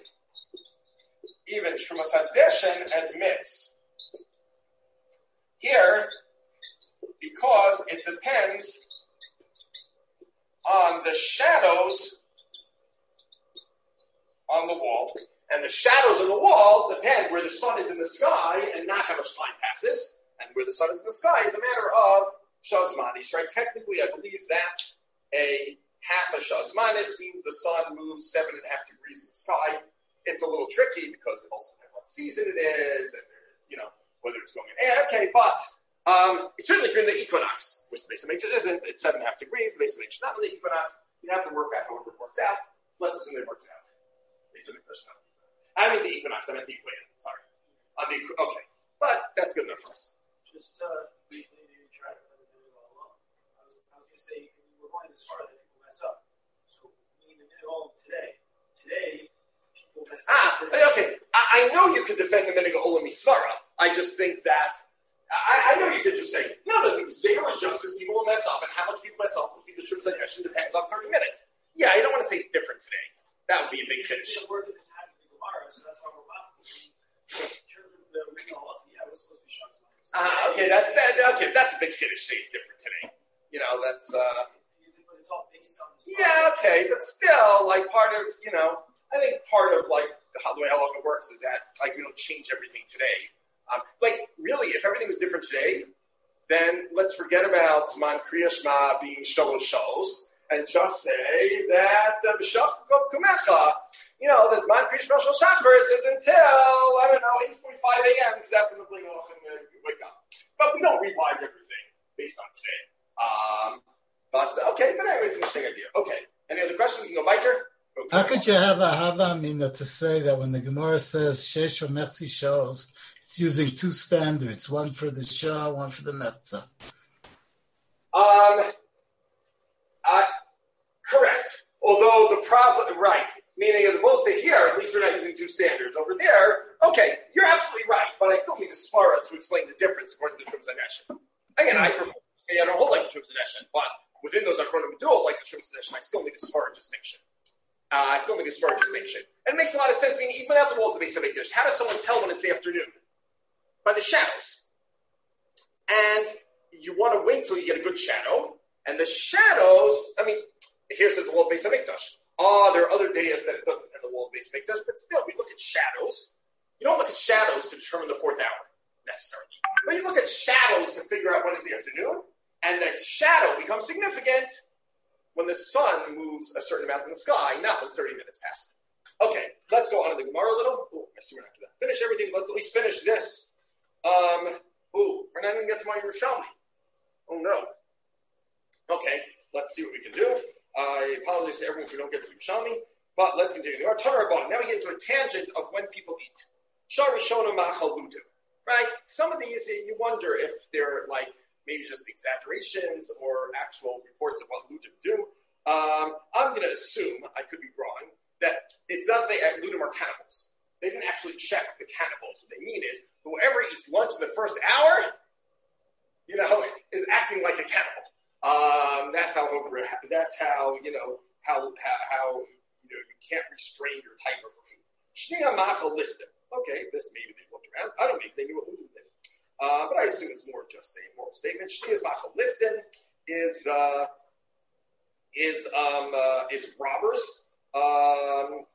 even Shrumas Hadeshin admits here, because it depends on the shadows on the wall. And the shadows on the wall depend where the sun is in the sky and not how much time passes. And where the sun is in the sky is a matter of Shazmanis, right? Technically, I believe that a half a Shazmanis means the sun moves seven and a half degrees in the sky. It's a little tricky because it also depends what season it is and, you know, whether it's going in. Okay, but um, certainly if you're in the equinox, which the Beis HaMikdash isn't, it's seven and a half degrees. The Beis HaMikdash is not in the equinox. You have to work out however it works out. Let's assume it works out. Beis HaMikdash, no. I mean the equinox. I meant the equator. Sorry. On the okay, but that's good enough for us. Just uh, briefly to try to put it all up. I was, I was going to say we're going to start that people mess up. So we need to do it all today. Today, people mess ah, up. Ah, okay. I, I know you could defend the Minhag Olam Misvara. I just think that I, I know you could just say no, no. The Zera is just because people will mess up, and how much people mess up will be the Shuv's question depends on thirty minutes. Yeah, I don't want to say it's different today. That would be a big finish. So that's why we're laughing. In terms of the original, yeah, it was supposed to be shots. Ah, okay, that, that, okay, that's a big finish. Say it's different today. you know, that's, uh, It's all based on. yeah, okay, but still, like, part of, you know, I think part of, like, how the way halacha works is that, like, we don't change everything today. Um, like, really, if everything was different today, then let's forget about Zman Kriya Shema being Shalosh Shalos and just say that the B'Shach Kumecha, you know, the Zman Kriya Shema Shal Shacharis is until, I don't know, eight forty-five a.m. because that's when the bling off and uh, you wake up. But we don't revise everything based on today. Um, but, okay, but anyway, it's an interesting idea. Okay, any other questions? We can go weiter. How could you have a hava mina to say that when the Gemara says shesh or mechzi shows, it's using two standards, one for the shah, one for the mechza? Um, uh, correct. Although the problem, right, meaning as opposed to here, at least we're not using two standards. Over there, okay, you're absolutely right, but I still need a svara to explain the difference according to the Trum Zaneshin. Again, I say I don't hold like the Trum Zaneshin, but within those Achronim Medul, like the Trum Zaneshin, I still need a svara distinction. Uh, I still think it's for a distinction. And it makes a lot of sense, meaning even without the walls of the base of Mikdash, how does someone tell when it's the afternoon? By the shadows. And you want to wait till you get a good shadow. And the shadows, I mean, here says the wall of the base of Mikdash. Oh, there are other days that it doesn't have the wall of the base of Mikdash, but still, we look at shadows. You don't look at shadows to determine the fourth hour, necessarily. But you look at shadows to figure out when it's the afternoon, and that shadow becomes significant when the sun moves a certain amount in the sky, not when thirty minutes past. Okay, let's go on to the Gemara a little. Oh, I see we're not going to finish everything. Let's at least finish this. Um, ooh, we're not even going to get to my Yerushalmi. Oh, no. Okay, let's see what we can do. I apologize to everyone if we don't get to Yerushalmi, but let's continue. Our Torah Rabbanan. Now we get into a tangent of when people eat. Shar Rishona Machal Ludu. Right? Some of these, you wonder if they're like, maybe just exaggerations or actual reports of what Ludim do. Um, I'm going to assume, I could be wrong, that it's not that they, Ludim are cannibals. They didn't actually check the cannibals. What they mean is, whoever eats lunch in the first hour, you know, is acting like a cannibal. Um, that's how, that's how, you know, how, how, how you know, you can't restrain your tiger for food. Shnia Machal listed. Okay, this maybe they looked around. I don't know, maybe they knew what Ludim did. Uh, but I assume it's more just a moral statement. Shnias Machal Listin is uh, is um, uh, is robbers. Um,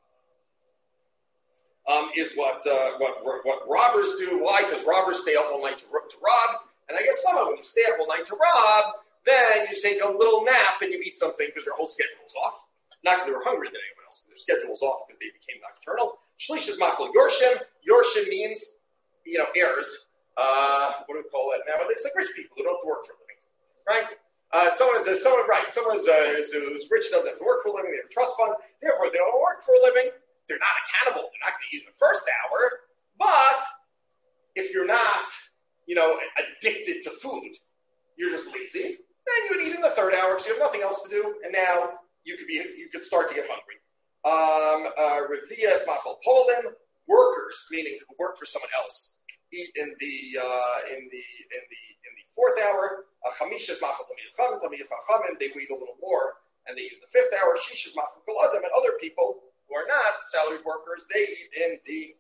um, is what, uh, what what robbers do. Why? Because robbers stay up all night to, to rob. And I guess some of them, you stay up all night to rob, then you take a little nap and you eat something because your whole schedule is off. Not because they were hungrier than anyone else. Their schedule was off because they became nocturnal. Shlish is Machal Yorshim. Yorshim means, you know, heirs. Uh, what do we call that now? It's like rich people who don't have to work for a living, right? Uh, someone is someone right. Someone who's, uh, who's, who's rich doesn't have to work for a living. They have a trust fund. Therefore, they don't work for a living. They're not a cannibal. They're not going to eat in the first hour. But if you're not, you know, addicted to food, you're just lazy. Then you would eat in the third hour because you have nothing else to do, and now you could be you could start to get hungry. Um, uh, Revias Machal Polim, workers, meaning who work for someone else, eat in the uh, in the in the in the fourth hour. Chamishas Machal Tamid Chachamim, Tamid Chachamim, they eat a little more, and they eat in the fifth hour. Shishas Machal Kol Adam, and other people who are not salaried workers, they eat in the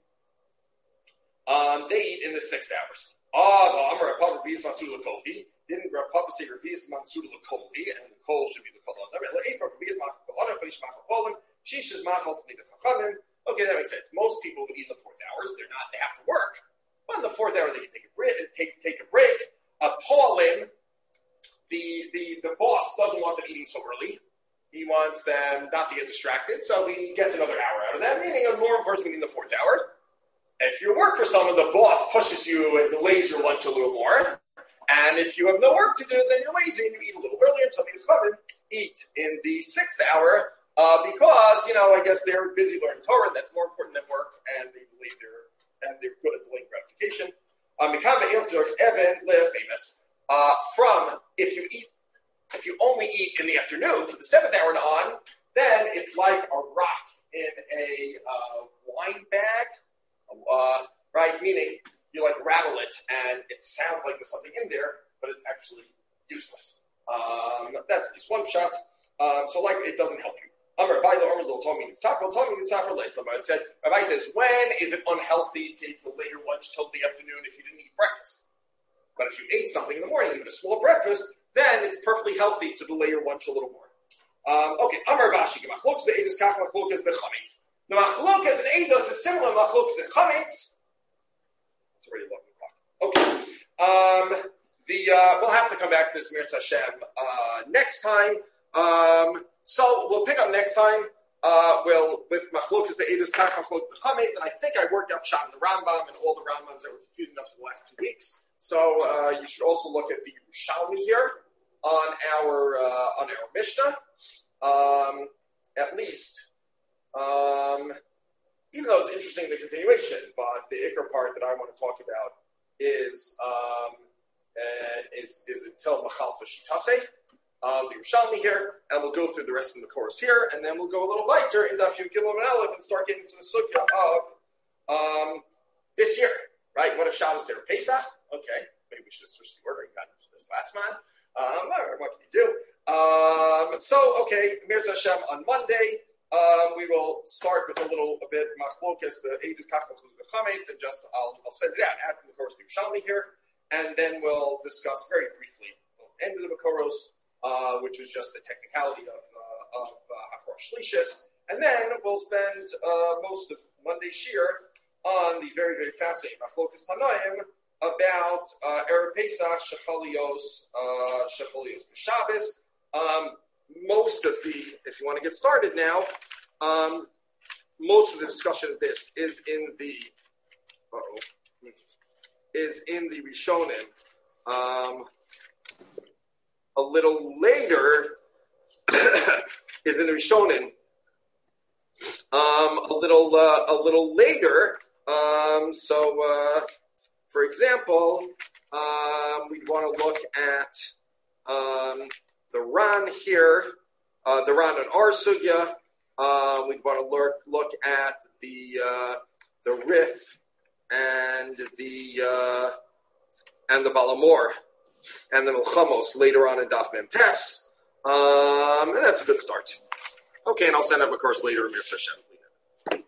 um, they eat in the sixth hours. Ah, the Amar Rav Revias Mansur L'Kolhi. Didn't Rav Papa say Revias Mansur L'Kolhi, and the Kol should be the Kol Adam. Eight Revias Machal Kol Adam, Chamish Machal Polim, Shishas Machal Tamid Chachamim. Okay, that makes sense. Most people who eat in the fourth hours, they're not, they have to work. But in the fourth hour, they can take a break. Take, take a break. Uh, Paulin, the, the, the boss doesn't want them eating so early. He wants them not to get distracted, so he gets another hour out of them, meaning more importantly in the fourth hour. If you work for someone, the boss pushes you and delays your lunch a little more. And if you have no work to do, then you're lazy and you eat a little earlier until you come eat in the sixth hour. Uh, because, you know, I guess they're busy learning Torah, and that's more important than work, and they believe they're, and they're good at delaying gratification. Evan, famous, uh, from, if you eat, if you only eat in the afternoon, for the seventh hour and on, then it's like a rock in a uh, wine bag, uh, right? Meaning, you like rattle it, and it sounds like there's something in there, but it's actually useless. Um, that's just one shot. Um, so, like, it doesn't help you. It says, Rabbi says, when is it unhealthy to delay your lunch till the afternoon if you didn't eat breakfast? But if you ate something in the morning, even a small breakfast, then it's perfectly healthy to delay your lunch a little more. Um, okay, Amar Vashi, Machlokas be'edus kach machlokas bechametz. The machlokas and edus is similar to machlokas and chametz. It's already eleven o'clock. Okay, um, the uh, we'll have to come back to this Mirz Hashem uh, next time. Um, so we'll pick up next time. Uh, well, with machlokas be'edus kach machlokas bechametz, and I think I worked up shot in the Rambam and all the Rambams that were confusing us for the last two weeks. So uh, you should also look at the Yerushalmi here on our uh, on our Mishnah, um, at least. Um, even though it's interesting the continuation, but the Iker part that I want to talk about is um, uh, is is until Machalfa Shitase, uh, the Yerushalmi here, and we'll go through the rest of the course here, and then we'll go a little lighter in Daf Yud Gimel and Aleph and start getting to the sugya of um, this year, right? What if Shabbos there Pesach? Okay, maybe we should have switched the order and gotten to this last one. Um, what can you do? Um, so, okay, Mirz Hashem on Monday. Um, we will start with a little a bit machlokas, the edus kach machlokas chametz, and just I'll, I'll send it out, add from the course of Yerushalmi here, and then we'll discuss very briefly the end of the Makoros, uh, which was just the technicality of uh, of Hakor uh, Shlishis, and then we'll spend uh, most of Monday Shir on the very very fascinating machlokas Tanoim about uh, Erev Pesach Shechalios uh, Shechalios B'Shabbos. Um, most of the, if you want to get started now, um, most of the discussion of this is in the, uh-oh, is in the Rishonim. Um, a little later is in the Rishonim. Um, a little, uh, a little later. Um, so, uh, for example, um, we want to look at um, the Ran here, uh, the Ran on our sugya. Uh, we want to look look at the uh, the Rif and the uh, and the Balamor and the Milchamos later on in Daf Mem Tes, um, and that's a good start. Okay, and I'll send up a course later in Mirz Hashem.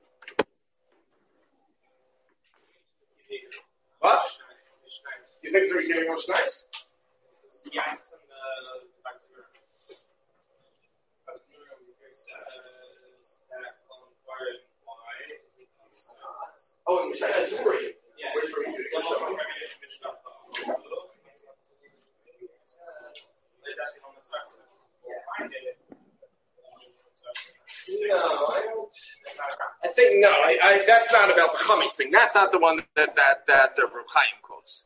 What? You think they're getting more nice? Yeah, I said uh, back to her. I was says that on inquiring why is it oh, and Mishnah Zuri. Yeah, which were you doing? No, I don't. I think no. I, I that's not about the chametz thing. That's not the one that that that uh, Reb Chaim quotes.